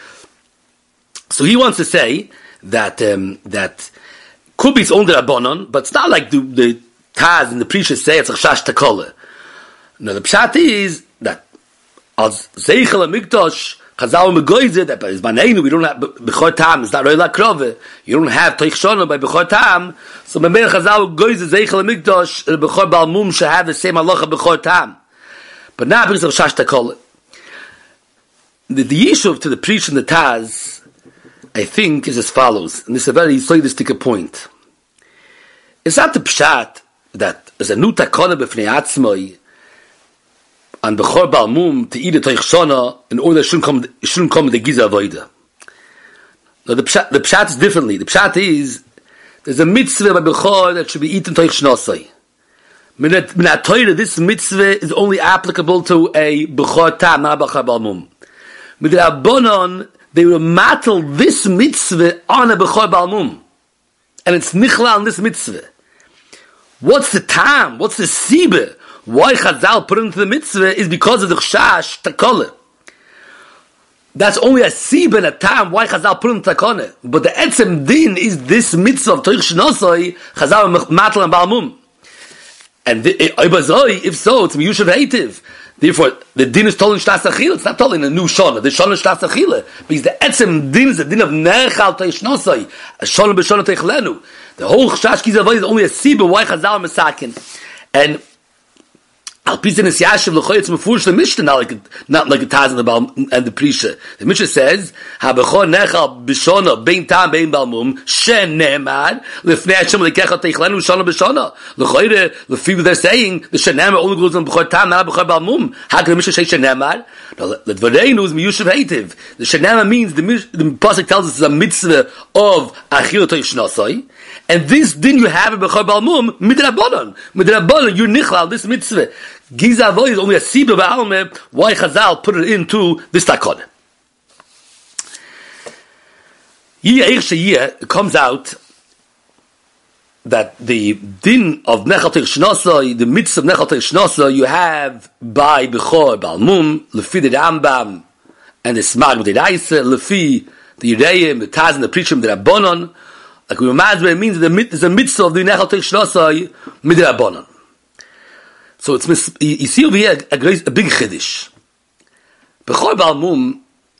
[SPEAKER 2] So he wants to say that could be its own Rabbanon, but it's not like the Taz and the Prisha say it's a Chash Takole. Now the Pshat is that as Zeichel HaMikdash Chazal Megoyze that by Zmaneinu we don't have Bechor Tam, it's not Royla Krove, you don't have Toich Shana by Bechor Tam, so Memer Chazal Megoyze Zeichel HaMikdash Bechor Balmum should have the same halacha Bechor Tam. But now because of Chash Takole. The issue to the Prish and the Taz, I think, is as follows, and this is a very solidistic point. It's not the Pshat that as a new takona b'fnei atzmoi and Bechor Balmum to eat a Toich Shana in order it shouldn't come the Giza Avoida. Now the Pshat is differently. The Pshat is there's a mitzvah by Bechor that should be eaten Toich Shnasai. Min Torah, this mitzvah is only applicable to a Bechor Tam, not a Bechor Balmum. With the Rabbanon, they will mattel this mitzvah on a Bechor Balmum. And it's nichla on this mitzvah. What's the tam? What's the sibah? Why Chazal put into the mitzvah is because of the chash takole. That's only a sibah and a tam why Chazal put into takole. But the etzem din is this mitzvah of Toich Shnosoi, Chazal mattel and Balmum. And if so, it's Miyushav Heitiv. Therefore, the din is told in Shtas Achila. It's not told in a new Shana. The Shana is Shtas Achila. Because the etzem din is the din of Nechal Toich Shnosoi. A Shana b'Shana Teichlenu. The whole Chash Giza Avoida is only a Sibah why Chazal Mesakin. And Al Pizin is Yashiv L'choy, it's Mefush the Mishnah, not like a Taz and the Prisha. The Mishnah says, HaBechor Nechal B'Shona, Bein Tam, Bein Balmum, Shen Ne'emad, L'fnei Hashem L'kecha Teichlenu, Shona B'Shona. L'choy, L'fi, they're saying, the Shen Ne'emad only goes on B'chor Tam, not B'chor Balmum. How can the Mishnah say Shen Ne'emad? No, the Dvareinu is Miyushav Heitiv. The Shen Ne'emad means, the Pasuk tells us it's a mitzvah of Achil Toich Shnosoi, and this din you have in B'chor Balmum, Midrabanon. Midrabanon, you're Nichlal, this mitzvah. Giza Avoy is only a Sibah Ba'alme, why Chazal put it into this Takon. It comes out that the din of Nechal Teich Shnosoi, the mitzvah of Nechal Teich Shnosoi, you have by Bechor Balmum, Lefi the Rambam, and the Smag with the Reise, Lefi the Yereim, the Taz and the Prichim, the Rabbonon. Like we imagine, it means that there's a mitzvah of the Nechal Teich Shnosoi, Midrabanon. So it's you see over here a big chiddush. Bechor Balmum,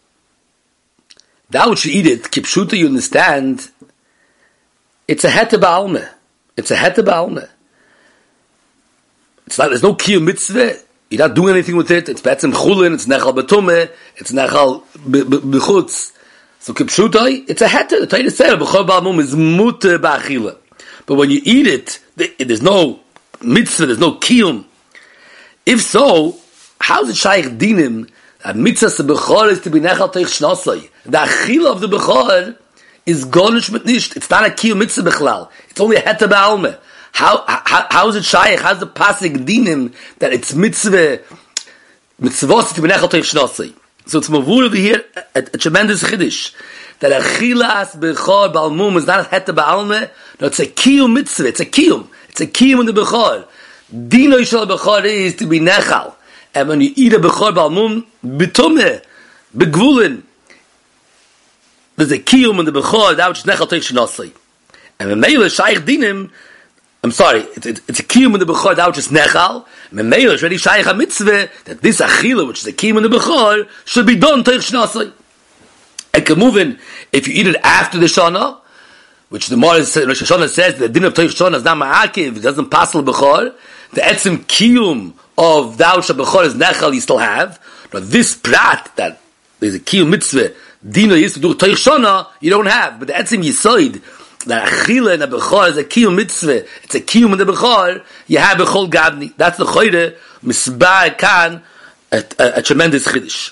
[SPEAKER 2] that which you eat it, kipshuta, you understand, it's a heta ba'alme. It's a heta ba'alme. It's not, there's no kiyum mitzvah, you're not doing anything with it, it's betzim chulin, it's nechal betume, it's nechal bechutz. So kipshuta, it's a heta. The Torah says, Bechor Balmum is muter ba'achila. But when you eat it, there's no mitzvah, there's no kiyum. If so, how is it shaykh dinim that mitzvah the bechor is to be nechal teich shnosai? The achila of the bechor is gonish mit nisht. It's not a kiyum mitzvah bechlal. It's only a heta ba'alme. How is it shaykh? How's the pasuk dinim that it's mitzvah to be nechal teich shnosai? So it's mavur over here a tremendous chiddush that achilas bechor balmum is not a heta ba'alme. No, it's a kiyum mitzvah. It's a kiyum. It's a kiyum in the bechor. Dino Yishal Bechor is to be nechal. And when you eat a Bechor Balmum, betumeh, begvulin, there's a kiyum in the Bechor, that which is nechal teich shnosai. And when Meila Shaykh Dinim, I'm sorry, it's a kiyum in the Bechor, that which is nechal, and when Meila is ready Shaykh HaMitzvah, that this achila, which is a kiyum in the Bechor, should be done teich shnosai. And Kamuvin, if you eat it after the Shana, which the Rosh Hashanah says the din of Teich Shana is not ma'akiv, it doesn't pass the Bechor, the etzim kiyum of Dausha Bechor is nechal you still have, but this prat that there's a kiyum mitzvah, dina is to do Teich Shana, you don't have, but the etzim yisoid, that achila in the Bechor is a kiyum mitzvah, it's a kiyum in the Bechor, you have Bechol Gabni. That's the choyre, misbar kan, a tremendous chiddush.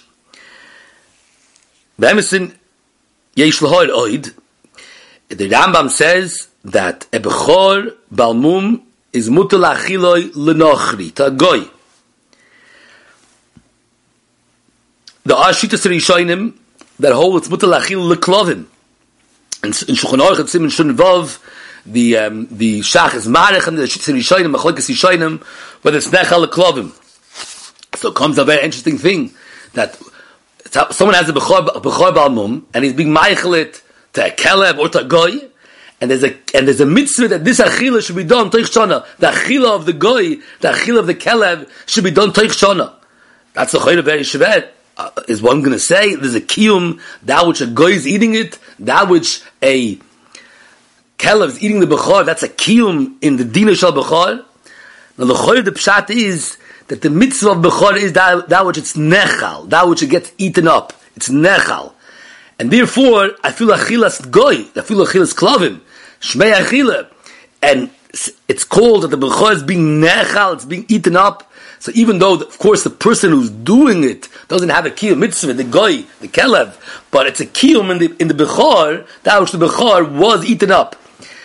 [SPEAKER 2] Be'emesin, yesh l'hoir oid, the Rambam says that a Bechor Balmum is muter la'achiloi l'nochri, to a goy. There are Shitas Rishonim that hold it's muter la'achil l'klovim. And in Shulchan Aruch and Siman Shun Vav, the Shach is Marech and the Shitas Rishonim, Machlokes Rishonim, whether it's nechal l'klovim. So it comes a very interesting thing that someone has a Bechor Balmum and he's being meichelet to a kelev or to a goy, and there's a mitzvah that this achila should be done teich shana. The achila of the goy, the achila of the kelev should be done teich shana. That's the choyre very shvet. Is one going to say there's a kiyum, that which a goy is eating it, that which a kelev is eating the bechor, that's a kiyum in the dina shal bechor. Now the choyre, the pshat is that the mitzvah of bechor is that which it's nechal, that which it gets eaten up. It's nechal. And therefore, I feel achilas goy, I feel achilas klavim, shmei achila, and it's called that the bechor is being nechal, it's being eaten up. So even though, of course, the person who's doing it doesn't have a kiyum mitzvah, the goy, the kelev, but it's a kiyum in the bechor, that which the bechor was eaten up.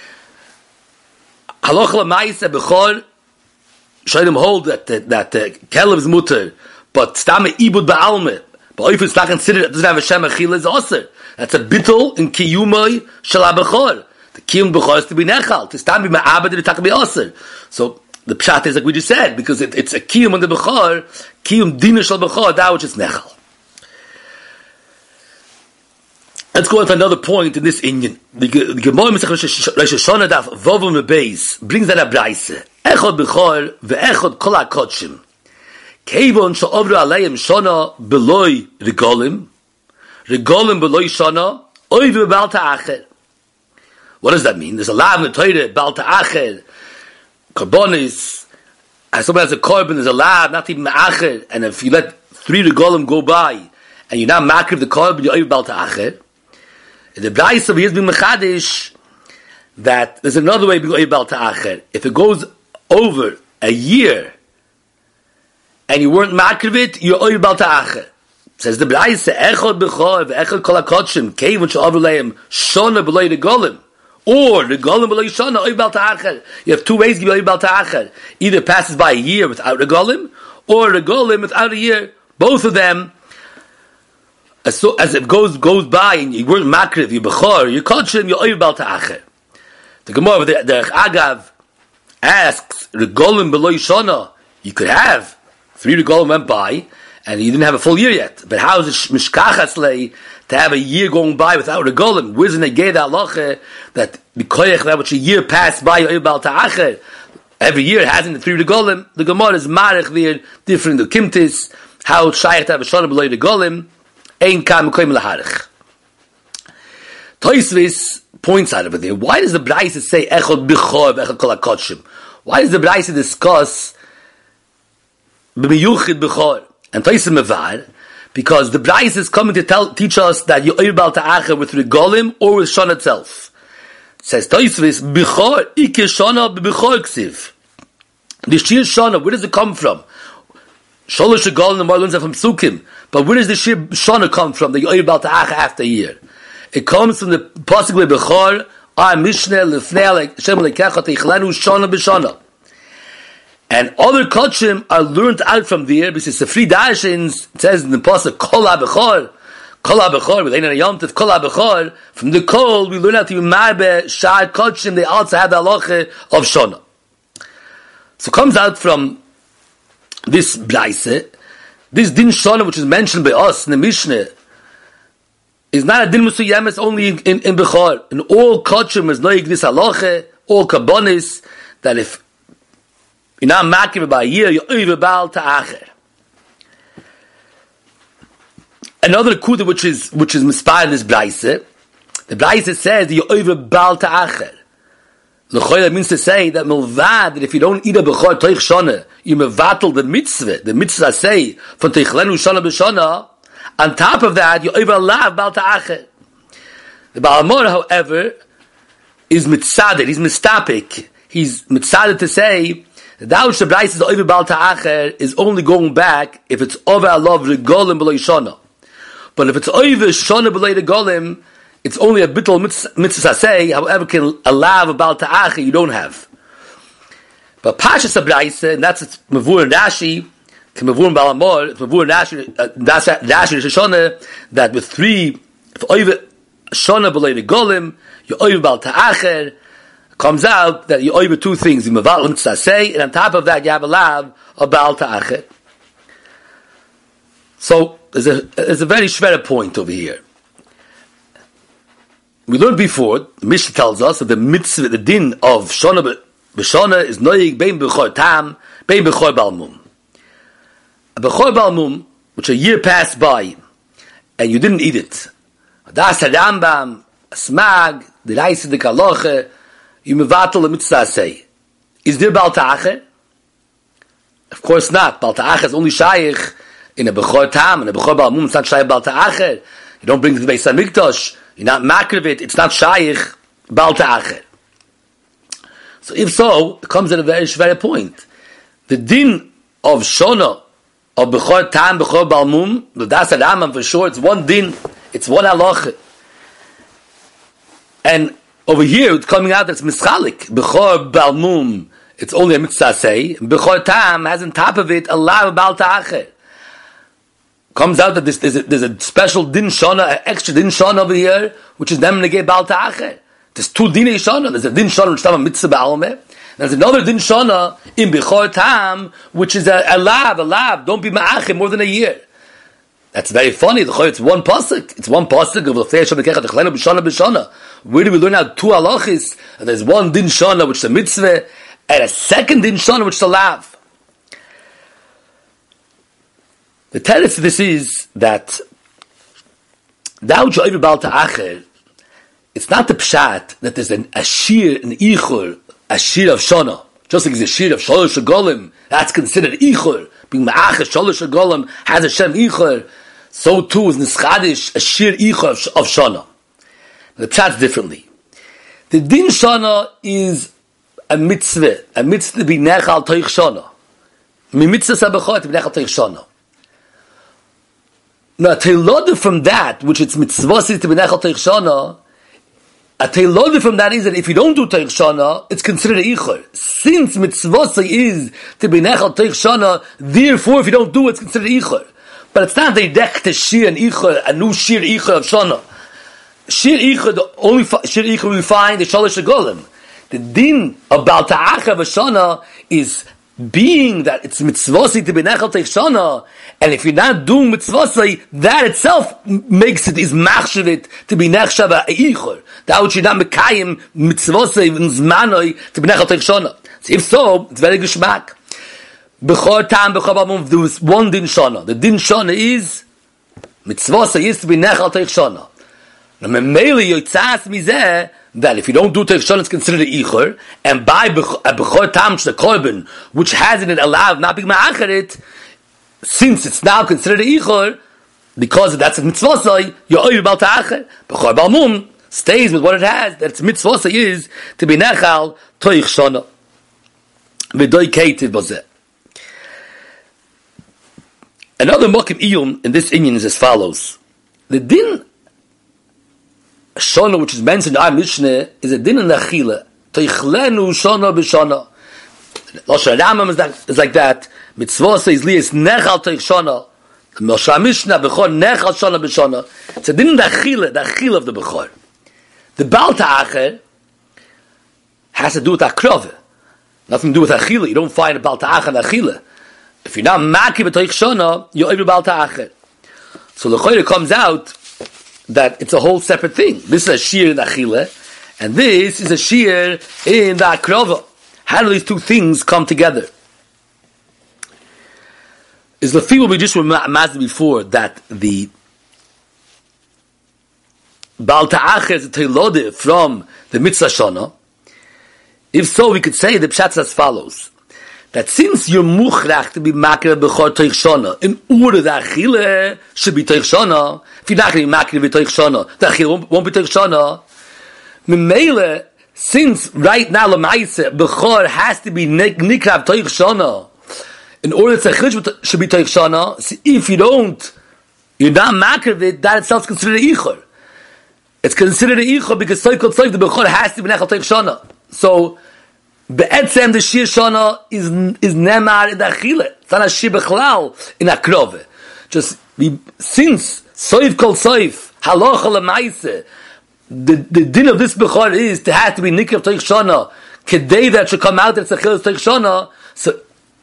[SPEAKER 2] Halacha l'maisa bechor, shayim hold that kelev is muter, but stame ibud ba'alme. But if it's not considered, it doesn't have a shem achila, it's aser. That's a bittul in kiyumai shel ha-bechor. The kiyum bechor is to be nechal. To stand be ma'abed, it has be aser. So the pshat is like we just said, because it's a kiyum on the bechor, kiyum dina shel bechor, that which is nechal. Let's go on to another point in this inyan. The Gemara Masech Rosh Hashanah daf Vovim Beis brings that a brayse. Echad bechor ve'echad kol ha-kodshim. Kevon she'ovru aleim shana beloy regolim beloy shana oiv be'bal ta'acher. What does that mean? There's a law in the Torah, bal ta'acher, karbonis, as someone has a korban, there's a lab, not even ma'acher, and if you let 3 regalim go by, and you're not makriv the korban, you're over bal ta'acher. In the Braisa, he has been mechadish that there's another way to be over bal ta'acher. If it goes over a year, and you weren't makriv it, you're over bal ta'acher. Says the Braisa, echod b'chor, v'echod kol ha'kodshim, kevon she'avu lehem, shona b'loi regalim. Or the golem below Yishana over bal ta'acher. You have 2 ways to be over bal ta'acher. Either passes by a year without the golem, or the golem without a year. Both of them, as it goes by, and you weren't makriv, you bechor, you kodshim, you're over bal ta'acher. The Gemara, the Agav asks, the golem below Yishana, you could have 3 the golem went by, and you didn't have a full year yet. But how is it mishkachaslei to have a year going by without a golem? Where's the negay that halacha that b'koyach that which a year passed by or bal ta'acher? Every year it hasn't the 3 the golem. The Gemara is marich there different the kimtis how it's shaykh to have a shana below the golem ein kam koim laharich. Tosfos points out over there. Why does the Braisa say echod b'chor echod kol hakodshim? Why does the Braisa discuss b'miyuchid b'chor? And Tosfos mevar, because the Braisa is coming to teach us that you oir bal ta'acher with regalim or with shana itself. Says Tosfos, b'chor ike shana b'chor ksiv. The shir shana, where does it come from? Sholosh regalim, the more learns that from Sukkim. But where does the shir shana come from? The oir bal ta'acher after a year. It comes from the pasuk b'chor mishneh lefnei like Shem lekecha teichlenu shana b'shana. And other kodshim are learned out from there because the Sifri Darshins says in the pasuk kol ha-bechor, with ein yom tov kol ha-bechor. From the kol we learn out to be marbe shar kodshim. They also have the halacha of shana. So it comes out from this Braisa, this din shana which is mentioned by us in the Mishnah is not a din musuyames only in bechor. In all kodshim is noig this halacha, all kabbonis, that if you're not makiv by a year, you're over bal ta'acher. Another kuda which is mispar in this Braisa, the Braisa says you're over bal ta'acher. L'choyla means to say that milvad, that if you don't eat a bechor toich shana, you mevatel the mitzvah say from teichlenu shana b'shana. On top of that, you over lav bal ta'acher. The Baal Mor, however, is mitzadet. He's mistapik. He's mitzadet to say that which the Braisa is over bal ta'acher is only going back if it's over alav regalim below shana. But if it's over shana below regalim, it's only a bittul mitzvah say. However, can allow a bal ta'acher you don't have. But Pashas Braisa, and that's Mavur and Rashi, Mavur and Balamor, Mavur and Rashi Shana, that with 3, if over shana below regalim, you're over bal ta'acher. Comes out that you over 2 things, you mevatel mitzvah say, and on top of that you have a lav of bal ta'acher. So there's a very shver point over here. We learned before, the Mishnah tells us that the mitzvah, the din of shana b'shana is noyig bein b'chor tam, bein b'chor balmum. A b'chor balmum, which a year passed by, and you didn't eat it. Das Rambam, smag, the Raisa de Kaloche, you mevatel the mitzvah say. Is there bal ta'acher? Of course not. Bal ta'acher is only shaykh in a bechor tam, and a bechor balmum. It's not shaykh bal ta'acher. You don't bring it to the Beis Hamikdash. You're not makriv it. It's not shaykh bal ta'acher. So if so, it comes at a very shver point. The din of shona of bechor tam, bechor balmum, the das Rambam for sure. It's one din. It's one halacha. And over here, it's coming out that it's mischalik. Bechor balmum, it's only a mitzvah say. Bechor tam has on top of it a lav bal ta'acher. Comes out that there's a special din shana, an extra din shana over here, which is them negay bal ta'acher. There's 2 dinei shana. There's a din shana which is a mitzvah ba'almeh. There's another din shana in bechor tam, which is a lav. Don't be ma'acher more than a year. That's very funny. It's one pasuk. It's one pasuk of l'fnei Hashem lekecha techlenu b'shana b'shana. Where do we learn out 2 halachis? And there's one din shana which is a mitzvah, and a second din shana which is a lav. The teretz of this is that thou jo'ivir bal ta'acher. It's not the pshat that there's a shir, an ichur, a shir of shana. Just like the shir of Shalosh Golim, that's considered Ichur. Being Ma'achas Shalosh Golim has a Shem Ichur. So too is Nischadish a shir Ichur of Shana. The pshat's differently. The din Shana is a mitzvah be nechal toich Shana. Mi mitzvah sabachot be nechal toich Shana. Now, a teilode from that, which it's mitzvah to be nechal toich Shana, a teilode from that is that if you don't do toich Shana, it's considered a ichor. Since mitzvah is to be nechal toich Shana, therefore if you don't do it, it's considered ichor. But it's not a dech to shir an ichor, a new shir ichor of Shana. Shir ichor, the only shir ichor we find is Shalosh Golim. The din about ta'acha v'shana is being that it's mitzvosei to be nechal teich shana, and if you're not doing mitzvosei, that itself makes it, is machshavit to be nechshav ha'eichor. That which you're not mekayim mitzvosei v'zmanoi to be nechal teich shana. So if so, it's very geshmak. B'chor tam b'chor b'amum, there is one din shana. The din shana is mitzvosei is to be nechal teich shana. Now memeli yotzas mizeh, that if you don't do Teich Shana, it's considered an Ichor, and by a Bechor Tam the Korban, which has in it allowed not being Ma'acharit, since it's now considered an Ichor, because that's a Mitzvosai, you're Oyer Bal Ta'acher. Bechor Balmum stays with what it has, that its Mitzvosai is to be Nechal Teich Shana. V'doi Keitiv Bozeh. Another Mokim Iyum in this Inyan is as follows. The Din Shana, which is mentioned in our Mishnah, is a din in the Achila. Teichlenu Shana b'Shana. Lashon Rambam is like that. Mitzvah says liyas nechal teich Shana. The Moshe Mishnah b'chor nechal Shana b'Shana. It's a din in the Achila of the b'chor. The Baal Ta'acher has to do with Akrove. Nothing to do with Achila. You don't find a Baal Ta'acher and Achila. If you're not maki b'teich Shana, you're over Baal Ta'acher. So the Choyre comes out that it's a whole separate thing. This is a shir in the Achila, and this is a shir in the Akrova. How do these two things come together? Is the feel we just reminded before that the Baal Ta'acher is a teilode from the Mitzvah Shana? If so, we could say the pshat as follows: that since you're muchrach to be makir b'chor teich Shana, in order the Achila should be teich Shana. If you're not going to be makir b'teich Shana, the Achila won't be teich Shana. Memele, since right now l'maise b'chor has to be nikrav teich Shana, in order that Achila should be teich Shana, so if you don't, you're not makir of it, that itself is considered an ichor. It's considered an ichor because the b'chor has to be nechal teich Shana. So be'etzem the shir Shana is nemar in the Achila. It's not a shir b'chlal in Akrove. Just since soif kol soif halacha l'maise, the din of this b'chor is to have to be nikrav teich Shana kedei that should come out that's Achila teich Shana. So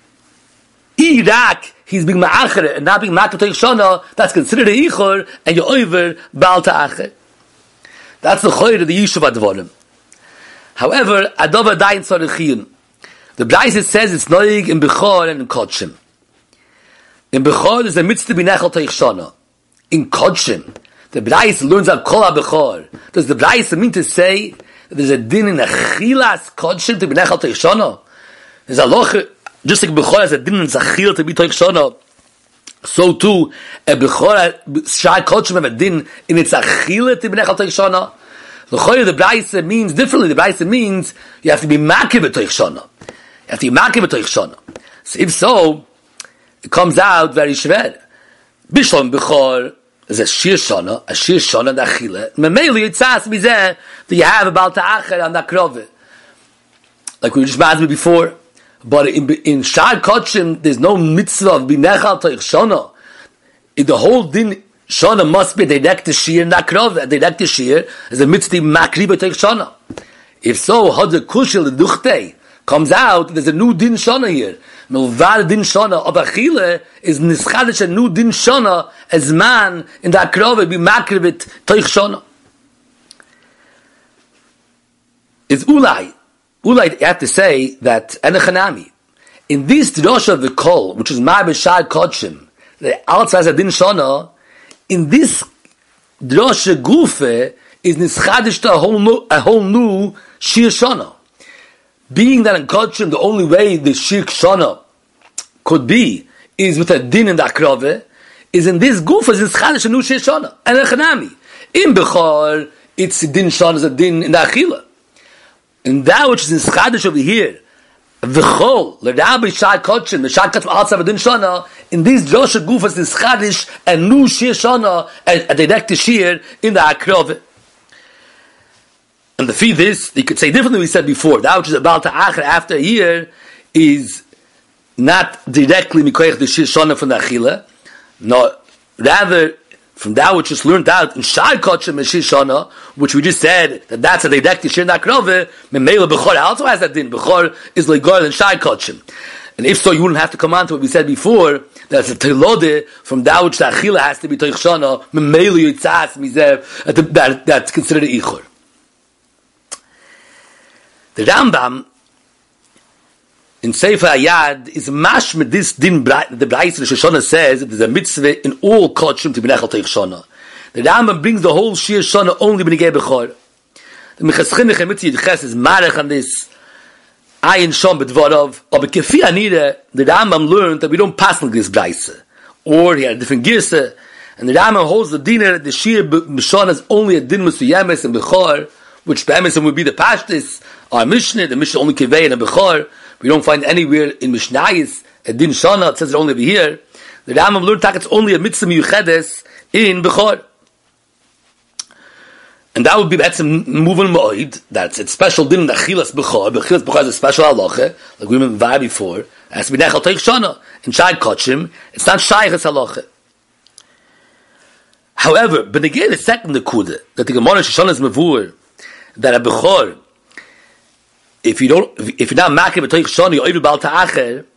[SPEAKER 2] Iraq he's being ma'acher and not being makar teich Shana, that's considered a ichor, and you're over Baal Ta'acher. That's the choyre of the Yishuv Advarim. However, Adova Dayin Tzarechiyun. The Brayse says it's noig in Bechor and in Kodshim. In Bechor there's a mitzvah to be nechal teich Shana. In Kodshim, the Brayse learns out Kol HaBechor. Does the Brayse mean to say that there's a din in Achilas Kodshim to be nechal teich Shana? There's a loch, just like Bechor has a din in Zachil to be teich Shana, so too a Bechor Shai Kodshim have a din in its Achila to be nechal teich Shana. The Brayse means differently. The Brayse means you have to be makir b'teich Shana. You have to be makir b'teich Shana. So if so, it comes out very shver. Bishlam b'chor is a shir Shana and achila. Memeli yitzas mizeh that you have about Ta'acher and Akrove. Like we just mentioned before. But in Shar Kodshim, there's no mitzvah of binechal teich Shana. In the whole din Shana must be direct to shir and Akrove. Direct to shir is a mitzvah makri b'teich Shana. If so, Hadza Kushel Duchte comes out, there's a new din Shana here. Milvad din Shana of Achille is nischadish a new din Shana as man in the Akrove be makri b'teich Shana. It's Ulai. Ulai, you have to say that Enechanami. In this drosha of the Kol, which is Ma B'Shar Kodshim, the outside has a din Shana. In this drosha gufe is nischadish to a whole new shir Shana. being that in Kodshim, the only way the Shir Kshana could be is with a din in the Akrove, is in this goof as in Chadash and Shir Shana. And Echanami. In Bechor, it's a din Shana, is a din in the Achila. And that which is in Chadash over here, V'chol, l'Rabbi Shai Kodshim, the Shai Kodshim outside of din Shana, in this Joshua goof as in Chadash and Nu Shir Shana, a direct Shir in the Akrove. And the fee this, you could say differently we said before, that which is about to Acher after a year is not directly Mikoyach the Shir Shana from the Achila, no, rather from that which is learned out in Shai Kodshim and Shir Shana, which we just said that that's a direct Shir in the Akrove, Memela Bechor also has that din. Bechor is Legar and Shai Kodshim. And if so, you wouldn't have to come on to what we said before, that's a Telode from that which the Achila has to be Toich Shana, Memela Yitzas Mizev, that's considered a Ichor. The Rambam in Sefer Hayad is mashmed this din. The Braisa Rosh Hashanah says that there's a mitzvah in all kodshim to be nechal teich shana. The Rambam brings the whole shir shana only b'negei bechor. The Mechaschin Nechemitzah Yidches is marech on this ayin shom b'dvarav. Or b'kefi anira, the Rambam learned that we don't pass like this Braisa, or he had a different girsa, and the Rambam holds the din that the shir b'shana is only a din musuyemes and bechor, which be'emesim would be the pashtis. Our Mishnah, the Mishnah only kivei and a bechor. We don't find anywhere in Mishnayis a din shana. It says it only over here. The Rambam learned that it's only a mitzvah miyuchedes in bechor, and that would be betzim moving moed. That's its special din in the achilas bechor. Achilas bechor is a special halacha, like we mentioned before. It has to be nechal teich shana. In Shai Kodshim, it's not shayches halacha. However, but again, the second nekuda that the Gemara Shoshana is mavur that a bechor, if you're not making a toich shani or even bal ta'acher,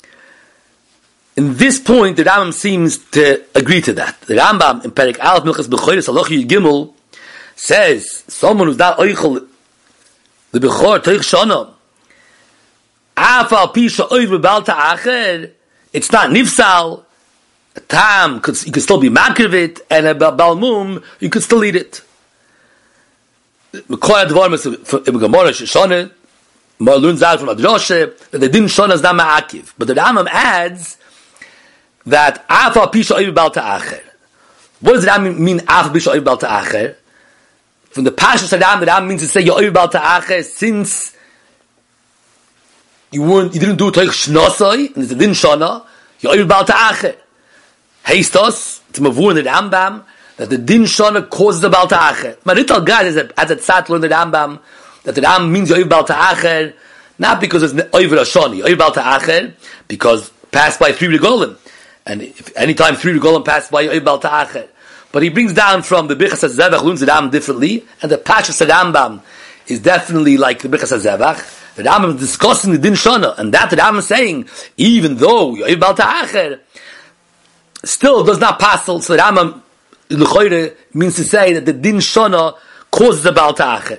[SPEAKER 2] in this point the Rambam seems to agree to that. The Rambam in Perek Aleph Milchas Bechoros Halacha Gimel says someone who's not oichel the bechor toich shana, afal pisha oiv bal ta'acher, it's not nifsal. A tam you could still be makriv it, and a balmum you could still eat it. Mekor advar in Gemara Shoshana. Malun Zal from Adrashe, that they didn't shon as not ma'akiv. But the Rambam adds that Afa Pisha Oiv Bal Ta'acher. What does the Rambam mean, Afa Pisha Oiv Bal Ta'acher? From the Pashas of the Rambam means to say Oiv Bal Ta'acher since you didn't do Toich Shnosoi, and it's a din shana, Oiv Bal Ta'acher. Heistos, it's mavur in the Rambam, that the din shana causes the Bal Ta'acher. Marital God is as a tzat learned the Rambam, that the Ram means Yoiv Bal Ta'acher, not because it's Oiv Rashoni, Yoiv Bal Ta'acher, because passed by 3 regolim. And if anytime 3 regolim pass by Yoiv Bal Ta'acher. But he brings down from the Birchas HaZevach, learns the Ram differently, and the Pashas Rambam is definitely like the Birchas HaZevach. The Rambam is discussing the Din Shana, and that the Rambam is saying, even though Yoiv Bal Ta'acher still does not pass, so the Rambam L'choire means to say that the Din Shana causes the Bal Ta'acher.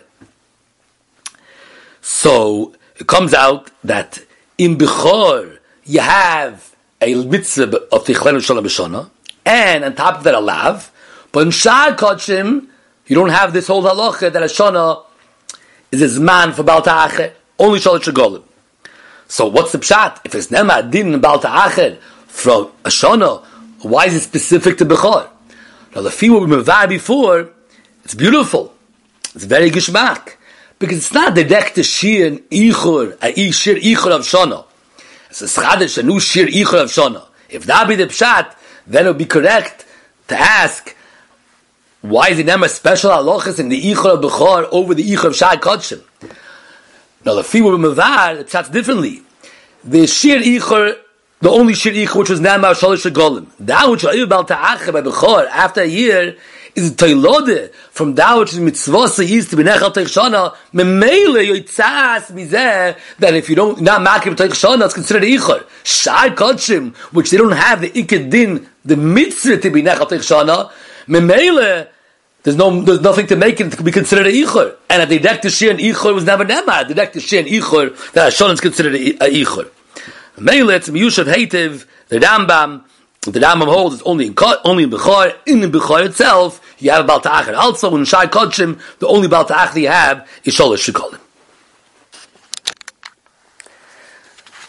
[SPEAKER 2] So it comes out that in Bechor you have a mitzvah of Tichlenu Shalom B'Shana, and on top of that a lav. But in Shai Kodshim you don't have this whole halacha that a shana is a zman for Bal Ta'acher, only Shalosh Regolim. So what's the pshat? If it's nema din in Bal Ta'acher from a shana, why is it specific to Bechor? Now the fee what we mevah before, it's beautiful, it's very gishmak. Because it's not the direct shir and ichur, a shir ichur of shana. It's a schadish, a new shir ichur of shana. If that be the pshat, then it would be correct to ask, why is it never special halachas in the ichur of bechor over the ichur of Shai Kodshim? Now the fibu b'mavar, it pshat's differently. The shir ichur, the only shir ichur which was nema shalosh regolim, that which was bal ta'acher by bechor after a year, is Tailode from that which is mitzvah used to be nechal teich shana. Memele yoitzas mizeh that if you don't not makir teich shana, it's considered ichor. Shai Kodshim, which they don't have the iked din, the mitzvah to be nechal teich shana. Memele, there's nothing to make it to be considered a ichor. And a direct shir and ichor was never nema. A direct shir and ichor that shana is considered a ichor. Memele, it's miyushav heitiv the Rambam. The Rambam holds it's only in Bechor. In the Bechor itself, you have Bal Ta'acher. Also, in Shai Kodshim, the only Bal Ta'acher you have is Shalosh Regolim.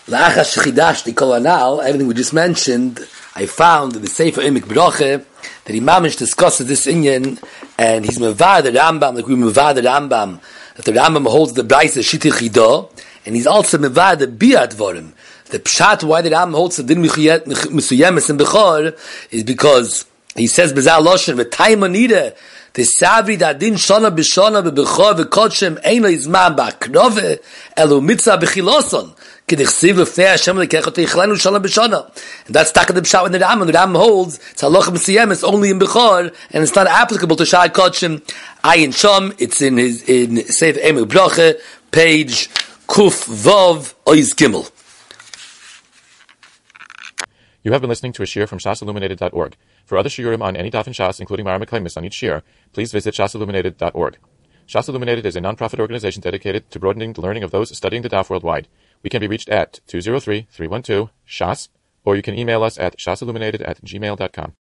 [SPEAKER 2] La'achas shechidashti kol anal, everything we just mentioned, I found in the Sefer Emek Bracha that he mamish discusses this inyan, and he's mevar the Rambam, like we mevar the Rambam, that the Rambam holds the Braisa Shiti Chidah, and he's also mevar the Biyat Vorim. The pshat why the Rambam holds the din Mesuyemes in Bechor is because he says Bezal Loshen v'tayim anida the savri da din shana b'shana b'bechor v'kodshem eino izman ba'knove elu mitzah b'chiloson k'dichsiv l'fnei Hashem l'kechot yichlenu shana b'shana. And that's taka the pshat when the Rambam holds it's halacha Mesuyemes only in Bechor, and it's not applicable to Shai Kodshem Ayin Sham. It's in Sefer Emek Bracha, page Kuf Vav Oiz Gimel.
[SPEAKER 1] You have been listening to a shiur from shasilluminated.org. For other shiurim on any daf in Shas, including Maramah Klaimis on each shiur, please visit shasilluminated.org. Shas Illuminated is a non-profit organization dedicated to broadening the learning of those studying the daf worldwide. We can be reached at 203-312-SHAS, or you can email us at shasilluminated@gmail.com.